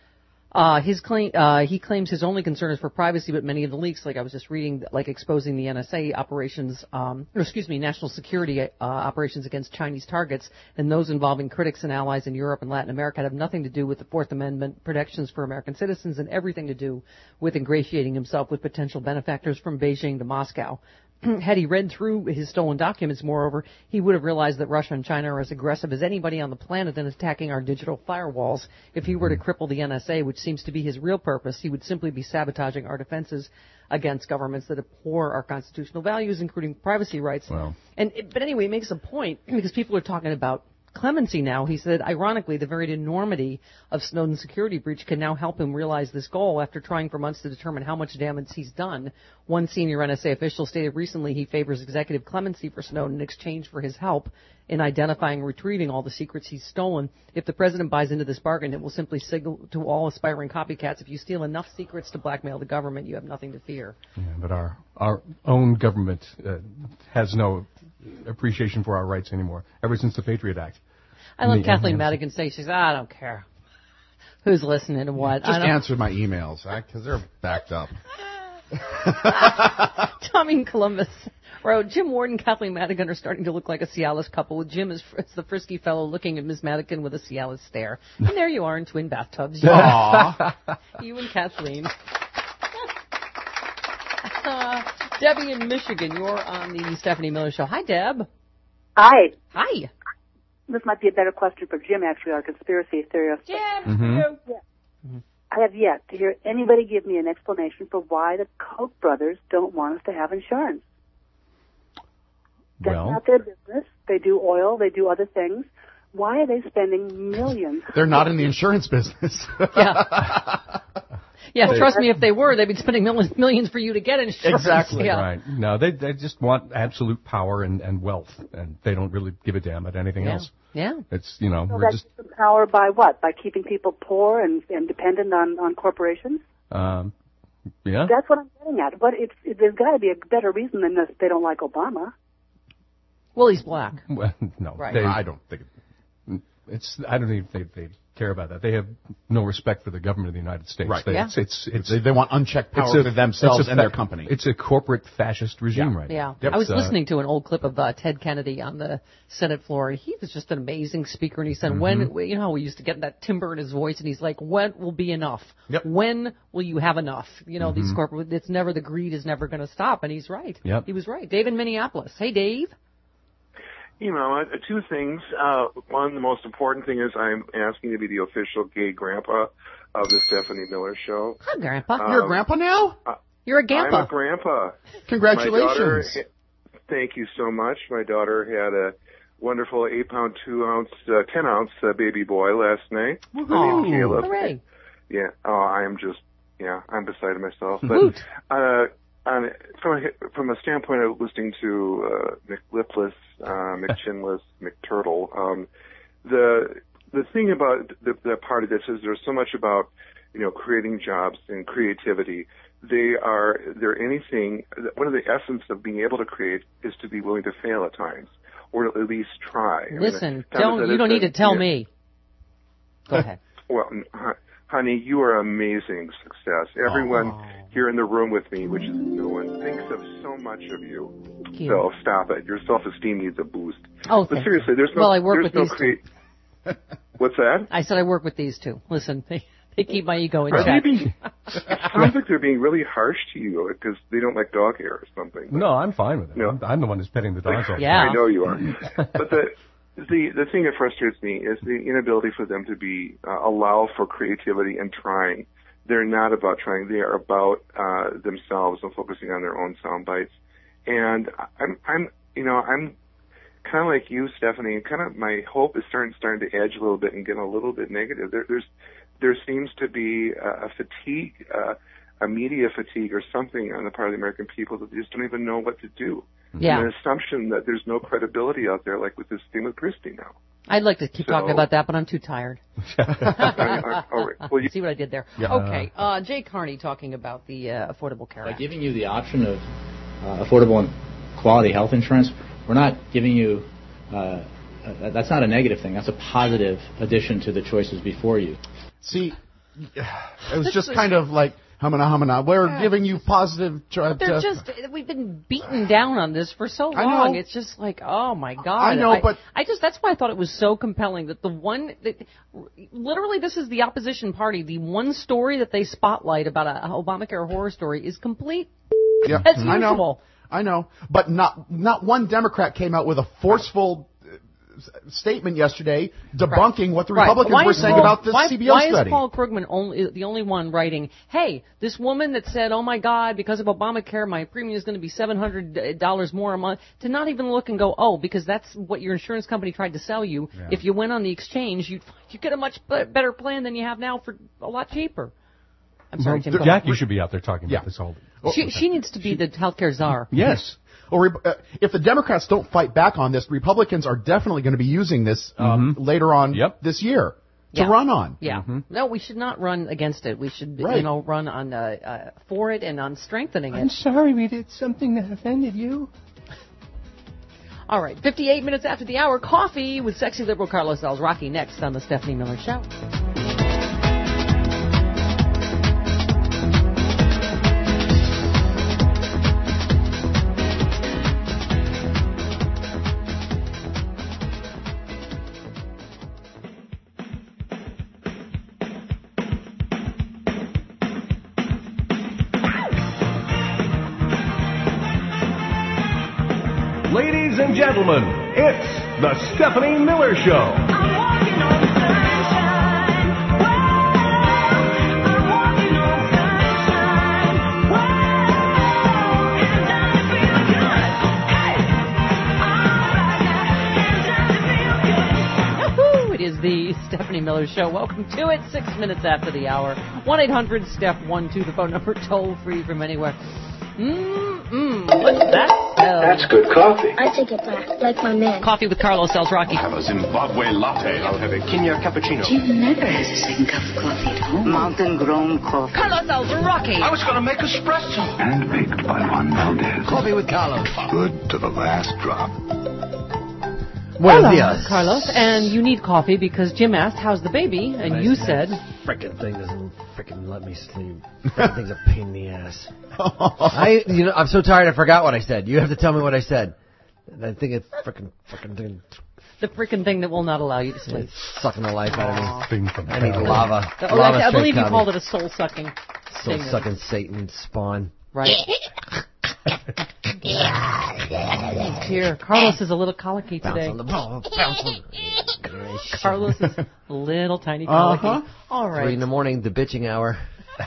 [SPEAKER 2] Uh, his claim, uh, he claims his only concern is for privacy, but many of the leaks, like I was just reading, like exposing the N S A operations, um, or excuse me, national security uh, operations against Chinese targets, and those involving critics and allies in Europe and Latin America have nothing to do with the Fourth Amendment protections for American citizens and everything to do with ingratiating himself with potential benefactors from Beijing to Moscow. Had he read through his stolen documents, moreover, he would have realized that Russia and China are as aggressive as anybody on the planet in attacking our digital firewalls. If he were to cripple the N S A, which seems to be his real purpose, he would simply be sabotaging our defenses against governments that abhor our constitutional values, including privacy rights.
[SPEAKER 19] Wow.
[SPEAKER 2] And but anyway, he makes a point because people are talking about clemency now. He said, ironically, the very enormity of Snowden's security breach can now help him realize this goal after trying for months to determine how much damage he's done. One senior N S A official stated recently he favors executive clemency for Snowden in exchange for his help in identifying and retrieving all the secrets he's stolen. If the president buys into this bargain, it will simply signal to all aspiring copycats, if you steal enough secrets to blackmail the government, you have nothing to fear.
[SPEAKER 19] Yeah, but our our own government uh, has no appreciation for our rights anymore, ever since the Patriot Act.
[SPEAKER 2] I love Kathleen Madigan say, she says, I don't care who's listening to what.
[SPEAKER 3] Just
[SPEAKER 2] I don't
[SPEAKER 3] answer my emails, because they're backed up.
[SPEAKER 2] Tommy in Columbus wrote, Jim Ward and Kathleen Madigan are starting to look like a Cialis couple, with Jim as, as the frisky fellow looking at Miss Madigan with a Cialis stare. And there you are in twin bathtubs. You, you and Kathleen. Uh, Debbie in Michigan, you're on the Stephanie Miller Show. Hi, Deb.
[SPEAKER 21] Hi.
[SPEAKER 2] Hi.
[SPEAKER 21] This might be a better question for Jim, actually, our conspiracy theorist.
[SPEAKER 2] Jim.
[SPEAKER 21] Mm-hmm. Yeah. Mm-hmm. I have yet to hear anybody give me an explanation for why the Koch brothers don't want us to have insurance. That's
[SPEAKER 3] Well,
[SPEAKER 21] not their business. They do oil. They do other things. Why are they spending millions?
[SPEAKER 3] they're not in the insurance business.
[SPEAKER 2] Yeah. Yeah, trust me, if they were, they'd be spending millions, millions for you to get insurance.
[SPEAKER 19] Exactly.
[SPEAKER 2] Yeah.
[SPEAKER 19] Right. No, they they just want absolute power and, and wealth, and they don't really give a damn about anything
[SPEAKER 2] Yeah.
[SPEAKER 19] else.
[SPEAKER 2] Yeah.
[SPEAKER 19] It's, you know,
[SPEAKER 21] So
[SPEAKER 19] we're
[SPEAKER 21] that's
[SPEAKER 19] just,
[SPEAKER 21] power by what? By keeping people poor and, and dependent on, on corporations?
[SPEAKER 19] um, yeah.
[SPEAKER 21] That's what I'm getting at. But it's, it, there's got to be a better reason than this. They don't like Obama.
[SPEAKER 2] Well, he's black.
[SPEAKER 19] Well, no,
[SPEAKER 2] Right.
[SPEAKER 19] they,
[SPEAKER 3] I don't think
[SPEAKER 19] it's. I don't even think they care about that. They have no respect for the government of the United States.
[SPEAKER 3] Right.
[SPEAKER 19] They,
[SPEAKER 3] Yeah.
[SPEAKER 19] It's, it's, it's,
[SPEAKER 3] they, they want unchecked power
[SPEAKER 19] a,
[SPEAKER 3] for themselves
[SPEAKER 19] a,
[SPEAKER 3] and their company.
[SPEAKER 19] It's a corporate fascist regime
[SPEAKER 3] Yeah.
[SPEAKER 19] right
[SPEAKER 2] Yeah.
[SPEAKER 19] now. Yep.
[SPEAKER 2] I was
[SPEAKER 19] Uh,
[SPEAKER 2] listening to an old clip of uh, Ted Kennedy on the Senate floor, and he was just an amazing speaker. And he said,
[SPEAKER 19] Mhm.
[SPEAKER 2] when, you know, we used to get that timbre in his voice, and he's like, when will be enough?
[SPEAKER 3] Yep.
[SPEAKER 2] When will you have enough? You know, these
[SPEAKER 19] Mhm.
[SPEAKER 2] corporate, it's never, the greed is never going to stop. And he's right.
[SPEAKER 19] Yep.
[SPEAKER 2] He was right. Dave in Minneapolis. Hey, Dave.
[SPEAKER 8] You know, uh, two things. Uh, one, the most important thing is I'm asking to be the official gay grandpa of the Stephanie Miller Show.
[SPEAKER 2] Hi, Grandpa.
[SPEAKER 8] Um,
[SPEAKER 3] You're a grandpa now?
[SPEAKER 8] Uh,
[SPEAKER 2] You're a grandpa.
[SPEAKER 8] I'm a grandpa.
[SPEAKER 3] Congratulations.
[SPEAKER 8] My daughter, thank you so much. My daughter had a wonderful eight pound, two ounce, uh, ten ounce uh, baby boy last night.
[SPEAKER 2] Oh,
[SPEAKER 8] named Caleb.
[SPEAKER 2] hooray.
[SPEAKER 8] Yeah. Oh, I am just, yeah, I'm beside myself. But,
[SPEAKER 2] Hoot.
[SPEAKER 8] uh, on, from a, from a standpoint of listening to uh, McLipless, uh, McChinless, McTurtle, um, the the thing about the, the part of this is there's so much about, you know, creating jobs and creativity. They are they're anything. One of the essence of being able to create is to be willing to fail at times, or at least try. I mean,
[SPEAKER 2] Listen,
[SPEAKER 8] Thomas
[SPEAKER 2] don't, you
[SPEAKER 8] Edison-
[SPEAKER 2] don't need to tell
[SPEAKER 8] yeah.
[SPEAKER 2] me. Go ahead.
[SPEAKER 8] Well, h- honey, you are amazing success. Everyone here in the room with me, which is no one, thinks of so much of you.
[SPEAKER 2] Thank you.
[SPEAKER 8] So stop it. Your self-esteem needs a boost.
[SPEAKER 2] Oh,
[SPEAKER 8] but
[SPEAKER 2] thank
[SPEAKER 8] seriously, there's no.
[SPEAKER 2] Well, I work
[SPEAKER 8] there's
[SPEAKER 2] with
[SPEAKER 8] no
[SPEAKER 2] these
[SPEAKER 8] crea- What's that?
[SPEAKER 2] I said I work with these two. Listen, they, they keep my ego in
[SPEAKER 8] Are
[SPEAKER 2] check.
[SPEAKER 8] they being, it sounds like they're being really harsh to you because they don't like dog hair or something.
[SPEAKER 19] No, I'm fine with it.
[SPEAKER 8] No.
[SPEAKER 19] I'm, I'm the one who's petting the dogs all the
[SPEAKER 8] I
[SPEAKER 19] time.
[SPEAKER 8] know you are. But the the the thing that frustrates me is the inability for them to be uh, allow for creativity and trying. They're not about trying. They are about uh, themselves and focusing on their own sound bites. And I'm I'm you know I'm kind of like you, Stephanie. And kind of my hope is starting starting to edge a little bit and get a little bit negative. There, there's there seems to be a, a fatigue, uh, a media fatigue, or something on the part of the American people that they just don't even know what to do.
[SPEAKER 2] Yeah.
[SPEAKER 8] An assumption that there's no credibility out there, like with this thing with Christie now.
[SPEAKER 2] I'd like to keep
[SPEAKER 8] So-
[SPEAKER 2] talking about that, but I'm too tired.
[SPEAKER 8] I- I- all right. Well, you-
[SPEAKER 2] See what I did there?
[SPEAKER 8] Yeah.
[SPEAKER 2] Okay. Uh, Jay Carney talking about the uh, Affordable Care
[SPEAKER 22] By
[SPEAKER 2] Act.
[SPEAKER 22] giving you the option of uh, affordable and quality health insurance, we're not giving you, uh, uh, that's not a negative thing. That's a positive addition to the choices before you.
[SPEAKER 3] See, it was just kind of like, humana, humana. We're giving you positive... Tr-
[SPEAKER 2] But they're
[SPEAKER 3] uh,
[SPEAKER 2] just, we've been beaten down on this for so
[SPEAKER 3] I
[SPEAKER 2] long.
[SPEAKER 3] know.
[SPEAKER 2] It's just like, oh my God.
[SPEAKER 3] I know, but-
[SPEAKER 2] I just, that's why I thought it was so compelling that the one, that, literally this is the opposition party. The one story that they spotlight about a Obamacare horror story is complete
[SPEAKER 3] Yeah,
[SPEAKER 2] as
[SPEAKER 3] I know.
[SPEAKER 2] usual.
[SPEAKER 3] I know, but not not one Democrat came out with a forceful uh, s- statement yesterday debunking what the
[SPEAKER 2] Right.
[SPEAKER 3] Republicans
[SPEAKER 2] Why
[SPEAKER 3] were
[SPEAKER 2] is
[SPEAKER 3] saying
[SPEAKER 2] Paul-
[SPEAKER 3] about this
[SPEAKER 2] why,
[SPEAKER 3] C B O
[SPEAKER 2] why
[SPEAKER 3] study.
[SPEAKER 2] is Paul Krugman only the only one writing, hey, this woman that said, oh my God, because of Obamacare, my premium is going to be seven hundred dollars more a month, to not even look and go, oh, because that's what your insurance company tried to sell you.
[SPEAKER 19] Yeah.
[SPEAKER 2] If you went on the exchange, you'd, you'd get a much be- better plan than you have now for a lot cheaper. I'm sorry, Tim. go
[SPEAKER 19] Jack,
[SPEAKER 2] ahead.
[SPEAKER 19] you should be out there talking
[SPEAKER 3] Yeah.
[SPEAKER 19] about this all.
[SPEAKER 2] She, she needs to be the healthcare czar.
[SPEAKER 3] Yes. Or re- uh, if the Democrats don't fight back on this, Republicans are definitely going to be using this um, later on this year to
[SPEAKER 2] Yeah.
[SPEAKER 3] run on.
[SPEAKER 2] Yeah. No, we should not run against it. We should,
[SPEAKER 3] Right.
[SPEAKER 2] you know, run on uh, uh, for it and on strengthening it.
[SPEAKER 4] I'm sorry we did something that offended you.
[SPEAKER 2] All right, fifty-eight minutes after the hour, coffee with sexy liberal Carlos Alzraki next on the Stephanie Miller Show.
[SPEAKER 23] Ladies and gentlemen, it's the Stephanie Miller Show.
[SPEAKER 2] Yahoo! It is the Stephanie Miller Show. Welcome to it. Six minutes after the hour. one eight hundred steph one two, the phone number, toll free from anywhere. Mmm, what's that smell?
[SPEAKER 10] That's good coffee.
[SPEAKER 24] I take it black, like my man.
[SPEAKER 2] Coffee with Carlos Alzraki.
[SPEAKER 10] Have a Zimbabwe latte. I'll have a Kenya cappuccino.
[SPEAKER 24] Jim never has a second cup of coffee at home. Mountain grown coffee.
[SPEAKER 2] Carlos Alzraki.
[SPEAKER 10] I was going to make espresso. And make by Juan Valdez. Coffee with Carlos. Good to the last drop.
[SPEAKER 1] Buenos dias.
[SPEAKER 2] Carlos, and you need coffee because Jim asked, how's the baby? And
[SPEAKER 1] Nice.
[SPEAKER 2] you said...
[SPEAKER 1] Frickin' thing doesn't frickin' let me sleep. Frickin' thing's a pain in the ass. I, you know, I'm so tired I forgot what I said. You have to tell me what I said. I think it's frickin' frickin' thing.
[SPEAKER 2] The frickin' thing that will not allow you to sleep.
[SPEAKER 1] It's sucking the life out of me.
[SPEAKER 19] Thing
[SPEAKER 1] I need lava.
[SPEAKER 2] Oh,
[SPEAKER 1] lava
[SPEAKER 2] I, I believe
[SPEAKER 1] straight
[SPEAKER 2] you called
[SPEAKER 1] coffee.
[SPEAKER 2] it a soul-sucking
[SPEAKER 1] Soul
[SPEAKER 2] thing.
[SPEAKER 1] sucking Satan spawn.
[SPEAKER 2] Right. Here, Carlos is a little colicky
[SPEAKER 1] Bounce
[SPEAKER 2] today.
[SPEAKER 1] on the ball. Bounce on the...
[SPEAKER 2] Carlos is a little tiny colicky.
[SPEAKER 1] Uh-huh.
[SPEAKER 2] All right.
[SPEAKER 1] Three in the morning, the bitching hour.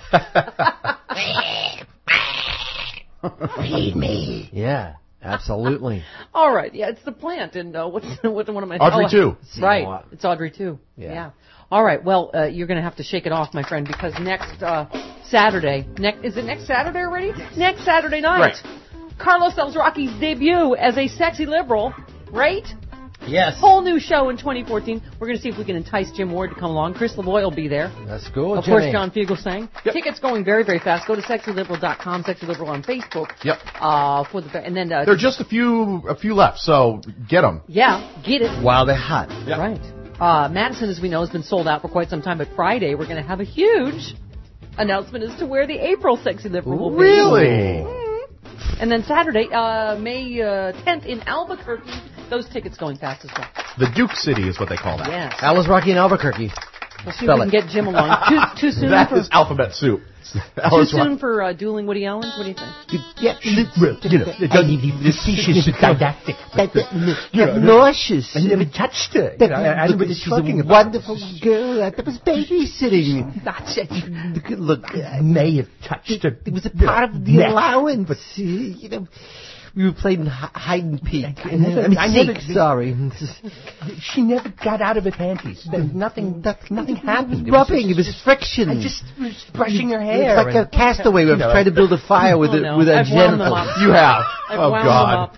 [SPEAKER 1] Feed me. Yeah, absolutely.
[SPEAKER 2] All right. Yeah, it's the plant. And uh, what's what's one of my...
[SPEAKER 3] Audrey
[SPEAKER 2] oh,
[SPEAKER 3] two.
[SPEAKER 2] Right. It's Audrey two.
[SPEAKER 1] Yeah.
[SPEAKER 2] yeah. All right. Well, uh, you're going to have to shake it off, my friend, because next uh, Saturday... Next, is it next Saturday already? Next Saturday night.
[SPEAKER 3] Right.
[SPEAKER 2] Carlos Alzrachi's debut as a sexy liberal, right?
[SPEAKER 1] Yes.
[SPEAKER 2] Whole new show in twenty fourteen. We're going to see if we can entice Jim Ward to come along. Chris Lavoie will be there.
[SPEAKER 1] That's cool,
[SPEAKER 2] Of
[SPEAKER 1] Jimmy.
[SPEAKER 2] course, John Fugelsang. Yep. Tickets going very, very fast. Go to sexy liberal dot com, Sexy Liberal on Facebook.
[SPEAKER 3] Yep.
[SPEAKER 2] Uh, for the and then uh,
[SPEAKER 3] There are just a few a few left, so get them.
[SPEAKER 2] yeah, get it.
[SPEAKER 1] While they're hot.
[SPEAKER 3] Yep.
[SPEAKER 2] Right. Uh, Madison, as we know, has been sold out for quite some time. But Friday, we're going to have a huge announcement as to where the April Sexy Liberal will be.
[SPEAKER 3] Really?
[SPEAKER 2] And then Saturday, uh, May uh, tenth in Albuquerque. Those tickets going fast as well.
[SPEAKER 3] The Duke City is what they call that.
[SPEAKER 2] Yes.
[SPEAKER 1] Alice Rocky in Albuquerque.
[SPEAKER 2] We'll see if
[SPEAKER 1] Spell
[SPEAKER 2] we
[SPEAKER 1] it.
[SPEAKER 2] can get Jim along. Too, too soon
[SPEAKER 3] That
[SPEAKER 2] for
[SPEAKER 3] is alphabet soup.
[SPEAKER 2] too
[SPEAKER 3] Alice
[SPEAKER 2] soon
[SPEAKER 3] Rock-
[SPEAKER 2] for uh, dueling Woody Allen. What do you think?
[SPEAKER 1] Yeah, you know, the species of didactic. Nauseous.
[SPEAKER 4] I never touched her. You know, I, I don't know what you're
[SPEAKER 1] She's
[SPEAKER 4] talking
[SPEAKER 1] a
[SPEAKER 4] about.
[SPEAKER 1] wonderful girl that was babysitting.
[SPEAKER 4] That's it.
[SPEAKER 1] Look,
[SPEAKER 4] I may have touched her.
[SPEAKER 1] it was a part of the
[SPEAKER 4] neck,
[SPEAKER 1] allowance.
[SPEAKER 4] but-
[SPEAKER 1] You know, we were playing hi- hide and peek.
[SPEAKER 4] I never- I mean, I never-
[SPEAKER 1] Seek, sorry.
[SPEAKER 4] She never got out of her panties. There- Nothing, nothing happened. It was
[SPEAKER 1] Rubbing, it
[SPEAKER 4] just-
[SPEAKER 1] was friction.
[SPEAKER 4] I just was brushing her hair.
[SPEAKER 1] It's like a
[SPEAKER 4] and-
[SPEAKER 1] castaway who
[SPEAKER 4] you know.
[SPEAKER 1] tried to build a fire with
[SPEAKER 2] Oh,
[SPEAKER 1] a
[SPEAKER 2] no.
[SPEAKER 1] with a
[SPEAKER 2] I've wound them
[SPEAKER 1] genital.
[SPEAKER 2] up.
[SPEAKER 3] You have.
[SPEAKER 2] I've
[SPEAKER 3] oh
[SPEAKER 2] wound
[SPEAKER 3] God.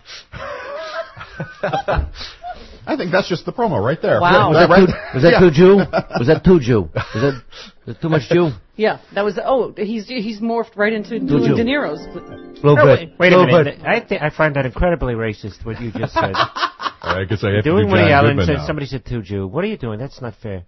[SPEAKER 2] them up.
[SPEAKER 3] I think that's just the promo right there.
[SPEAKER 2] Wow.
[SPEAKER 1] Was
[SPEAKER 3] Is
[SPEAKER 1] that,
[SPEAKER 3] right?
[SPEAKER 1] too, was that
[SPEAKER 3] Yeah.
[SPEAKER 1] too Jew? Was that too Jew? Was that, was that too much Jew?
[SPEAKER 2] Yeah, that was. Oh, he's he's morphed right into doing
[SPEAKER 1] Jew.
[SPEAKER 2] De Niro's.
[SPEAKER 1] Little
[SPEAKER 2] Really?
[SPEAKER 1] bit.
[SPEAKER 4] Wait a
[SPEAKER 1] Little
[SPEAKER 4] minute. I think I find that incredibly racist. What you just said.
[SPEAKER 19] I guess I have
[SPEAKER 4] Doing
[SPEAKER 19] to do
[SPEAKER 4] Woody
[SPEAKER 19] John
[SPEAKER 4] Allen
[SPEAKER 19] Goodman
[SPEAKER 4] said
[SPEAKER 19] now.
[SPEAKER 4] somebody said two Jew. What are you doing? That's not fair.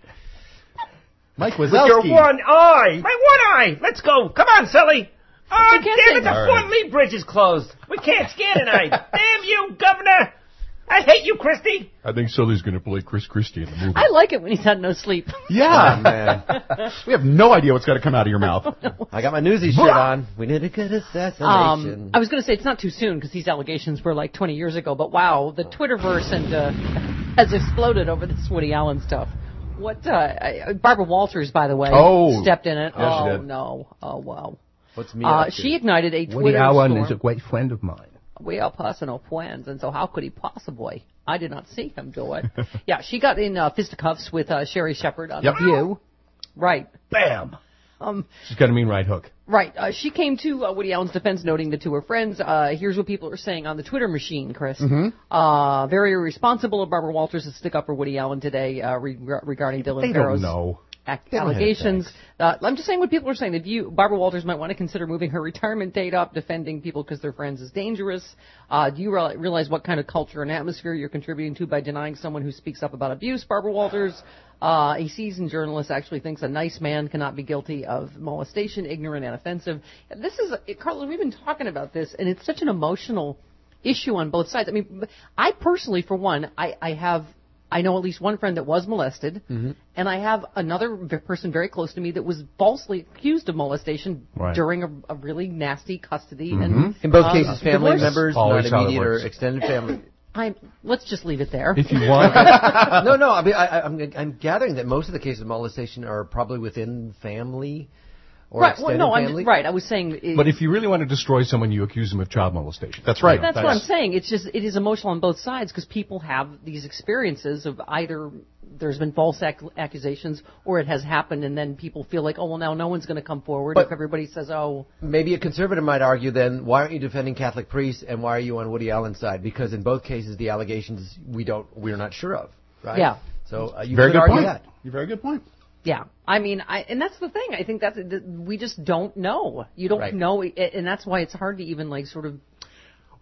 [SPEAKER 3] Mike
[SPEAKER 4] With your
[SPEAKER 3] Wazowski.
[SPEAKER 4] one eye. My one eye. Let's go. Come on, Sully. Oh,
[SPEAKER 2] You can't
[SPEAKER 4] damn
[SPEAKER 2] say
[SPEAKER 4] it, the
[SPEAKER 2] that.
[SPEAKER 4] Fort Lee Bridge is closed. We can't ski tonight. Damn you, Governor. I hate you, Christie.
[SPEAKER 19] I think Sully's going to play Chris Christie in the movie.
[SPEAKER 2] I like it when he's had no sleep.
[SPEAKER 3] Yeah.
[SPEAKER 1] Oh, man.
[SPEAKER 3] We have no idea what's going to come out of your mouth.
[SPEAKER 1] I got my Newsies shirt on. We need a good assassination.
[SPEAKER 2] Um, I was going to say it's not too soon because these allegations were like twenty years ago. But wow, the Twitterverse and uh, has exploded over this Woody Allen stuff. What? Uh, I, Barbara Walters, by the way,
[SPEAKER 3] Oh.
[SPEAKER 2] stepped in it.
[SPEAKER 3] Yes, she
[SPEAKER 2] oh
[SPEAKER 3] did.
[SPEAKER 2] no! Oh wow!
[SPEAKER 1] What's me
[SPEAKER 2] Uh,
[SPEAKER 1] up to?
[SPEAKER 2] she ignited a Twitter
[SPEAKER 4] Woody Allen
[SPEAKER 2] storm.
[SPEAKER 4] is a great friend of mine.
[SPEAKER 2] We are personal friends, and so how could he possibly? I did not see him do it. Yeah, she got in uh, fisticuffs with uh, Sherry Shepherd on
[SPEAKER 19] Yep.
[SPEAKER 2] The View. Right.
[SPEAKER 4] Bam.
[SPEAKER 2] Um,
[SPEAKER 19] She's got a mean right hook.
[SPEAKER 2] right. Uh, she came to uh, Woody Allen's defense, noting the two are friends. Uh, here's what people are saying on the Twitter machine, Chris.
[SPEAKER 3] Mm-hmm.
[SPEAKER 2] Uh, very irresponsible of Barbara Walters to stick up for Woody Allen today uh, re- regarding Dylan
[SPEAKER 19] They
[SPEAKER 2] Farrow's
[SPEAKER 19] don't know.
[SPEAKER 2] ac-
[SPEAKER 19] They don't have
[SPEAKER 2] allegations. Uh, I'm just saying what people are saying. That you, Barbara Walters might want to consider moving her retirement date up. Defending people because they're friends is dangerous. Uh, do you re- realize what kind of culture and atmosphere you're contributing to by denying someone who speaks up about abuse? Barbara Walters, uh, a seasoned journalist, actually thinks a nice man cannot be guilty of molestation, ignorant and offensive. This is, Carlos, we've been talking about this, and it's such an emotional issue on both sides. I mean, I personally, for one, I, I have, I know at least one friend that was molested,
[SPEAKER 1] Mm-hmm.
[SPEAKER 2] and I have another v- person very close to me that was falsely accused of molestation
[SPEAKER 1] Right.
[SPEAKER 2] during a, a really nasty custody.
[SPEAKER 1] Mhm.
[SPEAKER 2] And
[SPEAKER 1] In both
[SPEAKER 2] uh,
[SPEAKER 1] cases, family
[SPEAKER 2] divorce.
[SPEAKER 1] members,
[SPEAKER 19] Always
[SPEAKER 1] not
[SPEAKER 19] how it
[SPEAKER 1] immediate or
[SPEAKER 19] works.
[SPEAKER 1] extended family.
[SPEAKER 2] I'm, let's just leave it there.
[SPEAKER 19] If you want.
[SPEAKER 1] no, no. I mean, I, I- I'm, I'm gathering that most of the cases of molestation are probably within family or
[SPEAKER 2] right.
[SPEAKER 1] extended
[SPEAKER 2] Well, no, I'm
[SPEAKER 1] family.
[SPEAKER 2] just, right. I was saying. It,
[SPEAKER 19] But if you really want to destroy someone, you accuse them of child molestation.
[SPEAKER 3] That's right.
[SPEAKER 2] That's, what I'm saying. It's just it is emotional on both sides because people have these experiences of either there's been false ac- accusations or it has happened, and then people feel like, oh well, now no one's going to come forward
[SPEAKER 1] But-
[SPEAKER 2] if everybody says, oh.
[SPEAKER 1] Maybe a conservative might argue then, why aren't you defending Catholic priests and why are you on Woody Allen's side? Because in both cases, the allegations we don't, we're not sure of, right?
[SPEAKER 2] Yeah.
[SPEAKER 1] So uh, you
[SPEAKER 3] Very
[SPEAKER 1] could
[SPEAKER 3] good
[SPEAKER 1] argue
[SPEAKER 3] point.
[SPEAKER 1] that.
[SPEAKER 3] Very good point.
[SPEAKER 2] Yeah, I mean, I, and that's the thing. I think that's we just don't know. You don't
[SPEAKER 1] Right.
[SPEAKER 2] know, and that's why it's hard to even like sort of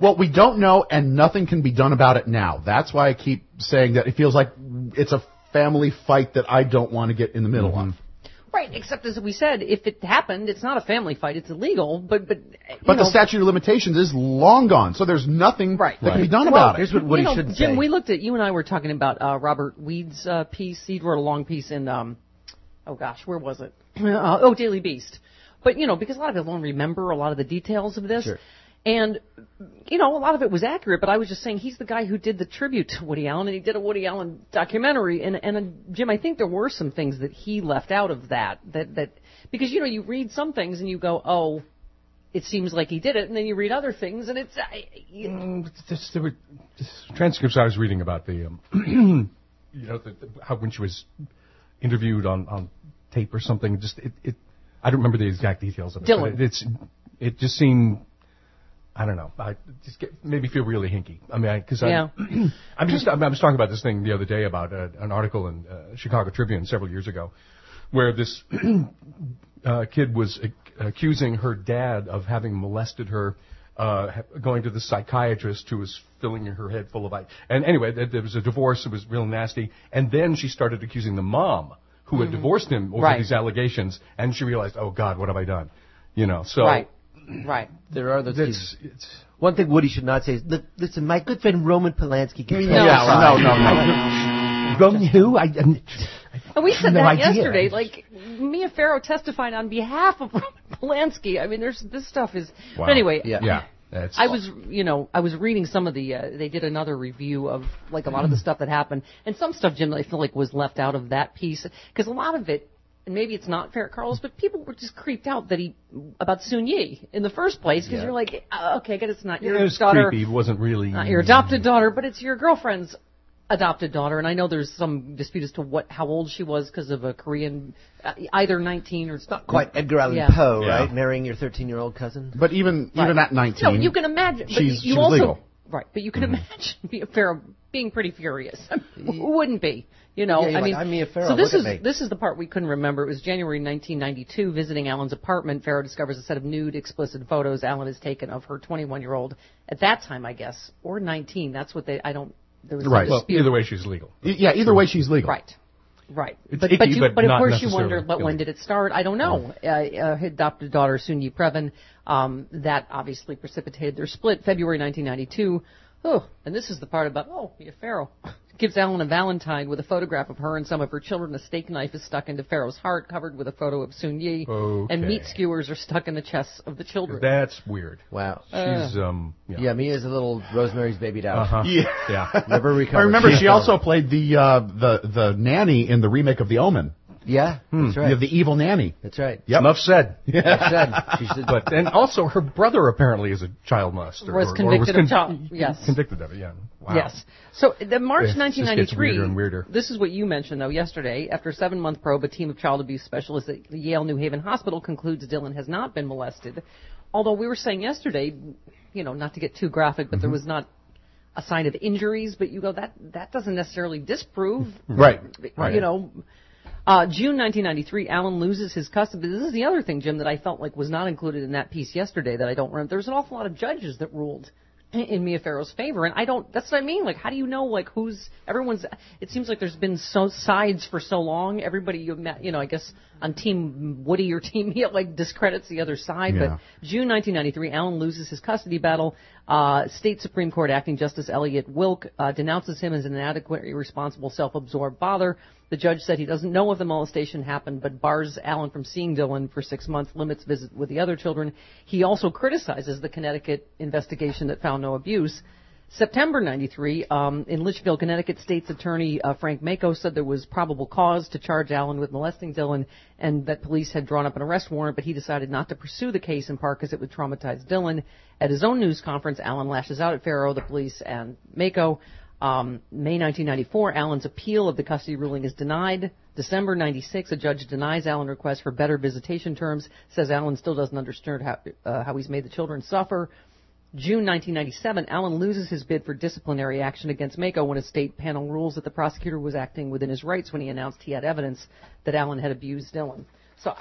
[SPEAKER 3] Well, we don't know, and nothing can be done about it now. That's why I keep saying that it feels like it's a family fight that I don't want to get in the middle mm-hmm. of.
[SPEAKER 2] Right, except as we said, if it happened, it's not a family fight, it's illegal, but... But,
[SPEAKER 3] but
[SPEAKER 2] know,
[SPEAKER 3] the statute of limitations is long gone, so there's nothing right. that right. can be done
[SPEAKER 2] well,
[SPEAKER 3] about
[SPEAKER 2] here's
[SPEAKER 3] it.
[SPEAKER 2] What Woody you know, should Jim, say. we looked at, you and I were talking about uh, Robert Weed's uh, piece. He wrote a long piece in, um, oh gosh, where was it? Uh, oh, Daily Beast. But, you know, because a lot of people don't remember a lot of the details of this.
[SPEAKER 1] Sure.
[SPEAKER 2] And, you know, a lot of it was accurate, but I was just saying he's the guy who did the tribute to Woody Allen, and he did a Woody Allen documentary. And, and uh, Jim, I think there were some things that he left out of that, that, that, because, you know, you read some things and you go, oh, it seems like he did it, and then you read other things, and it's... Uh, you
[SPEAKER 19] mm, this, there were this transcripts I was reading about the, um, you know, the, the, how when she was interviewed on, on tape or something, just, it, it, I don't remember the exact details of it.
[SPEAKER 2] Dylan.
[SPEAKER 19] But it, it's, it just seemed... I don't know. I just get, made me feel really hinky. I mean, because
[SPEAKER 2] yeah.
[SPEAKER 19] I'm just I was talking about this thing the other day about uh, an article in uh, Chicago Tribune several years ago, where this uh, kid was ac- accusing her dad of having molested her, uh, going to the psychiatrist who was filling her head full of ice. And anyway, there was a divorce. It was real nasty. And then she started accusing the mom who had mm-hmm. divorced him over
[SPEAKER 2] right.
[SPEAKER 19] these allegations, and she realized, oh God, what have I done? You know, so.
[SPEAKER 2] Right. Right.
[SPEAKER 1] There are those
[SPEAKER 19] it's, it's
[SPEAKER 1] One thing Woody should not say is, look, listen, my good friend Roman Polanski can
[SPEAKER 2] no,
[SPEAKER 3] yeah, no, no, no.
[SPEAKER 1] Roman who? I, I,
[SPEAKER 2] and we said
[SPEAKER 1] no
[SPEAKER 2] that
[SPEAKER 1] idea.
[SPEAKER 2] yesterday. Like, Mia Farrow testified on behalf of Roman Polanski. I mean, there's this stuff is...
[SPEAKER 19] Wow.
[SPEAKER 2] But anyway,
[SPEAKER 19] yeah. yeah. That's
[SPEAKER 2] I was, you know, I was reading some of the, uh, they did another review of, like, a lot of the stuff that happened. And some stuff, Jim, I feel like was left out of that piece. Because a lot of it, and maybe it's not fair, Carlos, but people were just creeped out that he about Soon Yi in the first place because yeah. you're like, uh, okay, I guess it's not your
[SPEAKER 19] yeah, it was
[SPEAKER 2] daughter,
[SPEAKER 19] creepy. It wasn't really
[SPEAKER 2] not your adopted daughter, but it's your girlfriend's adopted daughter. And I know there's some dispute as to what how old she was because of a Korean, uh, either nineteen or
[SPEAKER 1] it's not quite Edgar Allan
[SPEAKER 2] yeah.
[SPEAKER 1] Poe,
[SPEAKER 19] yeah.
[SPEAKER 1] right? Marrying your thirteen-year-old cousin.
[SPEAKER 3] But even
[SPEAKER 2] right.
[SPEAKER 3] even at nineteen,
[SPEAKER 2] no, you can imagine. But
[SPEAKER 3] she's,
[SPEAKER 2] you
[SPEAKER 3] she's
[SPEAKER 2] also,
[SPEAKER 3] legal.
[SPEAKER 2] Right, but you can mm-hmm. imagine Mia Farrow being pretty furious. Who wouldn't be? You
[SPEAKER 1] Yeah,
[SPEAKER 2] know, I
[SPEAKER 1] like,
[SPEAKER 2] mean,
[SPEAKER 1] I'm Mia Farrow,
[SPEAKER 2] so this
[SPEAKER 1] look
[SPEAKER 2] is
[SPEAKER 1] at me.
[SPEAKER 2] this is the part we couldn't remember. It was January nineteen ninety-two. Visiting Alan's apartment, Farrow discovers a set of nude, explicit photos Alan has taken of her twenty-one-year-old at that time, I guess, or nineteen. That's what they. I don't. There was
[SPEAKER 3] right.
[SPEAKER 2] no
[SPEAKER 19] Well, either way, she's legal.
[SPEAKER 3] Yeah, either way, she's legal.
[SPEAKER 2] Right. Right.
[SPEAKER 19] It's
[SPEAKER 2] but
[SPEAKER 19] icky,
[SPEAKER 2] but, you,
[SPEAKER 19] but
[SPEAKER 2] but of
[SPEAKER 19] not
[SPEAKER 2] course you wonder, but
[SPEAKER 19] illegal.
[SPEAKER 2] when did it start? I don't know. Uh, uh, her adopted daughter, Soon Yi Previn, um, that obviously precipitated their split. February nineteen ninety-two. Oh, and this is the part about, oh, Mia Farrow gives Alan a Valentine with a photograph of her and some of her children. A steak knife is stuck into Farrow's heart, covered with a photo of Soon Yi.
[SPEAKER 19] Okay.
[SPEAKER 2] And meat skewers are stuck in the chests of the children.
[SPEAKER 19] That's weird.
[SPEAKER 1] Wow.
[SPEAKER 19] She's, um, yeah.
[SPEAKER 1] Yeah, Mia's a little Rosemary's babied out.
[SPEAKER 19] Uh-huh.
[SPEAKER 3] Yeah.
[SPEAKER 19] yeah.
[SPEAKER 1] Never recovered.
[SPEAKER 3] I remember she also played the uh, the the nanny in the remake of The Omen.
[SPEAKER 1] Yeah,
[SPEAKER 3] Hmm.
[SPEAKER 1] that's right.
[SPEAKER 3] You have the evil nanny.
[SPEAKER 1] That's right.
[SPEAKER 3] Yep.
[SPEAKER 19] Enough said.
[SPEAKER 1] Enough said. She should,
[SPEAKER 19] But and also her brother apparently is a child molester.
[SPEAKER 2] Was
[SPEAKER 19] or,
[SPEAKER 2] convicted
[SPEAKER 19] or was
[SPEAKER 2] of
[SPEAKER 19] con-
[SPEAKER 2] child. Yes.
[SPEAKER 19] Convicted of it. Yeah. Wow.
[SPEAKER 2] Yes. So the March
[SPEAKER 19] It
[SPEAKER 2] nineteen
[SPEAKER 19] just gets
[SPEAKER 2] ninety-three.
[SPEAKER 19] weirder and weirder.
[SPEAKER 2] This is what you mentioned though yesterday. After a seven-month probe, a team of child abuse specialists at the Yale New Haven Hospital concludes Dylan has not been molested. Although we were saying yesterday, you know, not to get too graphic, but mm-hmm. there was not a sign of injuries. But you go that that doesn't necessarily disprove.
[SPEAKER 3] Right.
[SPEAKER 2] You know. Uh, June nineteen ninety-three, Alan loses his custody. This is the other thing, Jim, that I felt like was not included in that piece yesterday that I don't remember. There's an awful lot of judges that ruled in Mia Farrow's favor, and I don't, that's what I mean, like, how do you know, like, who's, everyone's, it seems like there's been so sides for so long, everybody, you met, you know, I guess, on Team Woody or Team Mia, like, discredits the other side,
[SPEAKER 3] Yeah.
[SPEAKER 2] but June nineteen ninety-three, Alan loses his custody battle, uh, State Supreme Court Acting Justice Elliot Wilk, uh, denounces him as an inadequate, irresponsible, self-absorbed father. The judge said he doesn't know if the molestation happened, but bars Alan from seeing Dylan for six months, limits visit with the other children. He also criticizes the Connecticut investigation that found no abuse. September ninety-three, um, in Litchfield, Connecticut, State's Attorney uh, Frank Mako said there was probable cause to charge Alan with molesting Dylan and that police had drawn up an arrest warrant, but he decided not to pursue the case in part because it would traumatize Dylan. At his own news conference, Alan lashes out at Farrow, the police, and Mako. Um, May nineteen ninety-four, Alan's appeal of the custody ruling is denied. December ninety-six, a judge denies Alan's request for better visitation terms, says Alan still doesn't understand how, uh, how he's made the children suffer. June nineteen ninety-seven, Alan loses his bid for disciplinary action against Mako when a state panel rules that the prosecutor was acting within his rights when he announced he had evidence that Alan had abused Dylan. So I, I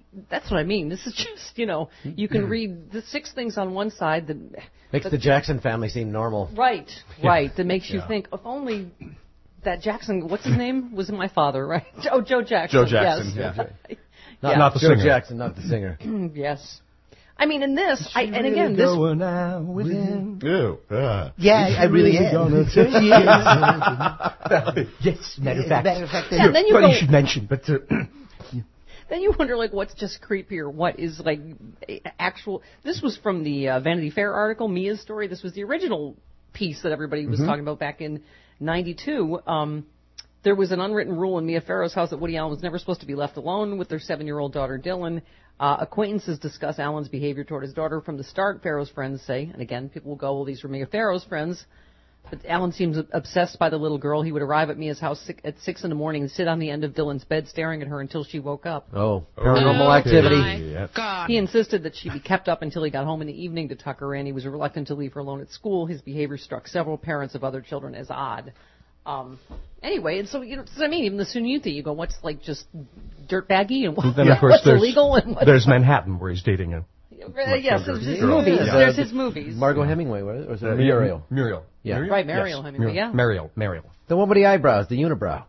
[SPEAKER 2] that's what I mean. This is just, you know, you can read the six things on one side that
[SPEAKER 1] makes
[SPEAKER 2] that,
[SPEAKER 1] the Jackson family seem normal.
[SPEAKER 2] Right,
[SPEAKER 1] Yeah.
[SPEAKER 2] right. That makes you
[SPEAKER 1] Yeah.
[SPEAKER 2] think, if only that Jackson, what's his name? Was my father, right? Oh, Joe Jackson.
[SPEAKER 3] Joe Jackson,
[SPEAKER 2] yes.
[SPEAKER 3] yeah.
[SPEAKER 1] Not,
[SPEAKER 2] Yeah.
[SPEAKER 1] not the Joe singer. Jackson, not the singer.
[SPEAKER 2] Yes. I mean, in this, I, and again, this.
[SPEAKER 5] Going out with him.
[SPEAKER 3] Ew. Uh.
[SPEAKER 5] Yeah, I really am.
[SPEAKER 2] gonna
[SPEAKER 5] take
[SPEAKER 2] it.
[SPEAKER 5] Yes, matter of fact.
[SPEAKER 2] Matter of fact, yeah, then you
[SPEAKER 5] funny
[SPEAKER 2] go-
[SPEAKER 5] you should mention, but uh,
[SPEAKER 2] Then you wonder, like, what's just creepier? What is, like, actual... This was from the uh, Vanity Fair article, Mia's story. This was the original piece that everybody was
[SPEAKER 6] Mhm.
[SPEAKER 2] talking about back in ninety-two. Um, there was an unwritten rule in Mia Farrow's house that Woody Allen was never supposed to be left alone with their seven-year-old daughter, Dylan. Uh, acquaintances discuss Allen's behavior toward his daughter from the start, Farrow's friends say. And again, people will go, well, these were Mia Farrow's friends. But Alan seems obsessed by the little girl. He would arrive at Mia's house six, at six in the morning and sit on the end of Dylan's bed staring at her until she woke up.
[SPEAKER 1] Oh, paranormal activity.
[SPEAKER 2] My God. He insisted that she be kept up until he got home in the evening to tuck her in. He was reluctant to leave her alone at school. His behavior struck several parents of other children as odd. Um, anyway, and so, you know, so, I mean, even the Sunyuti, you go, what's like just dirtbaggy and what,
[SPEAKER 19] Then, of course,
[SPEAKER 2] what's
[SPEAKER 19] there's,
[SPEAKER 2] illegal and what's
[SPEAKER 19] there's Manhattan, where he's dating a...
[SPEAKER 2] Uh, yes, there's his
[SPEAKER 1] Yeah.
[SPEAKER 2] movies.
[SPEAKER 1] Yeah.
[SPEAKER 2] There's
[SPEAKER 1] Uh,
[SPEAKER 2] his movies.
[SPEAKER 1] Margot Hemingway, was it? Or was it
[SPEAKER 19] Uh,
[SPEAKER 1] Muriel?
[SPEAKER 19] Muriel.
[SPEAKER 1] Yeah.
[SPEAKER 2] Right, Mariel Hemingway, yeah.
[SPEAKER 19] Mariel, Mariel.
[SPEAKER 1] The one with the eyebrows, the unibrow.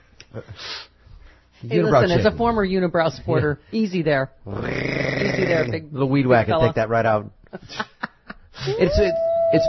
[SPEAKER 2] Hey, listen, as a former unibrow supporter, easy there. Easy there, big
[SPEAKER 1] Little weed
[SPEAKER 2] big
[SPEAKER 1] whacker,
[SPEAKER 2] fella.
[SPEAKER 1] take that right out. it's it's. it's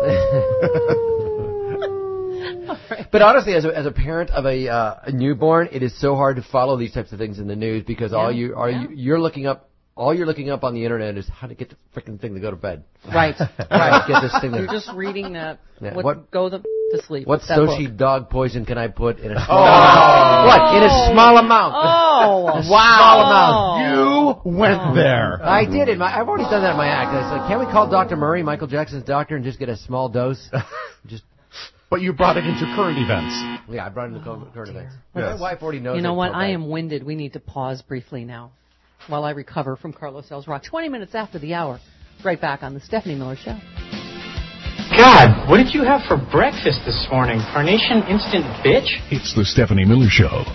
[SPEAKER 1] But honestly, as a as a parent of a, uh, a newborn, it is so hard to follow these types of things in the news because all
[SPEAKER 2] Yeah,
[SPEAKER 1] you are
[SPEAKER 2] yeah.
[SPEAKER 1] you, you're looking up all you're looking up on the internet is how to get the freaking thing to go to bed.
[SPEAKER 2] Right,
[SPEAKER 1] How
[SPEAKER 2] right.
[SPEAKER 1] to get this thing.
[SPEAKER 2] You're
[SPEAKER 1] To,
[SPEAKER 2] just reading that.
[SPEAKER 1] Yeah,
[SPEAKER 2] What,
[SPEAKER 1] what-
[SPEAKER 2] go the, to sleep.
[SPEAKER 1] what
[SPEAKER 2] that
[SPEAKER 1] Sochi
[SPEAKER 2] book.
[SPEAKER 1] dog poison can I put in a small amount? What in a small amount?
[SPEAKER 2] Oh,
[SPEAKER 1] a small amount.
[SPEAKER 3] You went there.
[SPEAKER 1] I did it. My, I've already done that in my act. I said, can't we call Doctor Murray, Michael Jackson's doctor, and just get a small dose? Just.
[SPEAKER 3] But you brought it into current events.
[SPEAKER 1] Yeah, I brought it into current current events.
[SPEAKER 3] Yes.
[SPEAKER 1] My wife already knows.
[SPEAKER 2] You know
[SPEAKER 1] I
[SPEAKER 2] what?
[SPEAKER 1] feel
[SPEAKER 2] I
[SPEAKER 1] bad.
[SPEAKER 2] am winded. We need to pause briefly now while I recover from Carlos L's Rock. twenty minutes after the hour. Right back on the Stephanie Miller Show.
[SPEAKER 6] God, what did you have for breakfast this morning? Carnation Instant Bitch?
[SPEAKER 11] It's the Stephanie Miller Show.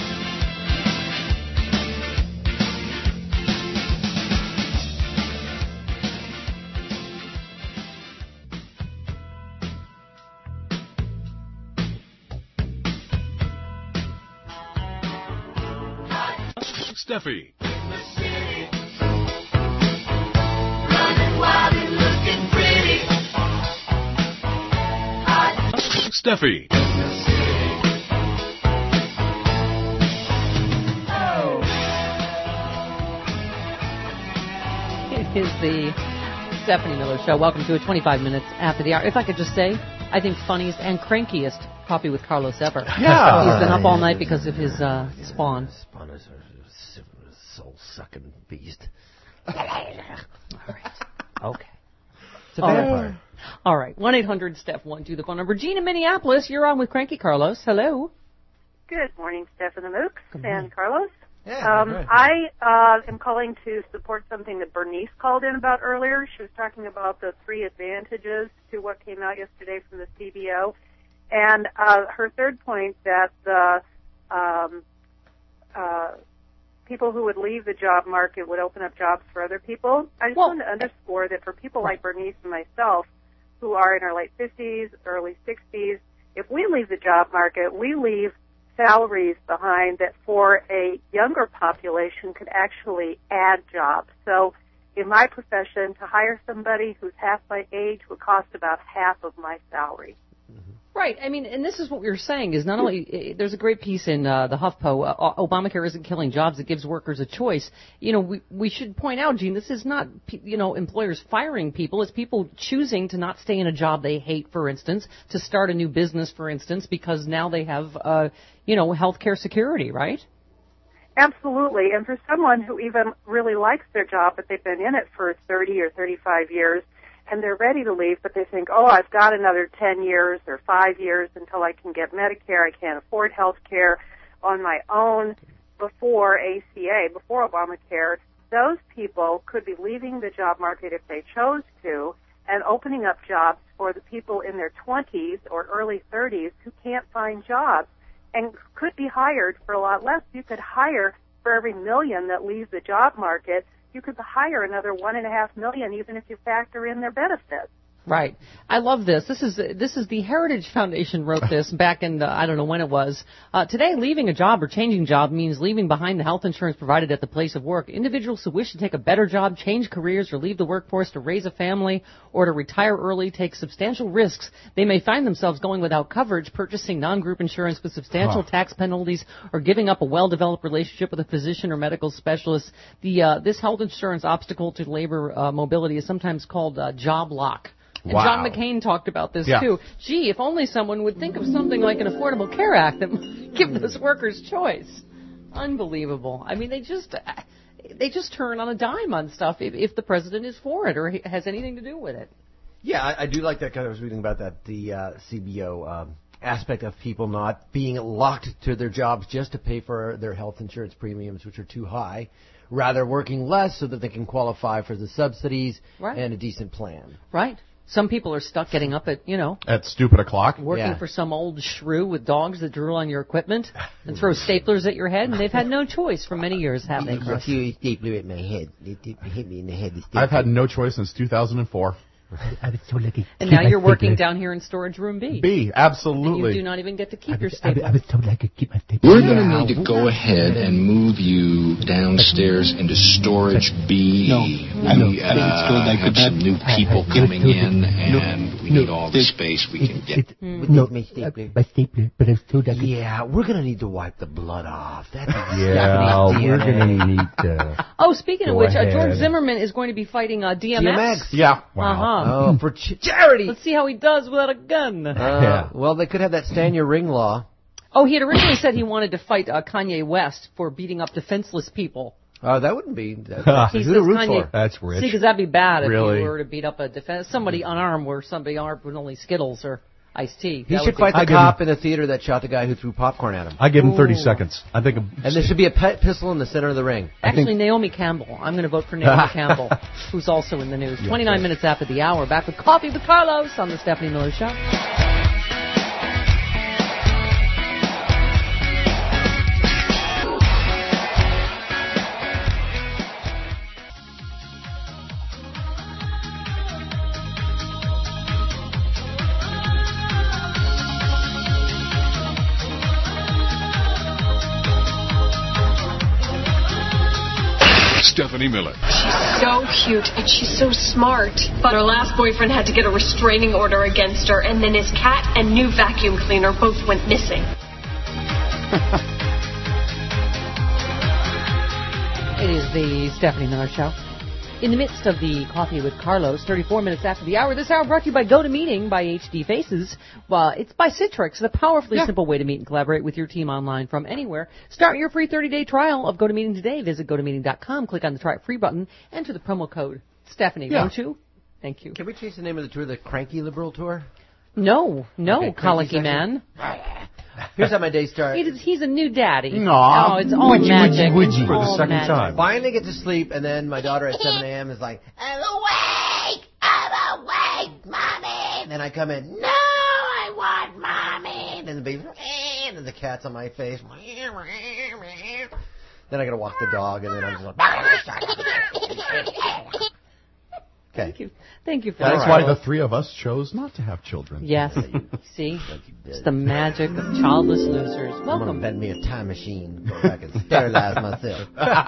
[SPEAKER 11] Steffi. Steffi.
[SPEAKER 2] It is the Stephanie Miller Show. Welcome to it twenty-five minutes after the hour. If I could just say, I think funniest and crankiest Coffee with Carlos ever.
[SPEAKER 1] Yeah.
[SPEAKER 2] He's been up all night because of his uh, spawn.
[SPEAKER 1] Spawn is a soul-sucking beast.
[SPEAKER 2] All right. Okay.
[SPEAKER 1] It's a vampire.
[SPEAKER 2] All right. one eight hundred Steph one two, the phone number. Gene in Minneapolis, you're on with Cranky Carlos. Hello.
[SPEAKER 21] Good morning, Steph and the Mooks and Carlos.
[SPEAKER 1] Yeah,
[SPEAKER 21] um,
[SPEAKER 1] right.
[SPEAKER 21] I uh, am calling to support something that Bernice called in about earlier. She was talking about the three advantages to what came out yesterday from the C B O. And uh, her third point that the um, uh, people who would leave the job market would open up jobs for other people. I just wanted to underscore that for people like Bernice and myself, who are in our late fifties, early sixties, if we leave the job market, we leave salaries behind that for a younger population could actually add jobs. So in my profession, to hire somebody who's half my age would cost about half of my salary.
[SPEAKER 2] Right. I mean, and this is what we were saying is not only, eh, there's a great piece in uh, the HuffPo, uh, Obamacare isn't killing jobs, it gives workers a choice. You know, we, we should point out, Gene, this is not, you know, employers firing people, it's people choosing to not stay in a job they hate, for instance, to start a new business, for instance, because now they have, uh, you know, health care security, right?
[SPEAKER 21] Absolutely. And for someone who even really likes their job, but they've been in it for thirty or thirty-five years, and they're ready to leave, but they think, oh, I've got another ten years or five years until I can get Medicare. I can't afford health care on my own before A C A, before Obamacare. Those people could be leaving the job market if they chose to and opening up jobs for the people in their twenties or early thirties who can't find jobs and could be hired for a lot less. You could hire for every million that leaves the job market, you could hire another one and a half million, even if you factor in their benefits.
[SPEAKER 2] Right. I love this. This is this is the Heritage Foundation wrote this back in the, I don't know when it was. Uh, today, leaving a job or changing job means leaving behind the health insurance provided at the place of work. Individuals who wish to take a better job, change careers, or leave the workforce to raise a family or to retire early take substantial risks. They may find themselves going without coverage, purchasing non-group insurance with substantial
[SPEAKER 3] Huh.
[SPEAKER 2] tax penalties, or giving up a well-developed relationship with a physician or medical specialist. The uh, this health insurance obstacle to labor uh, mobility is sometimes called uh, job lock. And
[SPEAKER 3] Wow.
[SPEAKER 2] John McCain talked about this,
[SPEAKER 3] Yeah.
[SPEAKER 2] too. Gee, if only someone would think of something like an Affordable Care Act that might give those workers choice. Unbelievable. I mean, they just they just turn on a dime on stuff if, if the president is for it or has anything to do with it.
[SPEAKER 1] Yeah, I, I do like that because I was reading about that, the uh, C B O um, aspect of people not being locked to their jobs just to pay for their health insurance premiums, which are too high, rather working less so that they can qualify for the subsidies
[SPEAKER 2] Right.
[SPEAKER 1] and a decent plan.
[SPEAKER 2] Right. Some people are stuck getting up at, you know,
[SPEAKER 3] At stupid o'clock.
[SPEAKER 2] working
[SPEAKER 1] Yeah.
[SPEAKER 2] for some old shrew with dogs that drool on your equipment and throw staplers at your head, and they've had no choice for many years, have they, Chris?
[SPEAKER 1] You stapler at my head. It hit me in the head.
[SPEAKER 3] I've had no choice since two thousand four.
[SPEAKER 9] I was so lucky.
[SPEAKER 2] And now you're working down here in storage room B.
[SPEAKER 3] B,
[SPEAKER 2] And you
[SPEAKER 3] absolutely.
[SPEAKER 2] do not even get to keep your
[SPEAKER 9] I,
[SPEAKER 2] stapler.
[SPEAKER 9] I was so lucky to keep my tape.
[SPEAKER 12] We're going to need to go ahead and move you downstairs into storage B.
[SPEAKER 9] No, I know.
[SPEAKER 12] We
[SPEAKER 9] I mean, it's good.
[SPEAKER 12] uh,
[SPEAKER 9] I
[SPEAKER 12] have
[SPEAKER 9] could
[SPEAKER 12] some
[SPEAKER 9] not-
[SPEAKER 12] new
[SPEAKER 9] I-
[SPEAKER 12] people
[SPEAKER 9] I- it was
[SPEAKER 12] coming
[SPEAKER 9] so
[SPEAKER 12] in,
[SPEAKER 9] good. No,
[SPEAKER 12] and we
[SPEAKER 9] no,
[SPEAKER 12] need all the
[SPEAKER 9] it-
[SPEAKER 12] space we can get.
[SPEAKER 9] It,
[SPEAKER 1] Mm.
[SPEAKER 9] no,
[SPEAKER 1] My stapler.
[SPEAKER 9] uh, my stapler, but I was told I could.
[SPEAKER 1] Yeah, we're going to need to wipe the blood off. That's
[SPEAKER 9] Yeah, we're gonna need to.
[SPEAKER 2] Oh, speaking of
[SPEAKER 9] Go
[SPEAKER 2] which, uh, George
[SPEAKER 9] ahead.
[SPEAKER 2] Zimmerman is going to be fighting uh, D M X.
[SPEAKER 1] D M X.
[SPEAKER 3] Yeah.
[SPEAKER 2] Uh-huh.
[SPEAKER 1] Oh, for ch- charity.
[SPEAKER 2] Let's see how he does without a gun.
[SPEAKER 1] Uh,
[SPEAKER 3] Yeah.
[SPEAKER 1] Well, they could have that stand your ring law.
[SPEAKER 2] Oh, he had originally said he wanted to fight uh, Kanye West for beating up defenseless people.
[SPEAKER 1] Oh, that wouldn't be. That,
[SPEAKER 2] He
[SPEAKER 1] who to
[SPEAKER 2] says
[SPEAKER 1] root
[SPEAKER 2] Kanye-
[SPEAKER 1] for?
[SPEAKER 19] That's rich.
[SPEAKER 2] See, because that'd be bad if
[SPEAKER 3] Really?
[SPEAKER 2] you were to beat up a defense somebody unarmed, where somebody armed with only Skittles or iced tea.
[SPEAKER 1] He
[SPEAKER 2] That
[SPEAKER 1] should
[SPEAKER 2] would be-
[SPEAKER 1] fight the
[SPEAKER 19] I give
[SPEAKER 1] cop in the theater that shot the guy who threw popcorn at him.
[SPEAKER 19] I give him thirty
[SPEAKER 2] Ooh.
[SPEAKER 19] seconds. I think.
[SPEAKER 1] And there should be a pet pistol in the center of the ring.
[SPEAKER 2] Actually, Naomi Campbell. I'm going to vote for Naomi Campbell, who's also in the news. twenty-nine minutes after the hour. Back with Coffee with Carlos on the Stephanie Miller Show.
[SPEAKER 11] Stephanie Miller.
[SPEAKER 13] She's so cute and she's so smart. But her last boyfriend had to get a restraining order against her, and then his cat and new vacuum cleaner both went missing.
[SPEAKER 2] It is the Stephanie Miller Show. In the midst of the Coffee with Carlos, thirty-four minutes after the hour. This hour brought to you by GoToMeeting by H D Faces. Well, it's by Citrix, the powerfully
[SPEAKER 3] Yeah.
[SPEAKER 2] simple way to meet and collaborate with your team online from anywhere. Start your free thirty-day trial of GoToMeeting today. Visit go to meeting dot com, click on the Try It Free button, enter the promo code Stephanie,
[SPEAKER 1] Yeah.
[SPEAKER 2] won't you? Thank you.
[SPEAKER 1] Can we change the name of the tour, the Cranky Liberal Tour?
[SPEAKER 2] No, no,
[SPEAKER 1] Okay,
[SPEAKER 2] colicky
[SPEAKER 1] cranky
[SPEAKER 2] man.
[SPEAKER 1] Here's how my day started.
[SPEAKER 2] He's, he's a new daddy.
[SPEAKER 1] Aw.
[SPEAKER 2] Oh, it's all
[SPEAKER 1] Would you-
[SPEAKER 2] magic.
[SPEAKER 1] would you-
[SPEAKER 2] It's all magic.
[SPEAKER 1] Finally get to sleep, and then my daughter at seven a.m. is like, I'm awake! I'm awake, Mommy! And then I come in, no, I want Mommy! And then the baby, eh, and then the cat's on my face. Then I gotta walk the dog, and then I'm just like, okay.
[SPEAKER 2] Thank you. Thank you for
[SPEAKER 3] That's
[SPEAKER 2] that.
[SPEAKER 3] why the three of us chose not to have children.
[SPEAKER 2] Yes. See? It's the magic of childless losers.
[SPEAKER 1] I'm
[SPEAKER 2] Welcome.
[SPEAKER 1] gonna bend me a time machine, go back and sterilize myself.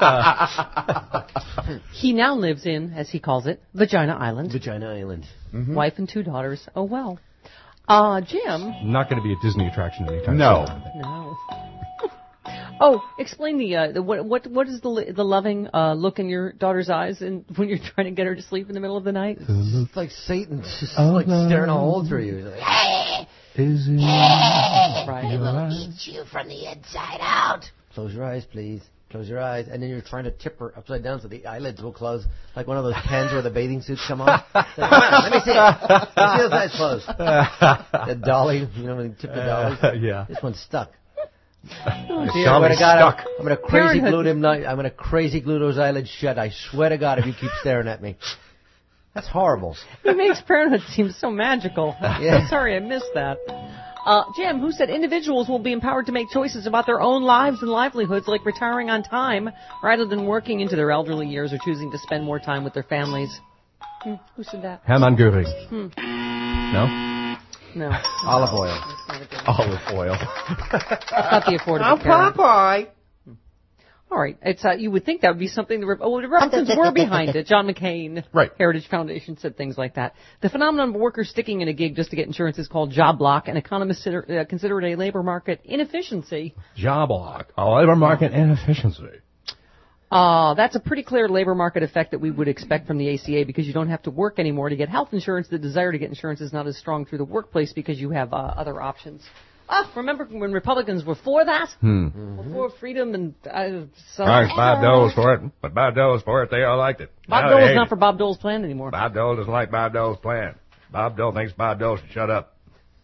[SPEAKER 2] He now lives in, as he calls it, Vagina Island.
[SPEAKER 1] Vagina Island.
[SPEAKER 3] Mm-hmm.
[SPEAKER 2] Wife and two daughters. Oh, well. Uh, Jim.
[SPEAKER 19] Not going to be a Disney attraction anytime
[SPEAKER 3] No.
[SPEAKER 19] soon.
[SPEAKER 2] No. Oh, explain the, uh, the what what what is the li- the loving uh, look in your daughter's eyes and when you're trying to get her to sleep in the middle of the night?
[SPEAKER 1] It's like Satan just like staring a hole through you. He's like, hey,
[SPEAKER 9] Is it?
[SPEAKER 2] Right.
[SPEAKER 1] I will eat you from the inside out. Close your eyes, please. Close your eyes. And then you're trying to tip her upside down so the eyelids will close, like one of those pens where the bathing suits come off. Like, come on, let me see it. Let me see those eyes closed. The dolly, you know when you tip the dolly?
[SPEAKER 19] Uh, yeah.
[SPEAKER 1] This one's stuck.
[SPEAKER 2] Oh,
[SPEAKER 1] I
[SPEAKER 2] dear.
[SPEAKER 1] swear to God,
[SPEAKER 19] stuck.
[SPEAKER 1] I'm, I'm gonna crazy
[SPEAKER 2] Parenthood.
[SPEAKER 1] glue them. ni- I'm gonna crazy glue those eyelids shut. I swear to God, if you keep staring at me, that's horrible.
[SPEAKER 2] It makes parenthood seem so magical.
[SPEAKER 1] Yeah.
[SPEAKER 2] Sorry, I missed that. Uh, Jim, who said individuals will be empowered to make choices about their own lives and livelihoods, like retiring on time rather than working into their elderly years or choosing to spend more time with their families. Hmm, who said that?
[SPEAKER 19] Hermann Göring.
[SPEAKER 2] Hmm.
[SPEAKER 19] No?
[SPEAKER 2] No.
[SPEAKER 1] Olive oil.
[SPEAKER 3] Olive oil.
[SPEAKER 2] It's not the affordable
[SPEAKER 4] Oh,
[SPEAKER 2] care.
[SPEAKER 4] Popeye.
[SPEAKER 2] All right. It's uh, you would think that would be something the, oh, the Republicans were behind it. John McCain,
[SPEAKER 3] right.
[SPEAKER 2] Heritage Foundation, said things like that. The phenomenon of workers sticking in a gig just to get insurance is called job block, and economists consider, uh, consider it a labor market inefficiency.
[SPEAKER 19] Job block. A labor market inefficiency.
[SPEAKER 2] Uh, that's a pretty clear labor market effect that we would expect from the A C A because you don't have to work anymore to get health insurance. The desire to get insurance is not as strong through the workplace because you have uh, other options. Ah, remember when Republicans were for that?
[SPEAKER 19] Hmm.
[SPEAKER 2] Mm-hmm. For freedom and uh, so.
[SPEAKER 19] Thanks, Bob Dole's for it, but Bob Dole's for it. They all liked it.
[SPEAKER 2] Bob
[SPEAKER 19] Now
[SPEAKER 2] Dole's
[SPEAKER 19] they
[SPEAKER 2] not
[SPEAKER 19] hate
[SPEAKER 2] for Bob Dole's plan anymore.
[SPEAKER 19] it. Bob Dole doesn't like Bob Dole's plan. Bob Dole thinks Bob Dole should shut up.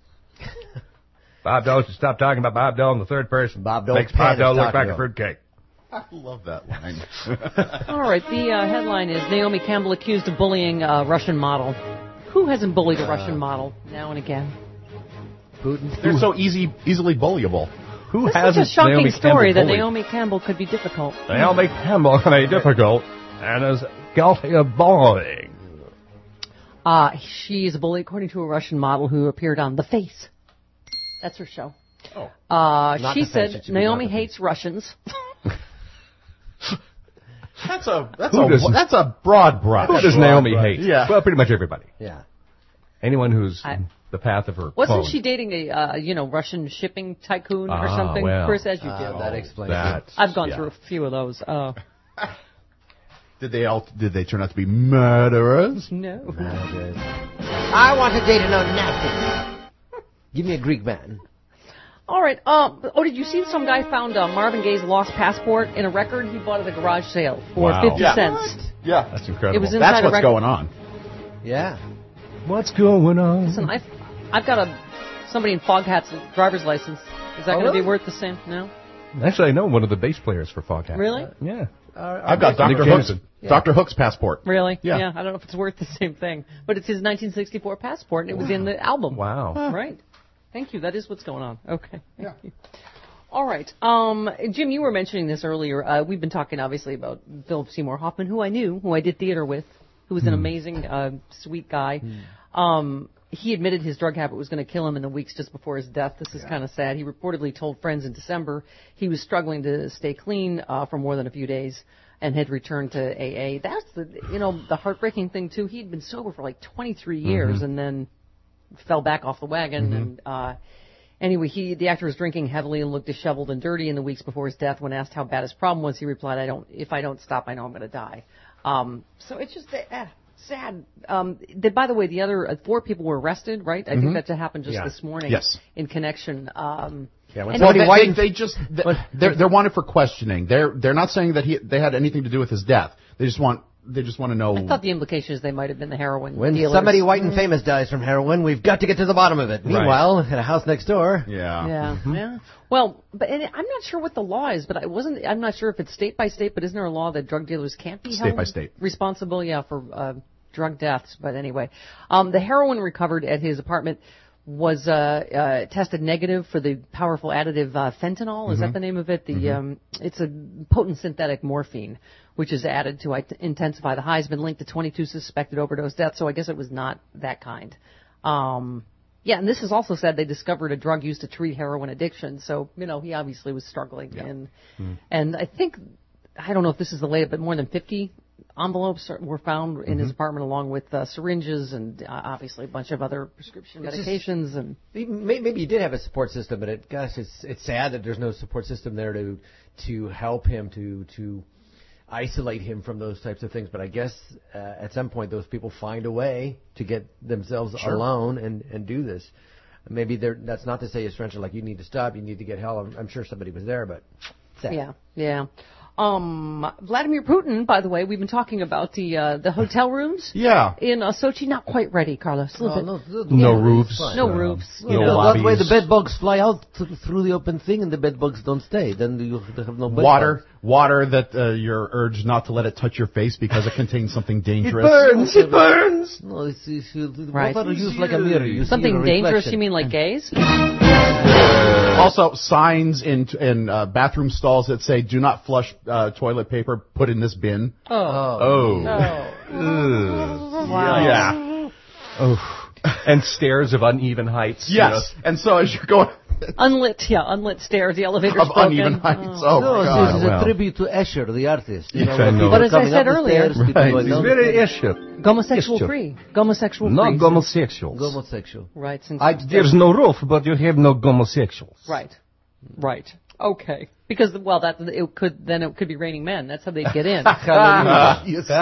[SPEAKER 19] Bob Dole should stop talking about Bob Dole in the third person.
[SPEAKER 1] Bob Dole
[SPEAKER 19] makes Bob Dole look
[SPEAKER 1] Taco
[SPEAKER 19] like
[SPEAKER 1] Bell.
[SPEAKER 19] a fruitcake.
[SPEAKER 3] I love that line.
[SPEAKER 2] All right, the uh, headline is Naomi Campbell accused of bullying a Russian model. Who hasn't bullied a Russian model now and again?
[SPEAKER 1] Putin.
[SPEAKER 3] They're so easy, easily bullyable.
[SPEAKER 19] Who
[SPEAKER 2] It's
[SPEAKER 19] hasn't
[SPEAKER 2] such a shocking
[SPEAKER 19] Naomi
[SPEAKER 2] story
[SPEAKER 19] Campbell
[SPEAKER 2] that
[SPEAKER 19] bullied?
[SPEAKER 2] Naomi Campbell could be difficult.
[SPEAKER 19] Naomi Campbell can be difficult and is guilty of bullying.
[SPEAKER 2] Uh, she is a bully according to a Russian model who appeared on The Face. That's her show.
[SPEAKER 3] Oh.
[SPEAKER 2] Uh,
[SPEAKER 1] Not
[SPEAKER 2] she
[SPEAKER 1] The Face,
[SPEAKER 2] said
[SPEAKER 1] it should be
[SPEAKER 2] Naomi
[SPEAKER 1] Not The
[SPEAKER 2] hates Russians.
[SPEAKER 3] That's a that's
[SPEAKER 19] Who
[SPEAKER 3] a
[SPEAKER 19] does-
[SPEAKER 3] that's a broad brush.
[SPEAKER 19] Who does
[SPEAKER 3] Broad
[SPEAKER 19] Naomi
[SPEAKER 3] brush.
[SPEAKER 19] hate?
[SPEAKER 3] Yeah.
[SPEAKER 19] Well, pretty much everybody.
[SPEAKER 1] Yeah.
[SPEAKER 19] Anyone who's
[SPEAKER 2] I-
[SPEAKER 19] the path of her
[SPEAKER 2] Wasn't
[SPEAKER 19] clone.
[SPEAKER 2] she dating a uh, you know Russian shipping tycoon or
[SPEAKER 19] Ah,
[SPEAKER 2] something?
[SPEAKER 19] well.
[SPEAKER 2] Chris, as you
[SPEAKER 1] Uh,
[SPEAKER 2] do.
[SPEAKER 1] that explains
[SPEAKER 19] that.
[SPEAKER 1] it.
[SPEAKER 2] I've gone
[SPEAKER 3] yeah.
[SPEAKER 2] through a few of those. Uh,
[SPEAKER 3] Did they all? Did they turn out to be murderers?
[SPEAKER 2] no.
[SPEAKER 1] I want to date a no-Nazi. Give me a Greek man.
[SPEAKER 2] All right. Uh, oh, did you see some guy found uh, Marvin Gaye's lost passport in a record he bought at a garage sale for
[SPEAKER 19] Wow.
[SPEAKER 2] fifty
[SPEAKER 3] Yeah.
[SPEAKER 2] cents?
[SPEAKER 3] Yeah,
[SPEAKER 19] That's incredible.
[SPEAKER 2] It was in-
[SPEAKER 3] that's
[SPEAKER 2] inside a
[SPEAKER 3] what's
[SPEAKER 2] rec-
[SPEAKER 3] going on.
[SPEAKER 1] Yeah.
[SPEAKER 19] What's going on?
[SPEAKER 2] Listen, I've I've got a somebody in Foghat's driver's license. Is that
[SPEAKER 1] Oh,
[SPEAKER 2] going to
[SPEAKER 1] really?
[SPEAKER 2] be worth the same? No.
[SPEAKER 19] Actually, I know one of the bass players for Foghat.
[SPEAKER 2] Really?
[SPEAKER 19] Yeah.
[SPEAKER 3] I've got
[SPEAKER 19] Nick
[SPEAKER 3] Doctor Hook's
[SPEAKER 19] Jameson.
[SPEAKER 3] Doctor Hook's passport.
[SPEAKER 2] Really?
[SPEAKER 3] Yeah.
[SPEAKER 2] I don't know if it's worth the same thing, but it's his nineteen sixty-four passport, and it was in the album.
[SPEAKER 19] Wow.
[SPEAKER 2] Right. Thank you. That is what's going on. Okay.
[SPEAKER 3] Yeah.
[SPEAKER 2] All right. Um, Jim, you were mentioning this earlier. Uh, we've been talking, obviously, about Philip Seymour Hoffman, who I knew, who I did theater with, who was an amazing, uh, sweet guy. Um, he admitted his drug habit was going to kill him in the weeks just before his death. This is kind of sad. He reportedly told friends in December he was struggling to stay clean uh, for more than a few days and had returned to A A. That's the, you know, the heartbreaking thing, too. He'd been sober for like twenty-three years
[SPEAKER 19] Mm-hmm.
[SPEAKER 2] and then fell back off the wagon.
[SPEAKER 19] Mm-hmm.
[SPEAKER 2] And uh, anyway, he the actor was drinking heavily and looked disheveled and dirty in the weeks before his death. When asked how bad his problem was, he replied, "I don't. If I don't stop, I know I'm going to die." Um, so it's just uh, sad. Um, the, by the way, the other uh, four people were arrested, right? I think that happened just
[SPEAKER 19] Yeah.
[SPEAKER 2] this morning.
[SPEAKER 3] Yes.
[SPEAKER 2] In connection. Um,
[SPEAKER 19] Yeah, when
[SPEAKER 2] and
[SPEAKER 3] Well,
[SPEAKER 2] they-
[SPEAKER 3] they,
[SPEAKER 1] White
[SPEAKER 3] they,
[SPEAKER 1] and-
[SPEAKER 3] they just they, they're they're wanted for questioning. They're they're not saying that he they had anything to do with his death. They just want they just want to know.
[SPEAKER 2] I thought the implication is they might have been the heroin
[SPEAKER 1] When
[SPEAKER 2] dealers.
[SPEAKER 1] somebody white and famous dies from heroin, we've got to get to the bottom of it. Meanwhile, at a house next door.
[SPEAKER 3] yeah.
[SPEAKER 2] Yeah, yeah. Well, but and I'm not sure what the law is, but I wasn't. I'm not sure if it's state by state. But isn't there a law that drug dealers can't be
[SPEAKER 3] State
[SPEAKER 2] held
[SPEAKER 3] by state.
[SPEAKER 2] responsible? Yeah, for uh, drug deaths. But anyway, um, the heroin recovered at his apartment was uh, uh, tested negative for the powerful additive uh, fentanyl. Is that the name of it? The um, it's a potent synthetic morphine, which is added to it- intensify the high. Has been linked to twenty-two suspected overdose deaths. So I guess it was not that kind. Um, yeah, and this is also said they discovered a drug used to treat heroin addiction. So you know he obviously was struggling, and and I think I don't know if this is the latest, but more than fifty envelopes are- were found in his apartment, along with uh, syringes and uh, obviously a bunch of other prescription
[SPEAKER 1] It's just-
[SPEAKER 2] medications. And
[SPEAKER 1] Maybe maybe you did have a support system, but it, gosh, it's it's sad that there's no support system there to to help him to to isolate him from those types of things. But I guess uh, at some point those people find a way to get themselves
[SPEAKER 3] Sure.
[SPEAKER 1] alone and and do this. Maybe they're, that's not to say his friends are like, you need to stop, you need to get help. I'm, I'm sure somebody was there, but sad.
[SPEAKER 2] yeah, yeah. Um, Vladimir Putin, by the way, we've been talking about the uh, the hotel rooms.
[SPEAKER 3] Yeah.
[SPEAKER 2] In uh, Sochi, not quite ready, Carlos. A little
[SPEAKER 1] Oh,
[SPEAKER 2] bit.
[SPEAKER 1] no,
[SPEAKER 19] No
[SPEAKER 1] yeah,
[SPEAKER 19] roofs.
[SPEAKER 1] it's fine.
[SPEAKER 2] No
[SPEAKER 19] uh,
[SPEAKER 2] roofs.
[SPEAKER 19] No
[SPEAKER 2] You know,
[SPEAKER 1] That way the
[SPEAKER 19] lobbies.
[SPEAKER 1] bed bugs fly out th- through the open thing, and the bed bugs don't stay. Then you have no bed
[SPEAKER 3] Water,
[SPEAKER 1] bugs.
[SPEAKER 3] water that uh, you're urged not to let it touch your face because it contains something dangerous.
[SPEAKER 1] burns! It burns! No, it's, it's, it's
[SPEAKER 2] Right.
[SPEAKER 1] water used like a mirror. You see
[SPEAKER 2] Something
[SPEAKER 1] your
[SPEAKER 2] dangerous?
[SPEAKER 1] reflection.
[SPEAKER 2] You mean like gays?
[SPEAKER 3] Also, signs in in uh, bathroom stalls that say "Do not flush uh, toilet paper. Put in this bin."
[SPEAKER 2] Oh.
[SPEAKER 3] Oh.
[SPEAKER 2] Oh. Wow.
[SPEAKER 3] Yeah.
[SPEAKER 19] Oh. And stairs of uneven heights.
[SPEAKER 3] Yes.
[SPEAKER 19] You know.
[SPEAKER 3] And so as you're going.
[SPEAKER 2] Unlit, yeah, unlit stairs. The elevator's
[SPEAKER 3] Of
[SPEAKER 2] broken.
[SPEAKER 3] uneven heights.
[SPEAKER 2] Oh.
[SPEAKER 3] Oh,
[SPEAKER 1] No,
[SPEAKER 3] my
[SPEAKER 1] this
[SPEAKER 3] God.
[SPEAKER 1] is a
[SPEAKER 19] Well.
[SPEAKER 1] tribute to Escher, the artist. You know,
[SPEAKER 19] Yes, I
[SPEAKER 1] when
[SPEAKER 19] know.
[SPEAKER 1] people
[SPEAKER 2] But
[SPEAKER 1] are
[SPEAKER 2] as I
[SPEAKER 1] coming
[SPEAKER 2] said
[SPEAKER 1] up the
[SPEAKER 2] earlier-
[SPEAKER 1] stairs, people
[SPEAKER 19] Right.
[SPEAKER 1] going
[SPEAKER 19] It's
[SPEAKER 1] down
[SPEAKER 5] Very
[SPEAKER 1] the
[SPEAKER 5] Escher.
[SPEAKER 2] Homosexual
[SPEAKER 5] Escher.
[SPEAKER 2] free. Homosexual
[SPEAKER 5] No
[SPEAKER 2] free.
[SPEAKER 5] homosexuals.
[SPEAKER 1] homosexual.
[SPEAKER 2] Right. Since
[SPEAKER 5] I, there's no roof, but you have no homosexuals.
[SPEAKER 2] Right. Right. Okay. Because well, that it could then it could be raining men. That's how they'd get in.
[SPEAKER 3] You see.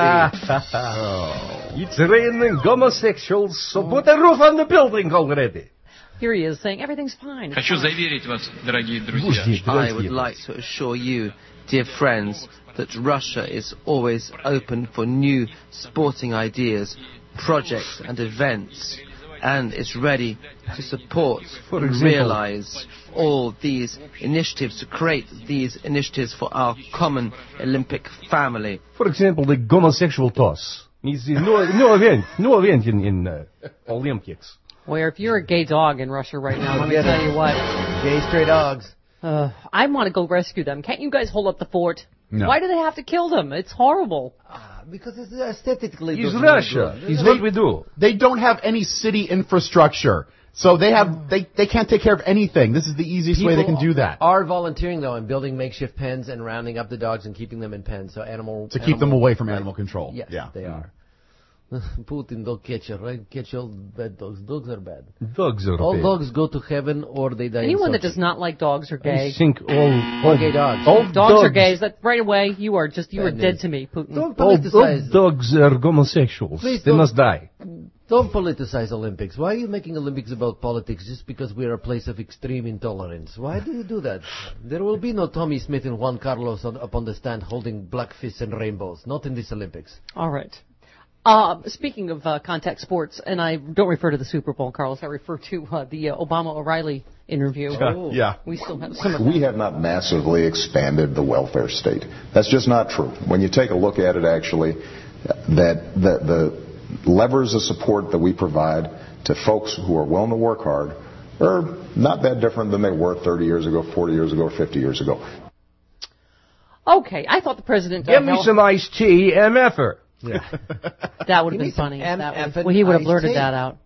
[SPEAKER 5] Oh. It's raining homosexuals, so put a roof on the building already.
[SPEAKER 2] Here he is saying everything's fine. It's
[SPEAKER 7] Хочу
[SPEAKER 2] fine.
[SPEAKER 7] заверить вас, дорогие друзья. I would like to assure you, dear friends, that Russia is always open for new sporting ideas, projects and events, and is ready to support
[SPEAKER 5] For
[SPEAKER 7] and
[SPEAKER 5] example-
[SPEAKER 7] realize all these initiatives, to create these initiatives for our common Olympic family.
[SPEAKER 5] For example, the homosexual toss. It's a new, new event, new event in, in uh, Olympics.
[SPEAKER 2] Where if you're a gay dog in Russia right now, let me
[SPEAKER 1] Forget
[SPEAKER 2] tell
[SPEAKER 1] it.
[SPEAKER 2] you what.
[SPEAKER 1] Gay stray dogs.
[SPEAKER 2] Uh, I want to go rescue them. Can't you guys hold up the fort?
[SPEAKER 3] No.
[SPEAKER 2] Why do they have to kill them? It's horrible.
[SPEAKER 1] Because it's aesthetically.
[SPEAKER 5] It's
[SPEAKER 1] doesn't
[SPEAKER 5] Russia.
[SPEAKER 1] look good.
[SPEAKER 5] It's what we do.
[SPEAKER 3] They don't have any city infrastructure. So they have they, they can't take care of anything. This is the easiest way they can do that.
[SPEAKER 1] Are volunteering though and building makeshift pens and rounding up the dogs and keeping them in pens. So animal
[SPEAKER 3] To keep them away from animal control.
[SPEAKER 1] Yes,
[SPEAKER 3] Yeah.
[SPEAKER 1] they are. Putin don't catch you, right? Catch all bad dogs. Dogs are bad.
[SPEAKER 5] Dogs are
[SPEAKER 1] All
[SPEAKER 5] bad.
[SPEAKER 1] dogs go to heaven or they die.
[SPEAKER 2] Anyone
[SPEAKER 1] in
[SPEAKER 2] that does not like dogs or gay.
[SPEAKER 5] I think all, all
[SPEAKER 1] gay dogs.
[SPEAKER 5] All
[SPEAKER 2] Dogs, are gays. That right away you are just you are
[SPEAKER 1] Bad
[SPEAKER 2] dead
[SPEAKER 1] news.
[SPEAKER 2] to me, Putin.
[SPEAKER 1] Don't
[SPEAKER 5] all, all
[SPEAKER 1] politicize.
[SPEAKER 5] dogs are homosexuals.
[SPEAKER 1] Please
[SPEAKER 5] they
[SPEAKER 1] don't-
[SPEAKER 5] must die.
[SPEAKER 1] Don't politicize Olympics. Why are you making Olympics about politics just because we are a place of extreme intolerance? Why do you do that? There will be no Tommy Smith and Juan Carlos on, up on the stand holding black fists and rainbows. Not in this Olympics.
[SPEAKER 2] All right. Uh, speaking of uh, contact sports, and I don't refer to the Super Bowl, Carlos. I refer to uh, the uh, Obama O'Reilly interview.
[SPEAKER 3] Oh. Yeah.
[SPEAKER 2] We still have some of
[SPEAKER 14] We
[SPEAKER 2] that.
[SPEAKER 14] have not massively expanded the welfare state. That's just not true. When you take a look at it, actually, that the, the levers of support that we provide to folks who are willing to work hard are not that different than they were thirty years ago, forty years ago, or fifty years ago.
[SPEAKER 2] Okay, I thought the president.
[SPEAKER 5] Give
[SPEAKER 2] uh,
[SPEAKER 5] me
[SPEAKER 2] held-
[SPEAKER 5] some iced tea, M F R.
[SPEAKER 1] Yeah.
[SPEAKER 2] That would have
[SPEAKER 1] Give
[SPEAKER 2] been
[SPEAKER 1] me some
[SPEAKER 2] funny.
[SPEAKER 1] M
[SPEAKER 2] That
[SPEAKER 1] F
[SPEAKER 2] would,
[SPEAKER 1] and
[SPEAKER 2] well, he would have
[SPEAKER 1] iced
[SPEAKER 2] blurted
[SPEAKER 1] tea.
[SPEAKER 2] that out.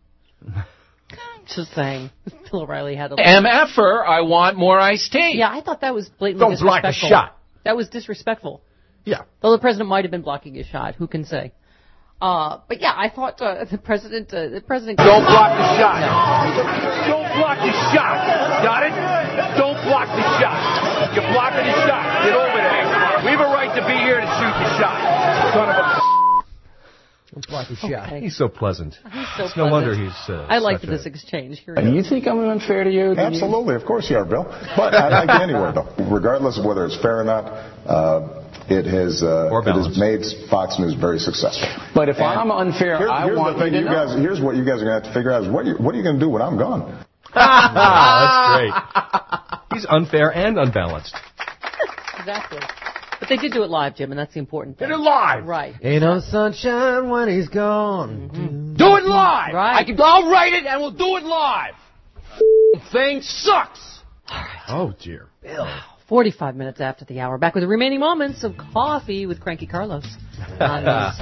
[SPEAKER 2] Just saying. Bill O'Reilly had a
[SPEAKER 12] M F R, I want more iced tea.
[SPEAKER 2] Yeah, I thought that was blatantly
[SPEAKER 5] Don't block the
[SPEAKER 2] disrespectful.
[SPEAKER 5] shot.
[SPEAKER 2] That was disrespectful.
[SPEAKER 3] Yeah.
[SPEAKER 2] Though the president might have been blocking his shot. Who can say? Uh, but yeah, I thought uh, the president. Uh, the president.
[SPEAKER 5] Don't block the shot. Don't block the shot. Got it? Don't block the shot. You're blocking the shot. Get over there. We have a right to be here to shoot the shot. Son of a...
[SPEAKER 1] Don't block the shot.
[SPEAKER 2] Okay.
[SPEAKER 19] He's so pleasant.
[SPEAKER 2] He's so
[SPEAKER 19] It's no
[SPEAKER 2] pleasant.
[SPEAKER 19] wonder he's. Uh,
[SPEAKER 2] I liked
[SPEAKER 19] such
[SPEAKER 2] this
[SPEAKER 19] a-
[SPEAKER 2] exchange. Here
[SPEAKER 14] And
[SPEAKER 2] it
[SPEAKER 14] you
[SPEAKER 2] is.
[SPEAKER 14] think I'm unfair to you? Absolutely, of course you are, Bill. But I like anywhere, though. Regardless of whether it's fair or not, uh, it has uh,
[SPEAKER 19] Or
[SPEAKER 14] it has
[SPEAKER 19] balanced.
[SPEAKER 14] made Fox News very successful.
[SPEAKER 10] But if
[SPEAKER 14] And
[SPEAKER 10] I'm unfair,
[SPEAKER 14] Here's,
[SPEAKER 10] I
[SPEAKER 14] here's
[SPEAKER 10] want
[SPEAKER 14] the thing,
[SPEAKER 10] you
[SPEAKER 14] you
[SPEAKER 10] to know.
[SPEAKER 14] guys. Here's what you guys are going to have to figure out: is what you, what are you going to do when I'm gone?
[SPEAKER 19] Ah, that's great. He's unfair and unbalanced.
[SPEAKER 2] Exactly. But they did do it live, Jim, and that's the important thing.
[SPEAKER 5] Did it live.
[SPEAKER 2] Right.
[SPEAKER 1] Ain't no sunshine when he's gone.
[SPEAKER 5] Do it live.
[SPEAKER 2] Right.
[SPEAKER 5] I can, I'll write it and we'll do it live. Thing sucks.
[SPEAKER 3] Oh, dear.
[SPEAKER 2] forty-five minutes after the hour. Back with the remaining moments of coffee with Cranky Carlos. On the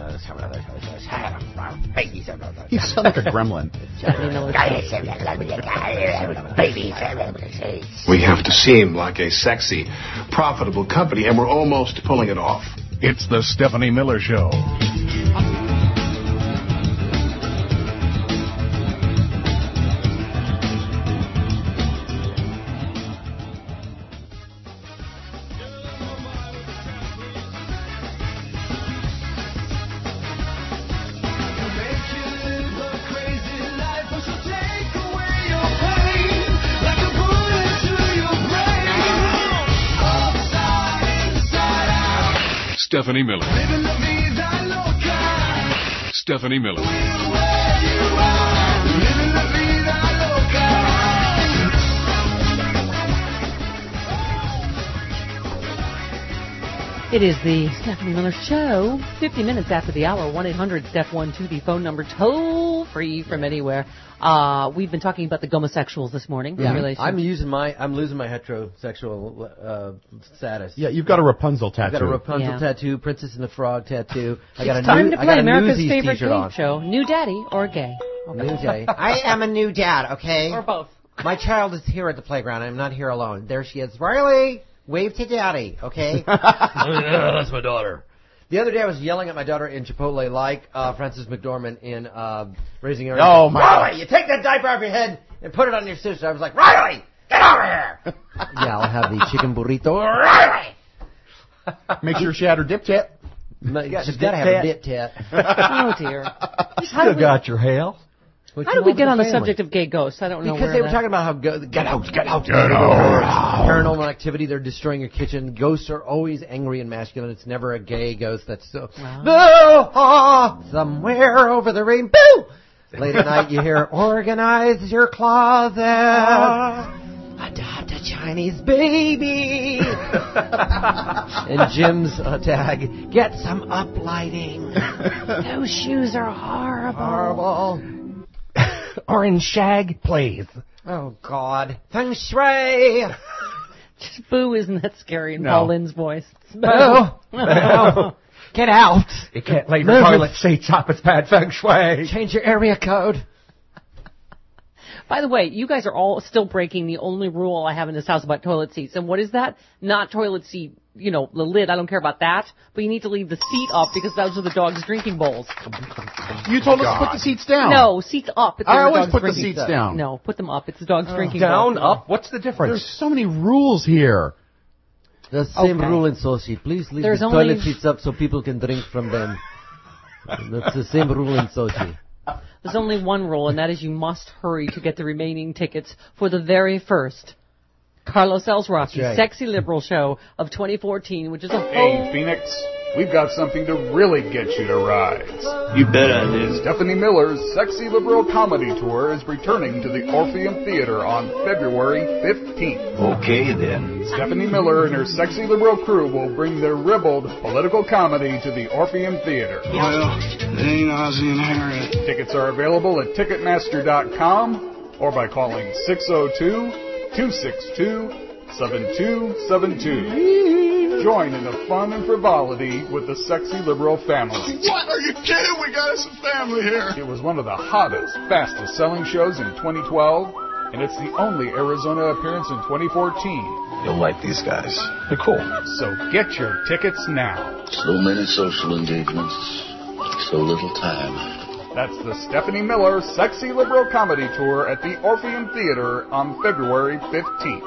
[SPEAKER 3] You sound like a gremlin.
[SPEAKER 2] Stephanie Miller Show.
[SPEAKER 10] We have to seem like a sexy, profitable company, and we're almost pulling it off.
[SPEAKER 11] It's the Stephanie Miller Show. Stephanie Miller. Stephanie Miller.
[SPEAKER 2] It is the Stephanie Miller Show. fifty minutes after the hour. one eight hundred Steph one two, the phone number, toll free from anywhere. Uh, we've been talking about the homosexuals this morning.
[SPEAKER 1] Yeah, I'm using my, I'm losing my heterosexual uh, status.
[SPEAKER 3] Yeah, you've got a Rapunzel tattoo.
[SPEAKER 1] I've got a Rapunzel
[SPEAKER 2] Yeah.
[SPEAKER 1] tattoo, Princess and the Frog tattoo. I got
[SPEAKER 2] It's
[SPEAKER 1] a
[SPEAKER 2] time
[SPEAKER 1] new,
[SPEAKER 2] to
[SPEAKER 1] I
[SPEAKER 2] play
[SPEAKER 1] got a
[SPEAKER 2] America's
[SPEAKER 1] Newsies
[SPEAKER 2] favorite
[SPEAKER 1] t-shirt
[SPEAKER 2] game
[SPEAKER 1] on.
[SPEAKER 2] show. New daddy or gay?
[SPEAKER 1] New day. I am a new dad, okay?
[SPEAKER 2] Or both.
[SPEAKER 1] My child is here at the playground. I'm not here alone. There she is. Riley, wave to daddy, okay? Yeah, that's my daughter. The other day I was yelling at my daughter in Chipotle like uh, Frances McDormand in uh, Raising Arizona.
[SPEAKER 3] Oh, my
[SPEAKER 1] Riley, you take that diaper off your head and put it on your sister. I was like, Riley, get over here. Yeah, I'll have the chicken burrito. Riley!
[SPEAKER 3] Make sure she had her dip tat.
[SPEAKER 1] She's got to have a dip tat.
[SPEAKER 2] Oh, dear.
[SPEAKER 1] How do we-
[SPEAKER 9] got your hair.
[SPEAKER 2] How did we get on the subject of gay ghosts? I don't know
[SPEAKER 1] Because
[SPEAKER 2] where
[SPEAKER 1] they were
[SPEAKER 2] that-
[SPEAKER 1] talking about how go- get out, get out, get out. Paranormal activity. They're destroying your kitchen. Ghosts are always angry and masculine. It's never a gay ghost. That's so. Boo! Ah, somewhere over the rainbow. Late at night, you hear organize your closet. Adopt a Chinese baby. And Jim's uh, tag. Get some uplighting. Those shoes are horrible. Horrible.
[SPEAKER 9] Orange shag, please.
[SPEAKER 1] Oh, God. Feng Shui.
[SPEAKER 2] Just boo, isn't that scary in
[SPEAKER 3] No.
[SPEAKER 2] Paul Lynn's voice? Boo.
[SPEAKER 1] Boo. Get out.
[SPEAKER 9] You can't leave your toilet seats up. It's bad feng shui.
[SPEAKER 1] Change your area code.
[SPEAKER 2] By the way, you guys are all still breaking the only rule I have in this house about toilet seats. And what is that? Not toilet seat, you know, the lid. I don't care about that. But you need to leave the seat up because those are the dog's drinking bowls.
[SPEAKER 3] You told us to put the seats down.
[SPEAKER 2] No, seats up. It's
[SPEAKER 3] I
[SPEAKER 2] the
[SPEAKER 3] always
[SPEAKER 2] dog's
[SPEAKER 3] put the
[SPEAKER 2] drinking
[SPEAKER 3] seats
[SPEAKER 2] stuff.
[SPEAKER 3] down.
[SPEAKER 2] No, put them up. It's the dog's drinking
[SPEAKER 9] Down,
[SPEAKER 2] bowl.
[SPEAKER 9] up. What's the difference?
[SPEAKER 3] There's so many rules here.
[SPEAKER 1] The same
[SPEAKER 2] Okay.
[SPEAKER 1] rule in Sochi. Please leave
[SPEAKER 2] There's
[SPEAKER 1] the
[SPEAKER 2] only-
[SPEAKER 1] toilet seats up so people can drink from them. That's the same rule in Sochi.
[SPEAKER 2] There's only one rule, and that is you must hurry to get the remaining tickets for the very first Carlos El Rossi
[SPEAKER 1] That's right.
[SPEAKER 2] Sexy Liberal Show of twenty fourteen, which is a whole...
[SPEAKER 10] Hey, Phoenix, we've got something to really get you to rise.
[SPEAKER 15] You bet I do.
[SPEAKER 10] Stephanie Miller's Sexy Liberal Comedy Tour is returning to the Orpheum Theater on February fifteenth.
[SPEAKER 15] Okay, then.
[SPEAKER 10] Stephanie Miller and her Sexy Liberal crew will bring their ribald political comedy to the Orpheum Theater.
[SPEAKER 15] Well, it ain't Ozzy and Harriet.
[SPEAKER 10] Tickets are available at Ticketmaster dot com or by calling six oh two, two six two, seven two seven two. Join in the fun and frivolity with the Sexy Liberal family.
[SPEAKER 15] What? Are you kidding? We got us a family here.
[SPEAKER 10] It was one of the hottest, fastest selling shows in twenty twelve, and it's the only Arizona appearance in twenty fourteen.
[SPEAKER 15] You'll like these guys. They're cool.
[SPEAKER 10] So get your tickets now.
[SPEAKER 15] So many social engagements. So little time.
[SPEAKER 10] That's the Stephanie Miller Sexy Liberal Comedy Tour at the Orpheum Theater on February fifteenth.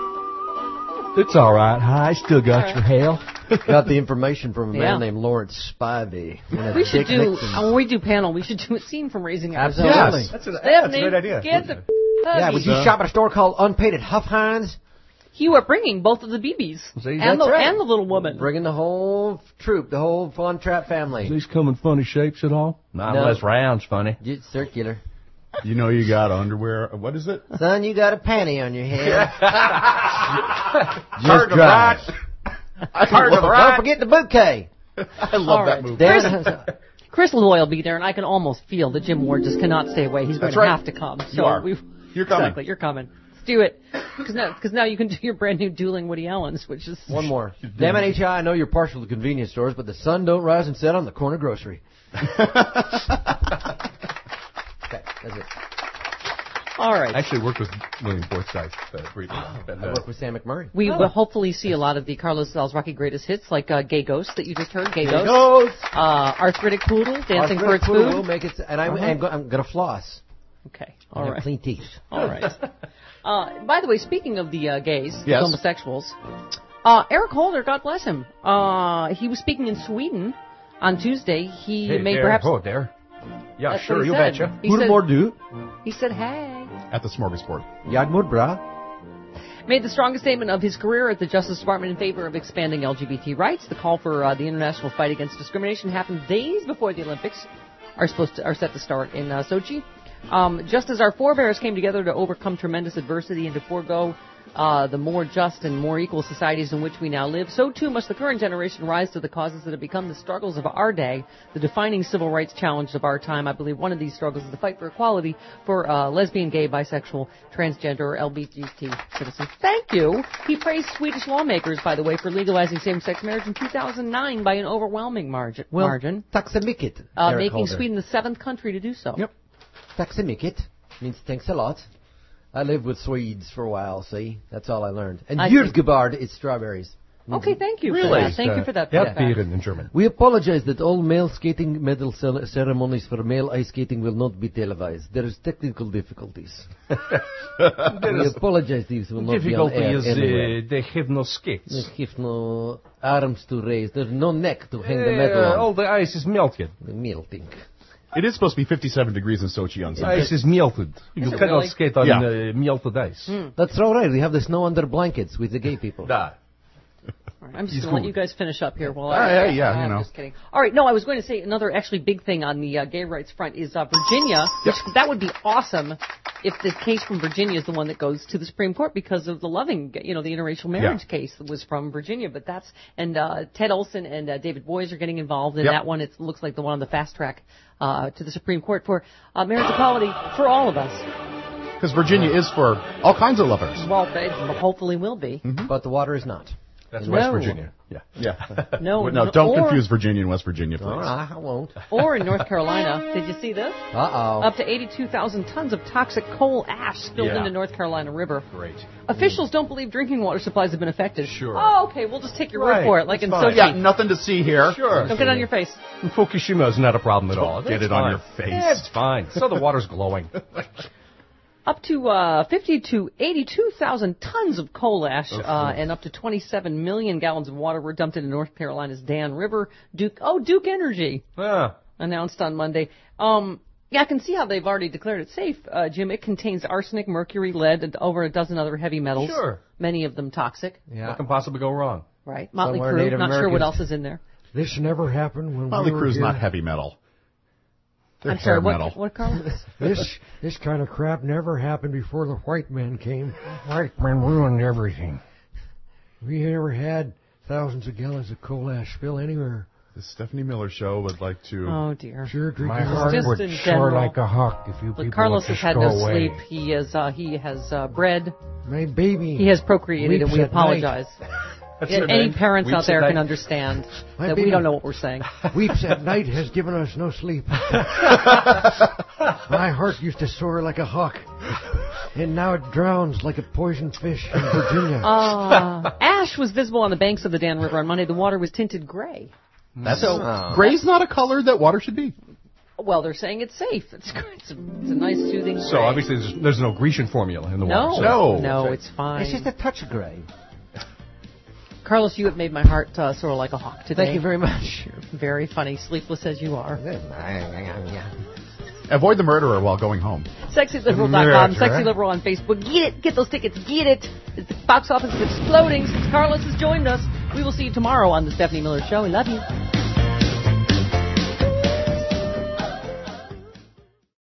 [SPEAKER 9] It's all right. Hi, still got your hair.
[SPEAKER 1] Got the information from a man
[SPEAKER 2] Yeah.
[SPEAKER 1] named Lawrence Spivey. and a
[SPEAKER 2] We should
[SPEAKER 1] Dick
[SPEAKER 2] do,
[SPEAKER 1] Nixon.
[SPEAKER 2] uh, when we do panel, we should do a scene from Raising Arizona.
[SPEAKER 1] Absolutely.
[SPEAKER 3] Yes.
[SPEAKER 9] That's a,
[SPEAKER 2] Stephanie,
[SPEAKER 9] that's a great idea.
[SPEAKER 2] Get the
[SPEAKER 1] Yeah, would you
[SPEAKER 2] puppies.
[SPEAKER 1] shop at a store called Unpaid at Huff Hines?
[SPEAKER 2] You are bringing both of the B Bs.
[SPEAKER 9] See,
[SPEAKER 2] and,
[SPEAKER 9] that's
[SPEAKER 2] the,
[SPEAKER 1] right.
[SPEAKER 2] and the little woman.
[SPEAKER 1] Bringing the whole troop, the whole Fun Trap family.
[SPEAKER 9] These come in funny shapes at all? Not
[SPEAKER 1] No.
[SPEAKER 9] unless round's funny.
[SPEAKER 1] It's circular.
[SPEAKER 3] You know you got underwear. What is it?
[SPEAKER 1] Son, you got a panty on your head.
[SPEAKER 10] Just
[SPEAKER 1] drive.
[SPEAKER 10] Hard to
[SPEAKER 1] Don't
[SPEAKER 10] ride.
[SPEAKER 1] forget the bouquet.
[SPEAKER 3] I love
[SPEAKER 2] All
[SPEAKER 3] that
[SPEAKER 2] right.
[SPEAKER 3] movie.
[SPEAKER 1] Dan-
[SPEAKER 2] Chris Loy will be there, and I can almost feel that Jim Ward just cannot stay away. He's going
[SPEAKER 3] That's
[SPEAKER 2] to
[SPEAKER 3] right.
[SPEAKER 2] have to come. So
[SPEAKER 3] You are.
[SPEAKER 2] We've,
[SPEAKER 3] You're coming.
[SPEAKER 2] Exactly, you're coming. Let's do it. Because now, cause now you can do your brand new Dueling Woody Allens, which is...
[SPEAKER 1] One more. Damn it, H I, I know you're partial to convenience stores, but the sun don't rise and set on the corner grocery. Okay, that's it.
[SPEAKER 2] All right.
[SPEAKER 19] I actually worked with William Forsythe uh, briefly. And,
[SPEAKER 1] I
[SPEAKER 19] uh,
[SPEAKER 1] work with Sam McMurray.
[SPEAKER 2] We will hopefully see a lot of the Carlos Alzraki greatest hits, like uh, Gay Ghost that you just heard. Gay,
[SPEAKER 1] Gay
[SPEAKER 2] Ghost.
[SPEAKER 1] Ghost.
[SPEAKER 2] Uh, Arthritic Poodle, Dancing
[SPEAKER 1] Our
[SPEAKER 2] for its
[SPEAKER 1] food
[SPEAKER 2] food.
[SPEAKER 1] will make it, and I,
[SPEAKER 2] Uh-huh.
[SPEAKER 1] I'm, go, I'm gonna floss.
[SPEAKER 2] Okay.
[SPEAKER 1] I
[SPEAKER 2] All
[SPEAKER 1] have
[SPEAKER 2] right.
[SPEAKER 1] clean teeth.
[SPEAKER 2] All right. Uh, by the way, speaking of the uh, gays, the
[SPEAKER 3] Yes.
[SPEAKER 2] homosexuals, uh, Eric Holder, God bless him, uh, he was speaking in Sweden on Tuesday. He
[SPEAKER 9] Hey,
[SPEAKER 2] made
[SPEAKER 9] there.
[SPEAKER 2] perhaps...
[SPEAKER 9] Oh, there. Yeah,
[SPEAKER 2] That's
[SPEAKER 9] sure,
[SPEAKER 2] what he
[SPEAKER 9] you
[SPEAKER 2] said.
[SPEAKER 9] betcha.
[SPEAKER 2] He said,
[SPEAKER 1] du?
[SPEAKER 2] he said, hey.
[SPEAKER 3] At the smorgasbord.
[SPEAKER 1] Jagmod bra.
[SPEAKER 2] Made the strongest statement of his career at the Justice Department in favor of expanding L G B T rights. The call for uh, the international fight against discrimination happened days before the Olympics are supposed to are set to start in uh, Sochi. Um, just as our forebears came together to overcome tremendous adversity and to forego uh, the more just and more equal societies in which we now live, so too must the current generation rise to the causes that have become the struggles of our day, the defining civil rights challenge of our time. I believe one of these struggles is the fight for equality for uh, lesbian, gay, bisexual, transgender, or L G B T citizens. Thank you. He praised Swedish lawmakers, by the way, for legalizing same-sex marriage in two thousand nine by an overwhelming margin.
[SPEAKER 1] Well,
[SPEAKER 2] margin.
[SPEAKER 1] tack så mycket,
[SPEAKER 2] Uh,
[SPEAKER 1] Eric
[SPEAKER 2] making
[SPEAKER 1] Holder.
[SPEAKER 2] Sweden the seventh country to do so.
[SPEAKER 1] Yep. Tack så mycket means thanks a lot. I lived with Swedes for a while, see? That's all I learned. And
[SPEAKER 2] I
[SPEAKER 1] Jordgubard is strawberries.
[SPEAKER 2] Okay, thank you
[SPEAKER 1] Really?
[SPEAKER 2] for that. Thank you for that.
[SPEAKER 19] Yeah,
[SPEAKER 2] feedback.
[SPEAKER 19] in German.
[SPEAKER 1] We apologize that all male skating medal ce- ceremonies for male ice skating will not be televised. There is technical difficulties. We apologize these will not be on
[SPEAKER 9] Difficulty
[SPEAKER 1] air
[SPEAKER 9] is
[SPEAKER 1] anyway.
[SPEAKER 9] uh, they have no skates.
[SPEAKER 1] They have no arms to raise. There's no neck to hang the
[SPEAKER 9] Uh,
[SPEAKER 1] medal on.
[SPEAKER 9] all the ice is melted.
[SPEAKER 1] The melting.
[SPEAKER 3] It is supposed to be fifty-seven degrees in Sochi on Sunday.
[SPEAKER 9] Ice is melted. You
[SPEAKER 1] Is it
[SPEAKER 9] cannot
[SPEAKER 1] really?
[SPEAKER 9] skate on
[SPEAKER 3] Yeah.
[SPEAKER 9] uh, melted ice.
[SPEAKER 1] That's all right. We have the snow under blankets with the gay people.
[SPEAKER 9] Da.
[SPEAKER 2] I'm just
[SPEAKER 3] He's
[SPEAKER 2] going to let
[SPEAKER 3] cool.
[SPEAKER 2] you guys finish up here. While
[SPEAKER 3] Ah,
[SPEAKER 2] I,
[SPEAKER 3] yeah, yeah,
[SPEAKER 2] I'm
[SPEAKER 3] you know.
[SPEAKER 2] just kidding. All right, no, I was going to say another actually big thing on the uh, gay rights front is uh, Virginia. Which, that would be awesome if the case from Virginia is the one that goes to the Supreme Court because of the Loving, you know, the interracial marriage
[SPEAKER 3] Yeah.
[SPEAKER 2] case that was from Virginia. But that's and uh, Ted Olson and uh, David Boies are getting involved in
[SPEAKER 3] Yep.
[SPEAKER 2] that one. It looks like the one on the fast track uh, to the Supreme Court for uh, marriage equality for all of us.
[SPEAKER 3] Because Virginia is for all kinds of lovers.
[SPEAKER 2] Well, it hopefully will be.
[SPEAKER 1] But the water is not.
[SPEAKER 19] That's
[SPEAKER 2] No.
[SPEAKER 19] West Virginia.
[SPEAKER 3] Yeah. Yeah.
[SPEAKER 2] No,
[SPEAKER 3] no, don't
[SPEAKER 2] or-
[SPEAKER 3] confuse Virginia and West Virginia, please.
[SPEAKER 1] No, I won't.
[SPEAKER 2] Or in North Carolina, did you see this?
[SPEAKER 1] Uh-oh.
[SPEAKER 2] Up to eighty-two thousand tons of toxic coal ash spilled
[SPEAKER 19] Yeah.
[SPEAKER 2] into North Carolina River.
[SPEAKER 19] Great.
[SPEAKER 2] Officials don't believe drinking water supplies have been affected.
[SPEAKER 19] Sure.
[SPEAKER 2] Oh, okay, we'll just take your
[SPEAKER 19] Right,
[SPEAKER 2] word for it, like
[SPEAKER 19] that's
[SPEAKER 2] in
[SPEAKER 19] fine.
[SPEAKER 2] Sochi.
[SPEAKER 3] Yeah, nothing to see here.
[SPEAKER 19] Sure.
[SPEAKER 2] Don't get it on your face.
[SPEAKER 19] In Fukushima is not a problem at all.
[SPEAKER 3] Get
[SPEAKER 19] That's
[SPEAKER 3] it on
[SPEAKER 19] fine.
[SPEAKER 3] your face.
[SPEAKER 19] Yeah, it's fine. So the water's glowing.
[SPEAKER 2] Up to uh, fifty to eighty-two thousand tons of coal ash uh, and up to twenty-seven million gallons of water were dumped into North Carolina's Dan River. Duke, oh, Duke Energy
[SPEAKER 19] Ah.
[SPEAKER 2] announced on Monday. Um, yeah, I can see how they've already declared it safe, uh, Jim. It contains arsenic, mercury, lead, and over a dozen other heavy metals.
[SPEAKER 19] Sure.
[SPEAKER 2] Many of them toxic.
[SPEAKER 1] Yeah.
[SPEAKER 19] What can possibly go wrong?
[SPEAKER 2] Right. Motley
[SPEAKER 1] Somewhere
[SPEAKER 2] Crue,
[SPEAKER 1] Native
[SPEAKER 2] not sure what
[SPEAKER 1] Americans-
[SPEAKER 2] else is in there.
[SPEAKER 9] This never happened when
[SPEAKER 3] Motley
[SPEAKER 9] we were
[SPEAKER 3] Crue's
[SPEAKER 9] here.
[SPEAKER 3] not heavy metal. They're
[SPEAKER 2] I'm
[SPEAKER 3] hair
[SPEAKER 2] sorry,
[SPEAKER 3] metal.
[SPEAKER 2] what, what, Carl?
[SPEAKER 9] This this kind of crap never happened before the white man came. White man ruined everything. We never had thousands of gallons of coal ash spill anywhere.
[SPEAKER 3] The Stephanie Miller Show would like to...
[SPEAKER 2] Oh, dear.
[SPEAKER 9] Sure, drinking My heart
[SPEAKER 2] Just
[SPEAKER 9] would
[SPEAKER 2] in
[SPEAKER 9] soar
[SPEAKER 2] general.
[SPEAKER 9] like a hawk if you
[SPEAKER 2] Look,
[SPEAKER 9] people
[SPEAKER 2] Carlos
[SPEAKER 9] would
[SPEAKER 2] has
[SPEAKER 9] just
[SPEAKER 2] had
[SPEAKER 9] go
[SPEAKER 2] no
[SPEAKER 9] away.
[SPEAKER 2] sleep. He is uh, he has uh, bred.
[SPEAKER 9] My baby.
[SPEAKER 2] He has procreated, and
[SPEAKER 9] weeps
[SPEAKER 2] we
[SPEAKER 9] at night.
[SPEAKER 2] apologize.
[SPEAKER 19] That's
[SPEAKER 2] And
[SPEAKER 19] your
[SPEAKER 2] any
[SPEAKER 19] name?
[SPEAKER 2] parents
[SPEAKER 19] Weeps
[SPEAKER 2] out there
[SPEAKER 19] at
[SPEAKER 2] can
[SPEAKER 19] night?
[SPEAKER 2] understand
[SPEAKER 9] My
[SPEAKER 2] that we
[SPEAKER 9] baby-
[SPEAKER 2] don't know what we're saying.
[SPEAKER 9] Weeps at night has given us no sleep. My heart used to soar like a hawk, and now it drowns like a poisoned fish in Virginia.
[SPEAKER 2] Uh, ash was visible on the banks of the Dan River on Monday. The water was tinted gray.
[SPEAKER 3] That's,
[SPEAKER 2] So-
[SPEAKER 3] gray's not a color that water should be.
[SPEAKER 2] Well, they're saying it's safe. It's it's a, it's a nice soothing.
[SPEAKER 19] So
[SPEAKER 2] gray.
[SPEAKER 19] obviously there's, there's no Grecian formula in the
[SPEAKER 2] no,
[SPEAKER 19] water.
[SPEAKER 3] No.
[SPEAKER 2] no, it's fine.
[SPEAKER 1] It's just a touch gray.
[SPEAKER 2] Carlos, you have made my heart uh, soar like a hawk today.
[SPEAKER 1] Thank you very much.
[SPEAKER 2] Very funny, sleepless as you are.
[SPEAKER 3] Avoid the murderer while going home.
[SPEAKER 2] sexy liberal dot com, Sexy Liberal on Facebook. Get it, get those tickets, get it. The box office is exploding since Carlos has joined us. We will see you tomorrow on the Stephanie Miller Show. We love you.